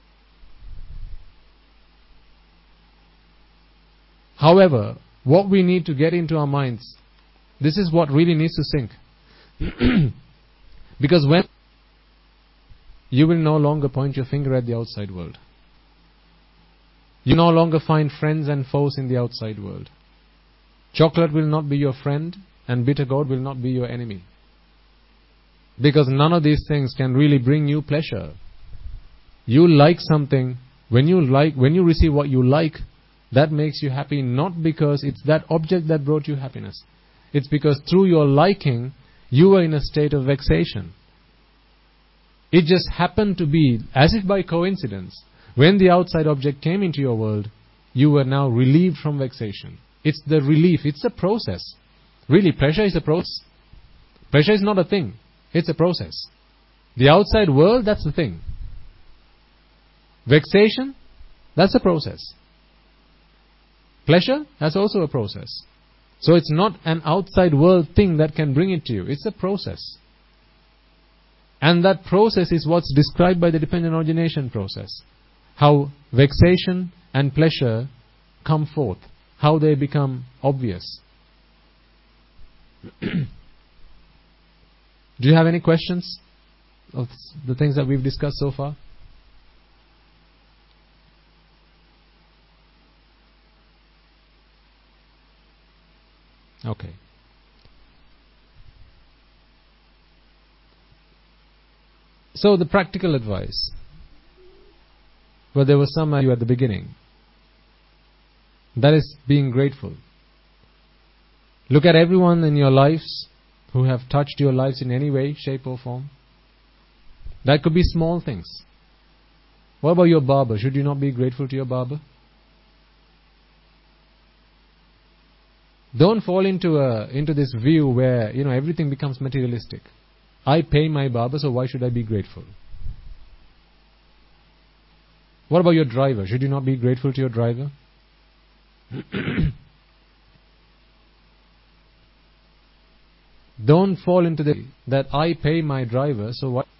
However, what we need to get into our minds, this is what really needs to sink. Because when you will no longer point your finger at the outside world. You no longer find friends and foes in the outside world. Chocolate will not be your friend, and bitter gourd will not be your enemy. Because none of these things can really bring you pleasure. You like something, when you receive what you like, that makes you happy, not because it's that object that brought you happiness. It's because through your liking, you were in a state of vexation. It just happened to be, as if by coincidence, when the outside object came into your world, you were now relieved from vexation. It's the relief, it's a process. Really, pleasure is a process. Pleasure is not a thing, it's a process. The outside world, that's the thing. Vexation, that's a process. Pleasure, that's also a process. So it's not an outside world thing that can bring it to you, it's a process. And that process is what's described by the dependent origination process. How vexation and pleasure come forth. How they become obvious. Do you have any questions of the things that we've discussed so far? Okay. So the practical advice. Well, there was some you at the beginning. That is being grateful. Look at everyone in your lives who have touched your lives in any way, shape or form. That could be small things. What about your barber? Should you not be grateful to your barber? Don't fall into this view where everything becomes materialistic. I pay my barber, so why should I be grateful? What about your driver? Should you not be grateful to your driver? Don't fall into that I pay my driver, so what?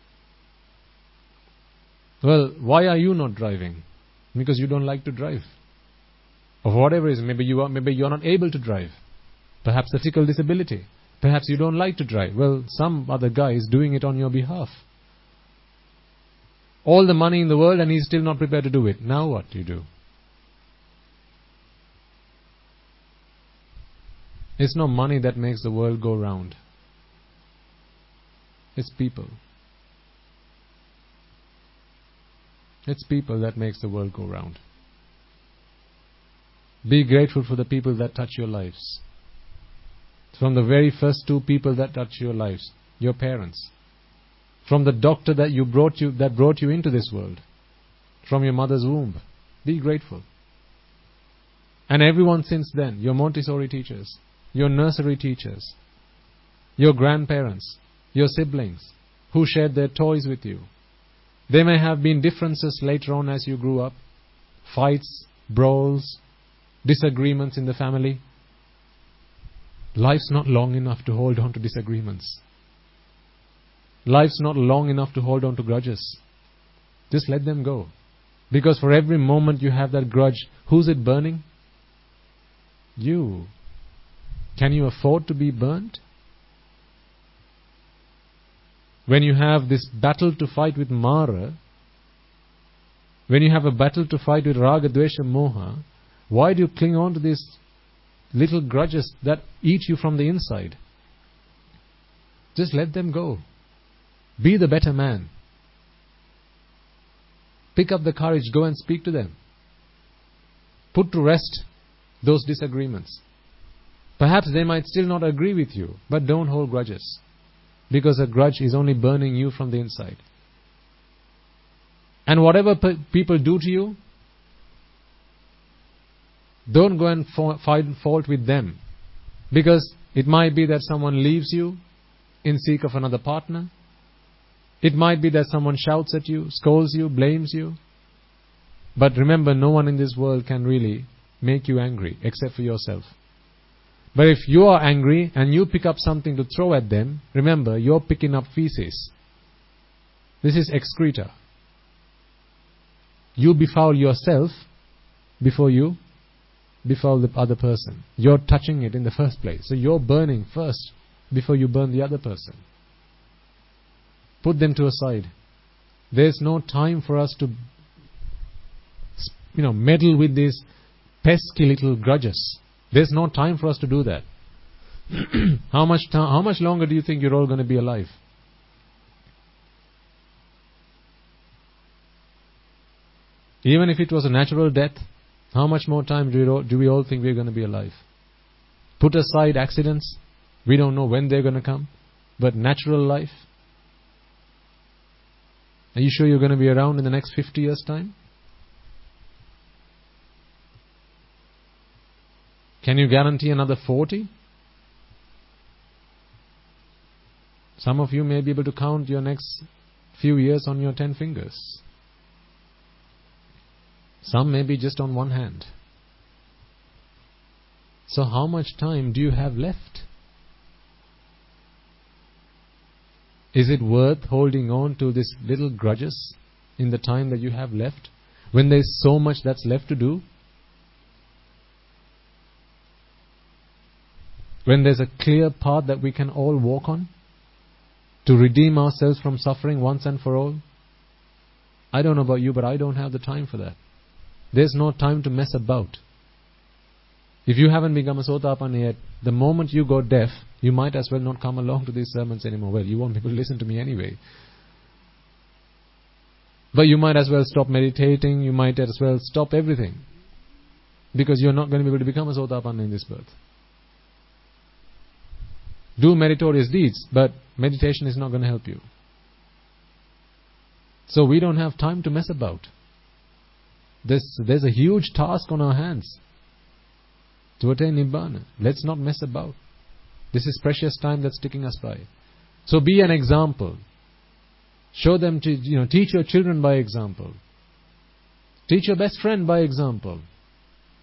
Well, why are you not driving? Because you don't like to drive. Or whatever it is, maybe you're not able to drive. Perhaps a physical disability. Perhaps you don't like to drive. Well, some other guy is doing it on your behalf. All the money in the world and he's still not prepared to do it. Now what do you do? It's not money that makes the world go round. It's people. It's people that makes the world go round. Be grateful for the people that touch your lives. From the very first two people that touch your lives, your parents. From the doctor that brought you into this world. From your mother's womb. Be grateful. And everyone since then, your Montessori teachers, your nursery teachers, your grandparents, your siblings, who shared their toys with you. There may have been differences later on as you grew up. Fights, brawls, disagreements in the family. Life's not long enough to hold on to disagreements. Life's not long enough to hold on to grudges. Just let them go. Because for every moment you have that grudge, who's it burning? You. Can you afford to be burnt? When you have this battle to fight with Mara, when you have a battle to fight with Raga, Dvesha, Moha, why do you cling on to these little grudges that eat you from the inside? Just let them go. Be the better man. Pick up the courage, go and speak to them. Put to rest those disagreements. Perhaps they might still not agree with you, but don't hold grudges. Because a grudge is only burning you from the inside. And whatever people do to you, don't go and find fault with them. Because it might be that someone leaves you in seek of another partner. It might be that someone shouts at you, scolds you, blames you. But remember, no one in this world can really make you angry except for yourself. But if you are angry and you pick up something to throw at them, remember, you're picking up feces. This is excreta. You befoul yourself before you befoul the other person. You're touching it in the first place. So you're burning first before you burn the other person. Put them to a side. There's no time for us to meddle with these pesky little grudges. There's no time for us to do that. How much longer do you think you're all going to be alive? Even if it was a natural death, how much more time do we all think we're going to be alive? Put aside accidents. We don't know when they're going to come. But natural life? Are you sure you're going to be around in the next 50 years' time? Can you guarantee another 40? Some of you may be able to count your next few years on your 10 fingers. Some may be just on one hand. So how much time do you have left? Is it worth holding on to these little grudges in the time that you have left, when there's so much that's left to do? When there's a clear path that we can all walk on to redeem ourselves from suffering once and for all? I don't know about you, but I don't have the time for that. There's no time to mess about. If you haven't become a Sotapanna yet, the moment you go deaf, you might as well not come along to these sermons anymore. Well, you won't be able to listen to me anyway. But you might as well stop meditating, you might as well stop everything. Because you're not going to be able to become a Sotapanna in this birth. Do meritorious deeds, but meditation is not going to help you. So we don't have time to mess about. There's a huge task on our hands to attain Nibbana. Let's not mess about. This is precious time that's ticking us by. So be an example. Show them to, teach your children by example. Teach your best friend by example.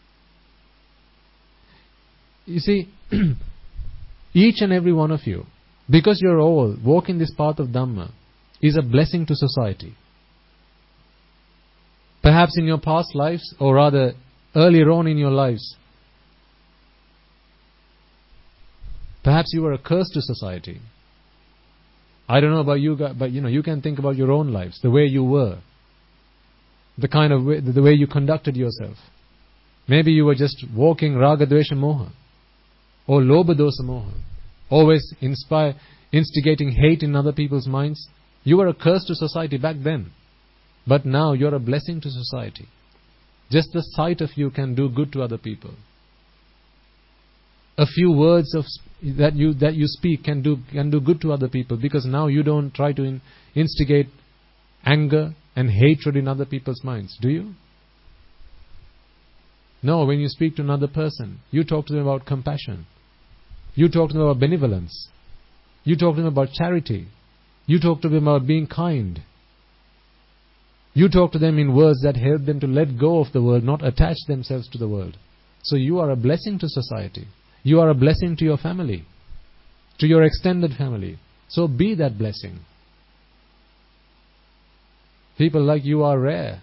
You see, each and every one of you Because you're all walking this path of Dhamma is a blessing to society. Perhaps in your past lives, or rather earlier on in your lives, perhaps you were a curse to society. I don't know about you guys, but you can think about your own lives, the way you were, the kind of way, the way you conducted yourself. Maybe you were just walking raga, dvesha, moha, or lobha, dosa, moha, always instigating hate in other people's minds. You were a curse to society back then, but now you're a blessing to society. Just the sight of you can do good to other people. A few words that you speak can do good to other people, because now you don't try to instigate anger and hatred in other people's minds, do you? No, when you speak to another person, you talk to them about compassion. You talk to them about benevolence. You talk to them about charity. You talk to them about being kind. You talk to them in words that help them to let go of the world, not attach themselves to the world. So you are a blessing to society. You are a blessing to your family, to your extended family. So be that blessing. People like you are rare.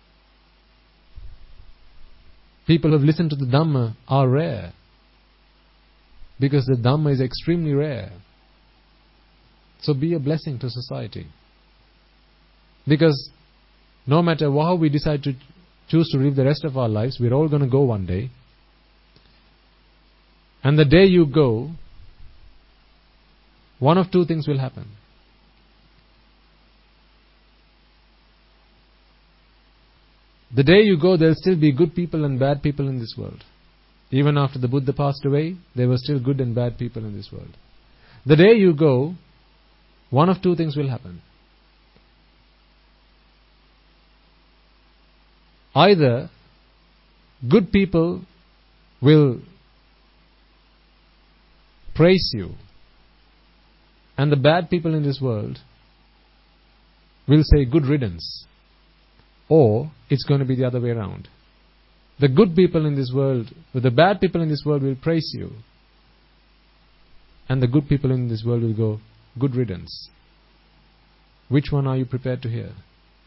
People who have listened to the Dhamma are rare, because the Dhamma is extremely rare. So be a blessing to society. Because no matter how we decide to choose to live the rest of our lives, we're all going to go one day. And the day you go, one of two things will happen. The day you go, there'll still be good people and bad people in this world. Even after the Buddha passed away, there were still good and bad people in this world. The day you go, one of two things will happen. Either good people will praise you, and the bad people in this world will say good riddance, or it's going to be the other way around. The good people in this world, the bad people in this world will praise you, and the good people in this world will go good riddance. Which one are you prepared to hear?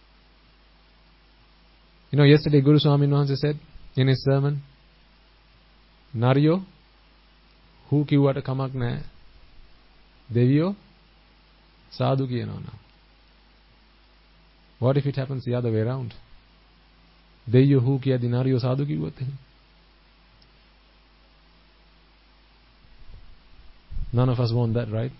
Yesterday Guru Swamin Wahanse said in his sermon, Nariyo, who kiwata kamak naha, Deviyo, sadhu kiyanawa na. What if it happens the other way around? Deviyo who kiya di nariyo sadhu kiwate. None of us want that, right?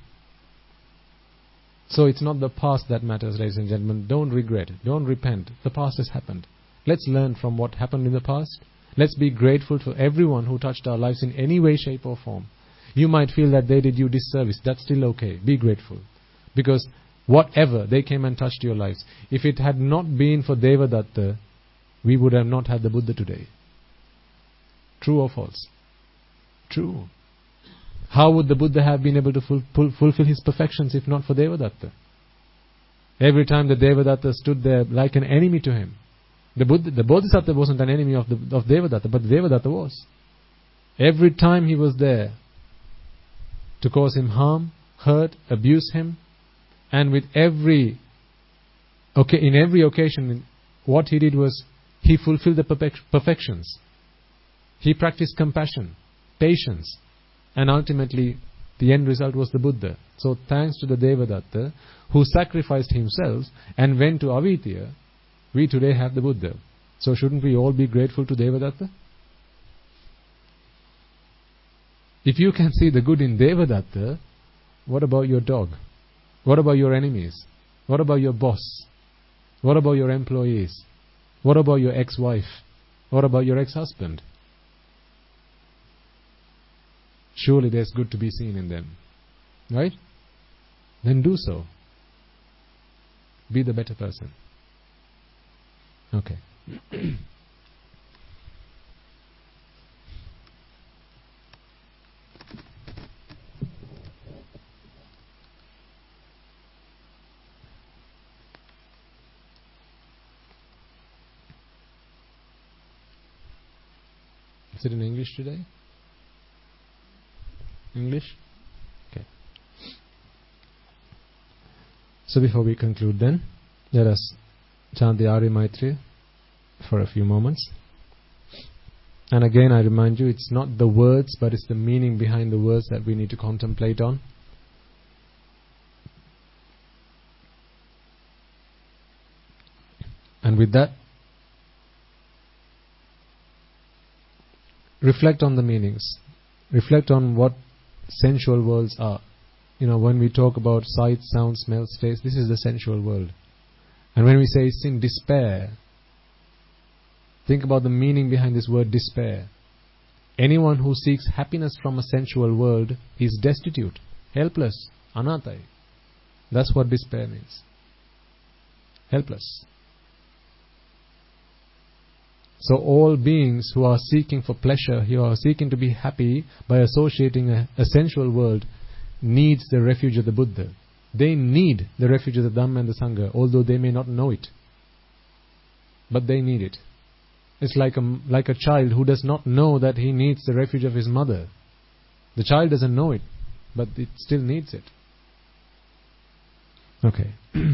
So it's not the past that matters, ladies and gentlemen. Don't regret. Don't repent. The past has happened. Let's learn from what happened in the past. Let's be grateful for everyone who touched our lives in any way, shape or form. You might feel that they did you disservice. That's still okay. Be grateful. Because whatever, they came and touched your lives. If it had not been for Devadatta, we would have not had the Buddha today. True or false? True. How would the Buddha have been able to fulfill his perfections if not for Devadatta? Every time the Devadatta stood there like an enemy to him. The Bodhisattva wasn't an enemy of Devadatta, but Devadatta was. Every time he was there to cause him harm, hurt, abuse him, and in every occasion, what he did was he fulfilled the perfections. He practiced compassion, patience, and ultimately the end result was the Buddha. So thanks to the Devadatta who sacrificed himself and went to Avidya, we today have the Buddha. So shouldn't we all be grateful to Devadatta? If you can see the good in Devadatta, what about your dog? What about your enemies? What about your boss? What about your employees? What about your ex-wife? What about your ex-husband? Surely there's good to be seen in them. Right? Then do so. Be the better person. Okay. Is it in English today? English? Okay. So before we conclude then, let us chant the Arya Maitri for a few moments. And again I remind you, it's not the words, but it's the meaning behind the words that we need to contemplate on. And with that, reflect on the meanings. Reflect on what sensual worlds are. When we talk about sight, sound, smell, taste, this is the sensual world. And when we say it's in despair, think about the meaning behind this word despair. Anyone who seeks happiness from a sensual world is destitute, helpless, anathai. That's what despair means. Helpless. So all beings who are seeking for pleasure, who are seeking to be happy by associating a sensual world, needs the refuge of the Buddha. They need the refuge of the Dhamma and the Sangha, although they may not know it. But they need it. It's like a child who does not know that he needs the refuge of his mother. The child doesn't know it, but it still needs it. Okay.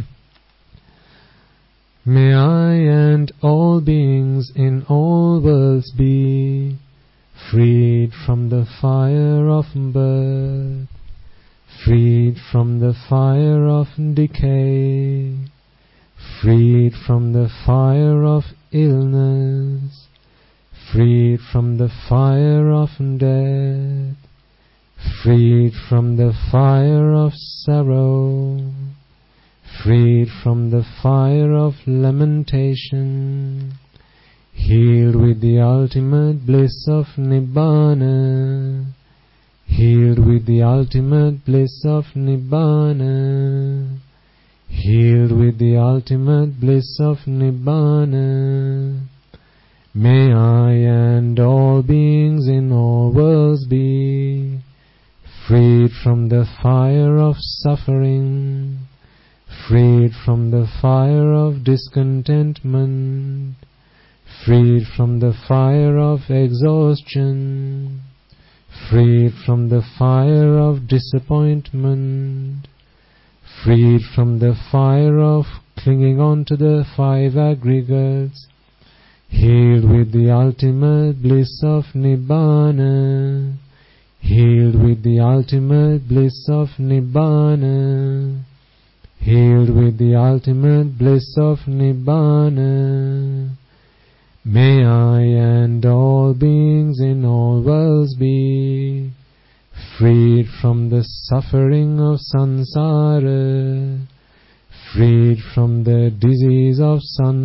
May I and all beings in all worlds be freed from the fire of birth, freed from the fire of decay, freed from the fire of illness, freed from the fire of death, freed from the fire of sorrow, freed from the fire of lamentation, healed with the ultimate bliss of Nibbana, healed with the ultimate bliss of Nibbana, healed with the ultimate bliss of Nibbana. May I and all beings in all worlds be freed from the fire of suffering, freed from the fire of discontentment, freed from the fire of exhaustion, freed from the fire of disappointment, freed from the fire of clinging on to the five aggregates, healed with the ultimate bliss of Nibbana, healed with the ultimate bliss of Nibbana, healed with the ultimate bliss of Nibbana. May I and all beings in all worlds be freed from the suffering of samsara, freed from the disease of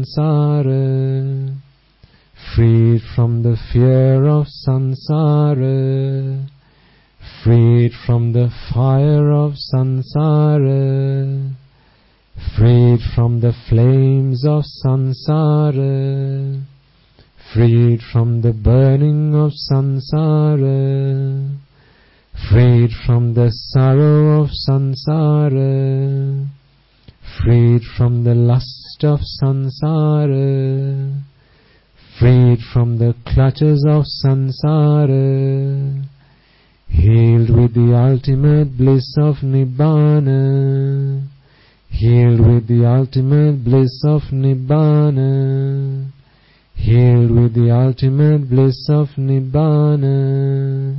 samsara, freed from the fear of samsara, freed from the fire of samsara, freed from the flames of samsara, freed from the burning of samsara, freed from the sorrow of samsara, freed from the lust of samsara, freed from the clutches of samsara, healed with the ultimate bliss of Nibbana, healed with the ultimate bliss of Nibbana, healed with the ultimate bliss of Nibbana.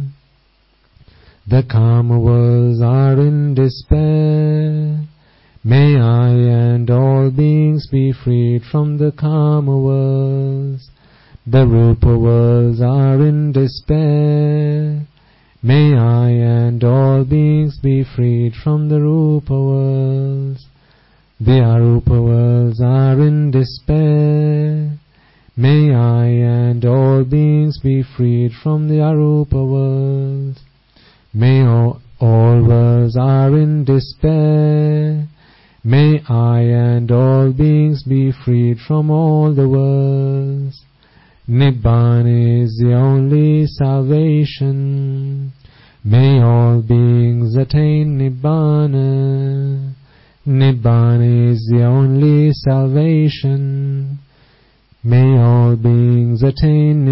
The Kama worlds are in despair. May I and all beings be freed from the Kama worlds. The Rupa worlds are in despair. May I and all beings be freed from the Rupa worlds. The Arupa worlds are in despair. May I and all beings be freed from the Arupa worlds. May all worlds are in despair. May I and all beings be freed from all the worlds. Nibbana is the only salvation. May all beings attain Nibbana. Nibbana is the only salvation. May all beings attain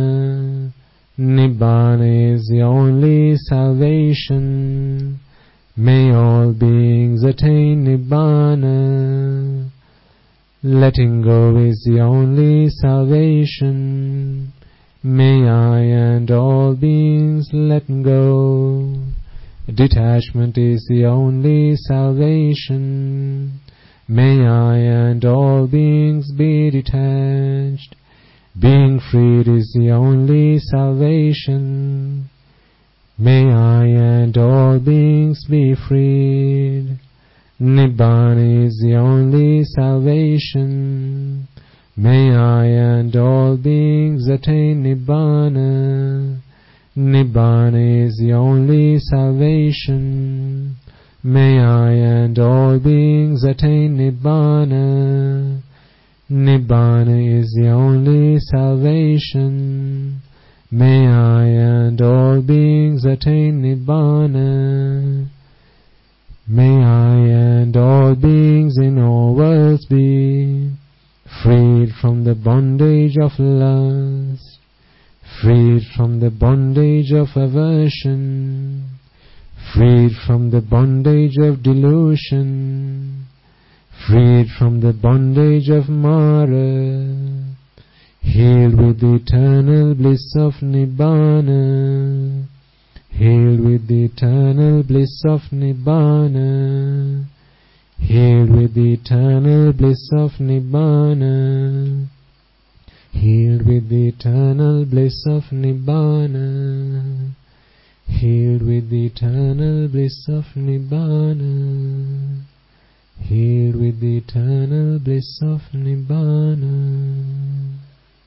Nibbana. Nibbana is the only salvation. May all beings attain Nibbana. Letting go is the only salvation. May I and all beings let go. Detachment is the only salvation. May I and all beings be detached. Being freed is the only salvation. May I and all beings be freed. Nibbana is the only salvation. May I and all beings attain Nibbana. Nibbana is the only salvation. May I and all beings attain Nibbana. Nibbana is the only salvation. May I and all beings attain Nibbana. May I and all beings in all worlds be freed from the bondage of lust, freed from the bondage of aversion, freed from the bondage of delusion, freed from the bondage of Mara, healed with the eternal bliss of Nibbana, healed with the eternal bliss of Nibbana, healed with the eternal bliss of Nibbana, healed with the eternal bliss of Nibbana, healed with the eternal bliss of Nibbana, healed with the eternal bliss of Nibbana.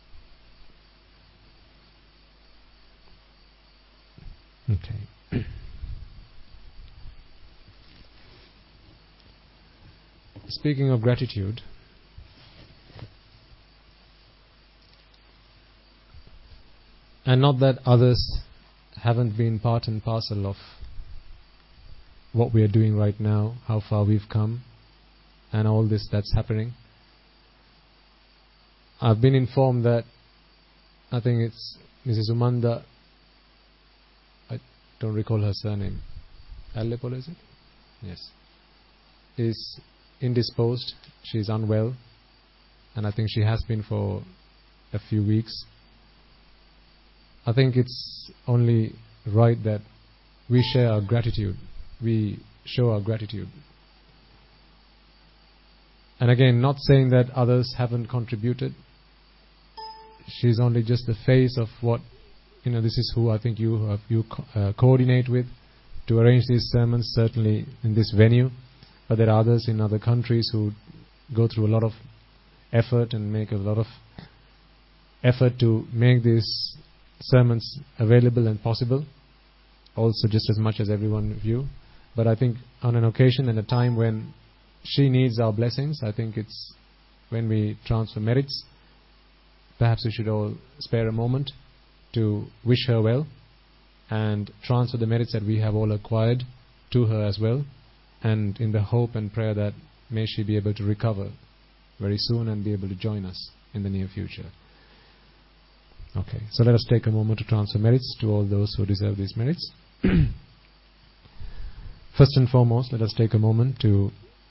Okay. Speaking of gratitude, and not that others haven't been part and parcel of what we are doing right now, how far we've come, and all this that's happening. I've been informed that, I think it's Mrs. Umanda, I don't recall her surname, Aleppo, is it? Yes. Is indisposed, she's unwell, and I think she has been for a few weeks. I think it's only right that we share our gratitude, we show our gratitude. And again, not saying that others haven't contributed. She's only just the face of what, this is who I think you coordinate with to arrange these sermons, certainly in this venue. But there are others in other countries who go through a lot of effort and make a lot of effort to make these sermons available and possible, also just as much as every one of you. But I think on an occasion and a time when she needs our blessings, I think it's when we transfer merits, perhaps we should all spare a moment to wish her well and transfer the merits that we have all acquired to her as well, and in the hope and prayer that may she be able to recover very soon and be able to join us in the near future. Okay, so let us take a moment to transfer merits to all those who deserve these merits. First and foremost, let us take a moment to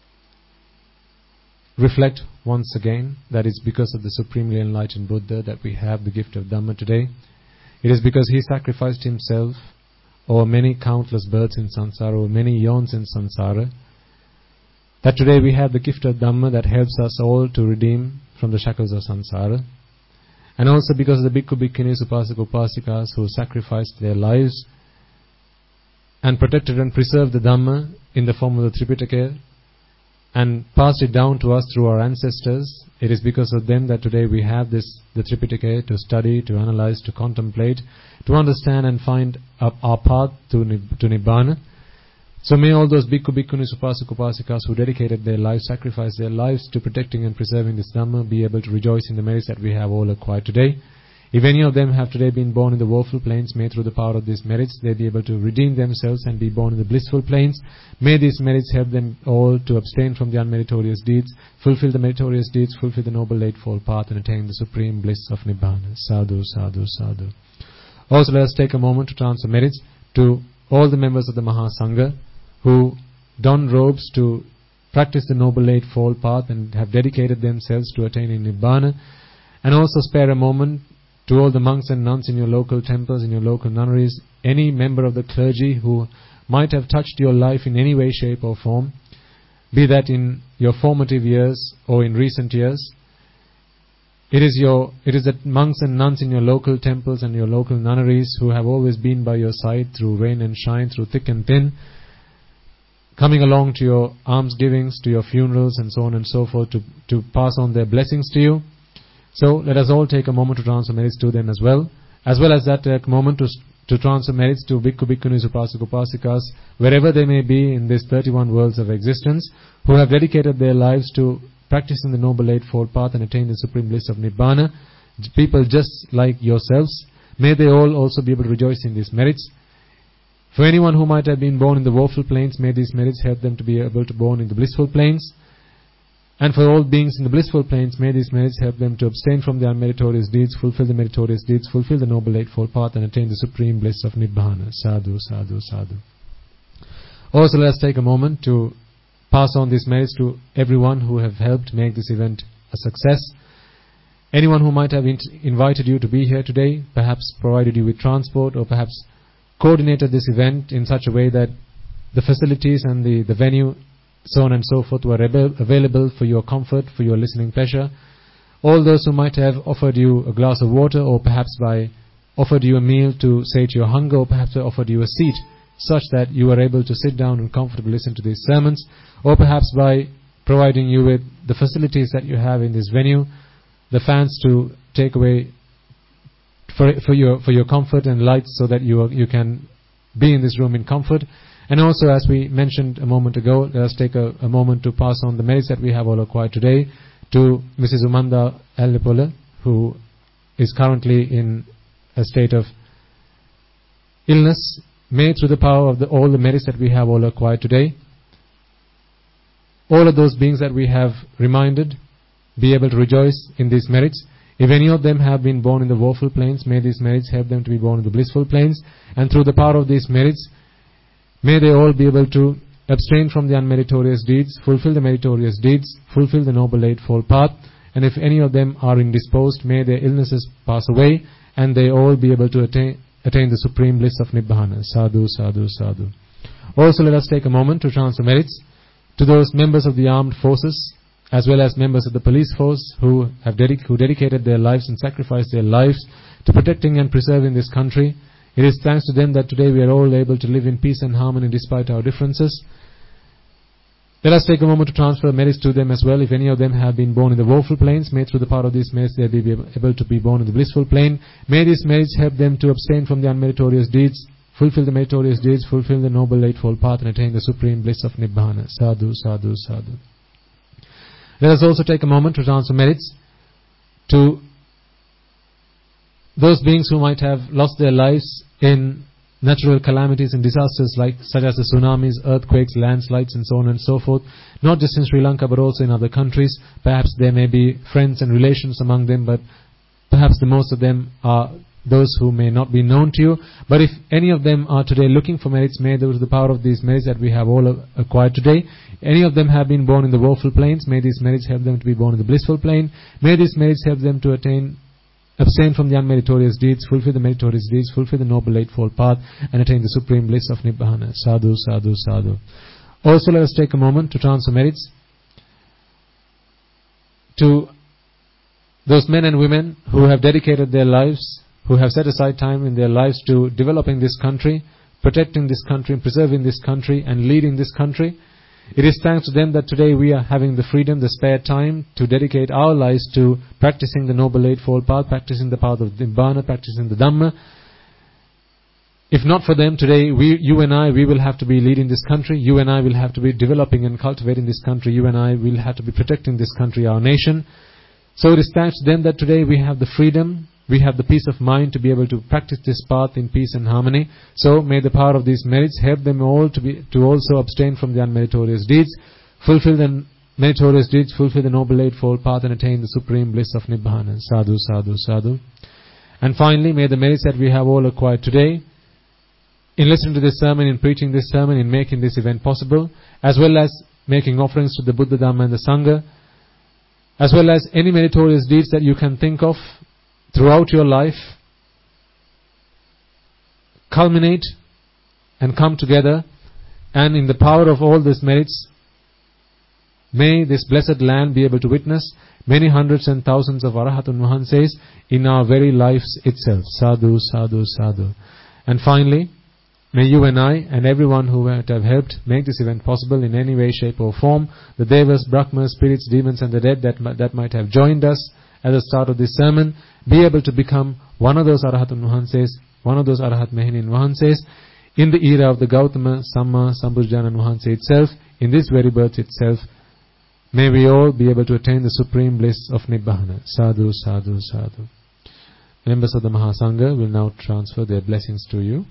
reflect once again that it's because of the supremely enlightened Buddha that we have the gift of Dhamma today. It is because he sacrificed himself over many countless births in samsara, over many yawns in samsara, that today we have the gift of Dhamma that helps us all to redeem from the shackles of samsara. And also because of the Bhikkhu, Bhikkhunis, Upasaka, Upasikas who sacrificed their lives and protected and preserved the Dhamma in the form of the Tripitaka and passed it down to us through our ancestors. It is because of them that today we have the Tripitaka to study, to analyze, to contemplate, to understand and find our path to Nibbana. So may all those Bhikkhu, Bhikkhunis, Upasaka, Upasikas who dedicated their lives, sacrificed their lives to protecting and preserving this Dhamma be able to rejoice in the merits that we have all acquired today. If any of them have today been born in the woeful planes, may through the power of these merits they be able to redeem themselves and be born in the blissful planes. May these merits help them all to abstain from the unmeritorious deeds, fulfill the meritorious deeds, fulfill the noble eightfold path, and attain the supreme bliss of Nibbana. Sadhu, sadhu, sadhu. Also let us take a moment to transfer merits to all the members of the Mahasangha who don robes to practice the Noble Eightfold Path and have dedicated themselves to attaining Nibbana. And also spare a moment to all the monks and nuns in your local temples, in your local nunneries, any member of the clergy who might have touched your life in any way, shape or form, be that in your formative years or in recent years. It is the monks and nuns in your local temples and your local nunneries who have always been by your side through rain and shine, through thick and thin, coming along to your almsgivings, to your funerals and so on and so forth, to pass on their blessings to you. So let us all take a moment to transfer merits to them as well as that take a moment to transfer merits to Bhikkhu, Bhikkhunis, Upasak, Upasikas, wherever they may be in these 31 worlds of existence, who have dedicated their lives to practicing the Noble Eightfold Path and attain the supreme bliss of Nibbana. People just like yourselves, may they all also be able to rejoice in these merits. For anyone who might have been born in the woeful planes, may these merits help them to be able to born in the blissful planes. And for all beings in the blissful planes, may these merits help them to abstain from the unmeritorious deeds, fulfill the meritorious deeds, fulfill the Noble Eightfold Path, and attain the supreme bliss of Nibbana. Sadhu, sadhu, sadhu. Also, let us take a moment to pass on these merits to everyone who have helped make this event a success. Anyone who might have invited you to be here today, perhaps provided you with transport, or perhaps coordinated this event in such a way that the facilities and the venue, so on and so forth, were available for your comfort, for your listening pleasure. All those who might have offered you a glass of water, or perhaps offered you a meal to sate your hunger, or perhaps offered you a seat such that you were able to sit down and comfortably listen to these sermons, or perhaps by providing you with the facilities that you have in this venue, the fans to take away for your comfort and lights so that you can be in this room in comfort. And also, as we mentioned a moment ago, let us take a moment to pass on the merits that we have all acquired today to Mrs. Umanda Ellepole, who is currently in a state of illness. May, through the power of all the merits that we have all acquired today, all of those beings that we have reminded be able to rejoice in these merits. If any of them have been born in the woeful planes, may these merits help them to be born in the blissful planes. And through the power of these merits, may they all be able to abstain from the unmeritorious deeds, fulfill the meritorious deeds, fulfill the Noble Eightfold Path. And if any of them are indisposed, may their illnesses pass away and they all be able to attain the supreme bliss of Nibbana. Sadhu, sadhu, sadhu. Also, let us take a moment to transfer merits to those members of the armed forces as well as members of the police force who dedicated their lives and sacrificed their lives to protecting and preserving this country. It is thanks to them that today we are all able to live in peace and harmony despite our differences. Let us take a moment to transfer merits to them as well. If any of them have been born in the woeful planes, may through the power of these merits they be able to be born in the blissful plane. May these merits help them to abstain from the unmeritorious deeds, fulfill the meritorious deeds, fulfill the Noble Eightfold Path, and attain the supreme bliss of Nibbana. Sadhu, sadhu, sadhu. Let us also take a moment to transfer merits to those beings who might have lost their lives in natural calamities and disasters such as the tsunamis, earthquakes, landslides, and so on and so forth, not just in Sri Lanka but also in other countries. Perhaps there may be friends and relations among them, but perhaps the most of them are those who may not be known to you. But if any of them are today looking for merits, may through the power of these merits that we have all acquired today, any of them have been born in the woeful planes, may these merits help them to be born in the blissful plane. May these merits help them to abstain from the unmeritorious deeds, fulfill the meritorious deeds, fulfill the Noble Eightfold Path, and attain the supreme bliss of Nibbana. Sadhu, sadhu, sadhu. Also, let us take a moment to transfer merits to those men and women who have dedicated their lives, who have set aside time in their lives to developing this country, protecting this country, preserving this country, and leading this country. It is thanks to them that today we are having the freedom, the spare time to dedicate our lives to practicing the Noble Eightfold Path, practicing the path of Nibbana, practicing the Dhamma. If not for them, today you and I will have to be leading this country. You and I will have to be developing and cultivating this country. You and I will have to be protecting this country, our nation. So it is thanks to them that today we have the freedom, we have the peace of mind to be able to practice this path in peace and harmony. So may the power of these merits help them all to also abstain from the unmeritorious deeds, fulfill the meritorious deeds, fulfill the Noble Eightfold Path, and attain the supreme bliss of Nibbana. Sadhu, sadhu, sadhu. And finally, may the merits that we have all acquired today in listening to this sermon, in preaching this sermon, in making this event possible, as well as making offerings to the Buddha, Dhamma and the Sangha, as well as any meritorious deeds that you can think of throughout your life, culminate and come together, and in the power of all these merits, may this blessed land be able to witness many hundreds and thousands of Arahatun Wahanses in our very lives itself. Sadhu, sadhu, sadhu. And finally, may you and I and everyone who might have helped make this event possible in any way, shape or form, the Devas, Brahmas, spirits, demons and the dead that might have joined us at the start of this sermon, be able to become one of those Arahatun Wahanses, one of those Arahat Mehinin Wahanses, in the era of the Gautama, Samma, Sambhujana Wahanse itself, in this very birth itself. May we all be able to attain the supreme bliss of Nibbana. Sadhu, sadhu, sadhu. Members of the Mahasangha will now transfer their blessings to you.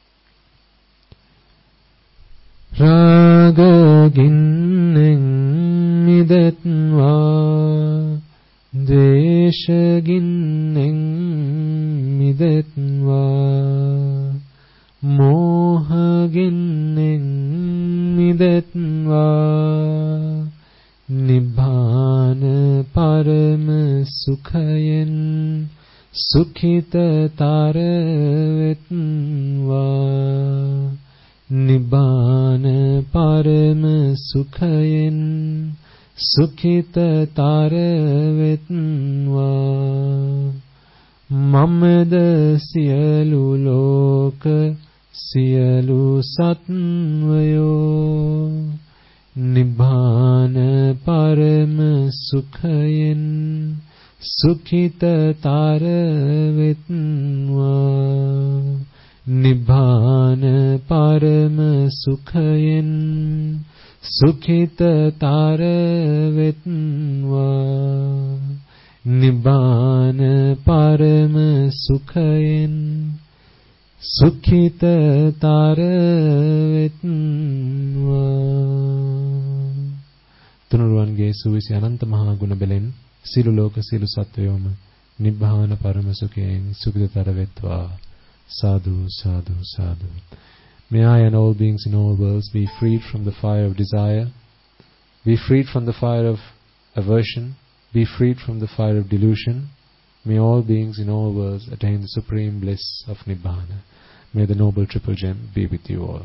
Raga ginnen midatva, Dvesha ginnen midatva, Moha ginnen midatva, Nibbana parama sukhayen sukhita taravetva. Nibbana parama sukhayen sukhita taravetva. Mamada siyalu loka siyalu satvayo. Nibbana parama sukhayen sukhita taravetva. Nibbana parama sukhayen sukhita taravetva. Nibbana parama sukhayen sukhita taravetva. තුනුරුවන්ගේ සුවිසි අනන්ත මහා ගුණ බැලෙන් සියලු ලෝක සියලු සත්වයෝම නිබ්බාන පරම සුඛයෙන් සුඛිතතර වෙත්වා. Sadhu, sadhu, sadhu. May I and all beings in all worlds be freed from the fire of desire, be freed from the fire of aversion, be freed from the fire of delusion. May all beings in all worlds attain the supreme bliss of Nibbana. May the noble triple gem be with you all.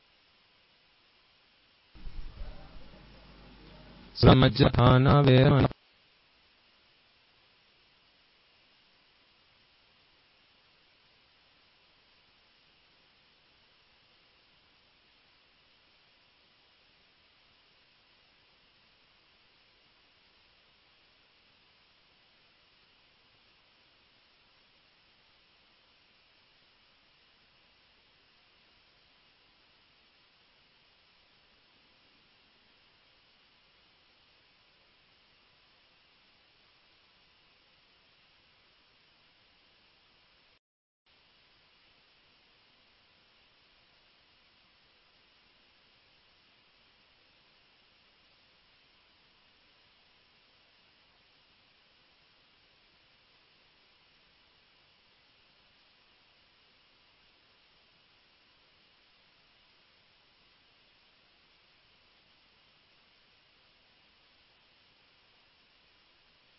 Samajjhana Vemana